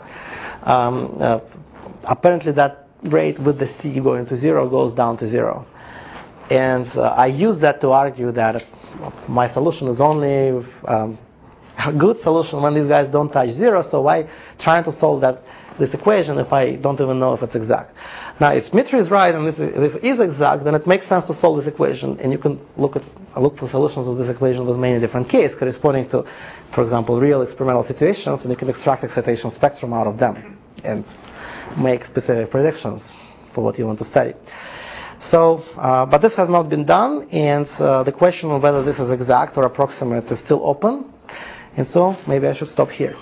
apparently that rate with the C going to 0 goes down to 0. And I use that to argue that my solution is only a good solution when these guys don't touch 0, so why trying to solve this equation if I don't even know if it's exact? Now, if Dmitry is right and this is exact, then it makes sense to solve this equation, and you can look for solutions of this equation with many different cases corresponding to, for example, real experimental situations, and you can extract excitation spectrum out of them and make specific predictions for what you want to study. So, but this has not been done, and the question of whether this is exact or approximate is still open, and so maybe I should stop here.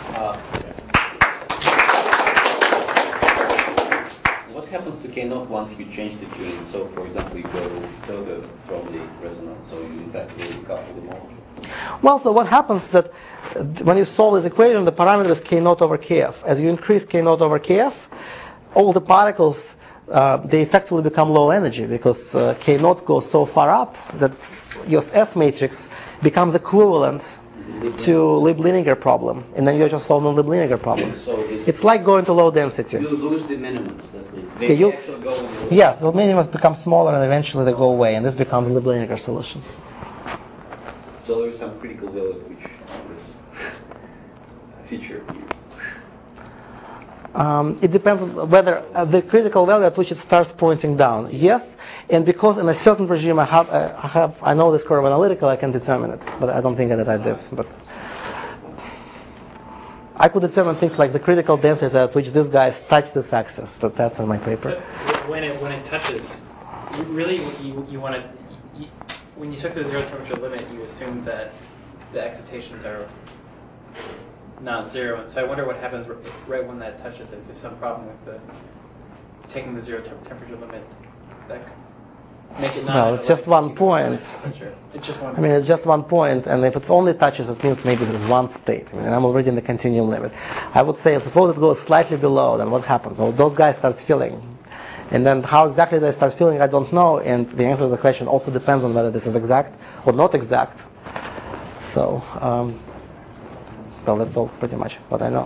What happens to K0 once you change the tuning? So, for example, you go further from the resonance, so you in fact will decouple them all? Well, so what happens is that when you solve this equation, the parameter is K0 over Kf. As you increase K0 over Kf, all the particles, they effectively become low energy because K0 goes so far up that your S matrix becomes equivalent to Lieb-Liniger problem, and then you're just solving the Lieb-Liniger problem. So it's like going to low density. You lose the minimums. Yes, the minimums become smaller and eventually they go away, and this becomes the Lieb-Liniger solution. So there is some critical value at which this feature appears. It depends on whether the critical value at which it starts pointing down. Yes, and because in a certain regime I know this curve analytical, I can determine it, but I don't think that I did. But I could determine things like the critical density at which these guys touch this axis. That's in my paper. So when it touches, really you want to. When you took the 0 temperature limit, you assumed that the excitations are not 0, and so I wonder what happens right when that touches. If there's some problem with taking the 0 temperature limit, that could make it not. Well, it's just 1 point. It's just 1 point. I mean, it's just 1 point, and if it's only touches, it means maybe there's one state. I mean, I'm already in the continuum limit. I would say, suppose it goes slightly below, then what happens? Well, those guys start feeling. And then how exactly they start feeling, I don't know, and the answer to the question also depends on whether this is exact or not exact. So, well, that's all pretty much what I know.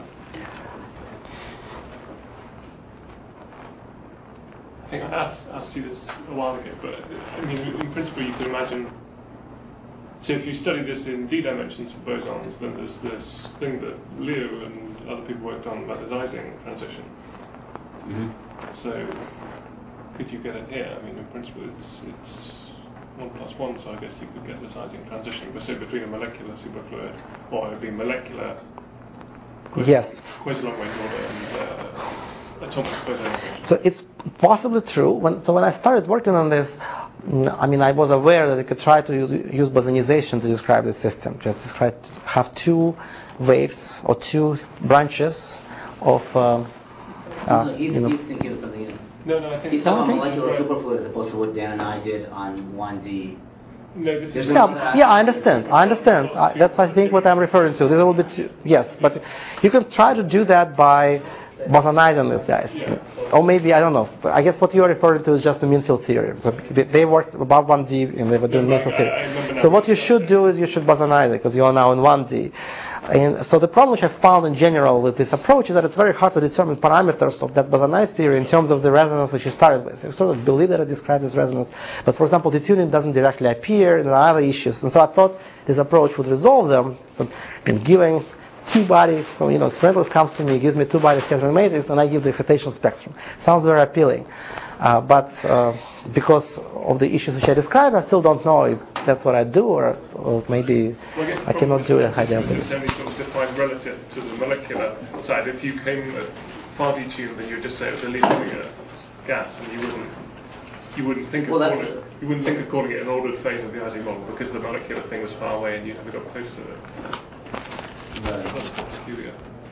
I think I asked you this a while ago, but I mean, in principle, you could imagine. So if you study this in d dimensions for bosons, then there's this thing that Leo and other people worked on about the Ising transition. Mm-hmm. So could you get it here? I mean, in principle, it's 1 + 1, so I guess you could get this Ising transition, but say between a molecular superfluid, or it would be molecular. Yes. Quasi-long wave order and atomic quasi-long. So it's possibly true. When I started working on this, I mean, I was aware that you could try to use bosonization to describe the system. Just try to have 2 waves or 2 branches of. He's thinking of something else. No, I think he's talking about molecular superfluid as opposed to what Dan and I did on 1D. No, this is yeah, I understand. That's I think what I'm referring to. There will be 2. Yes, but you can try to do that by bosonizing these guys. Or maybe, I don't know. I guess what you're referring to is just the mean field theory. So they worked above 1D and they were doing mean field theory. So what you should do is you should bosonize it because you are now in 1D. And so the problem which I found in general with this approach is that it's very hard to determine parameters of that bosonized theory in terms of the resonance which you started with. You sort of believe that it describes this resonance, but for example, the tuning doesn't directly appear, and there are other issues. And so I thought this approach would resolve them. So in giving two bodies, so experimentalist comes to me, gives me two body scattering matrix, and I give the excitation spectrum. Sounds very appealing. But because of the issues which I described, I still don't know if that's what I do, or maybe I cannot do it at high density. It's only sort of defined relative to the molecular side. If you came at far detuned, then you would just say it was a Liebig gas, and you wouldn't think of calling it an ordered phase of the Ising model because the molecular thing was far away and you never got close to it. That's peculiar.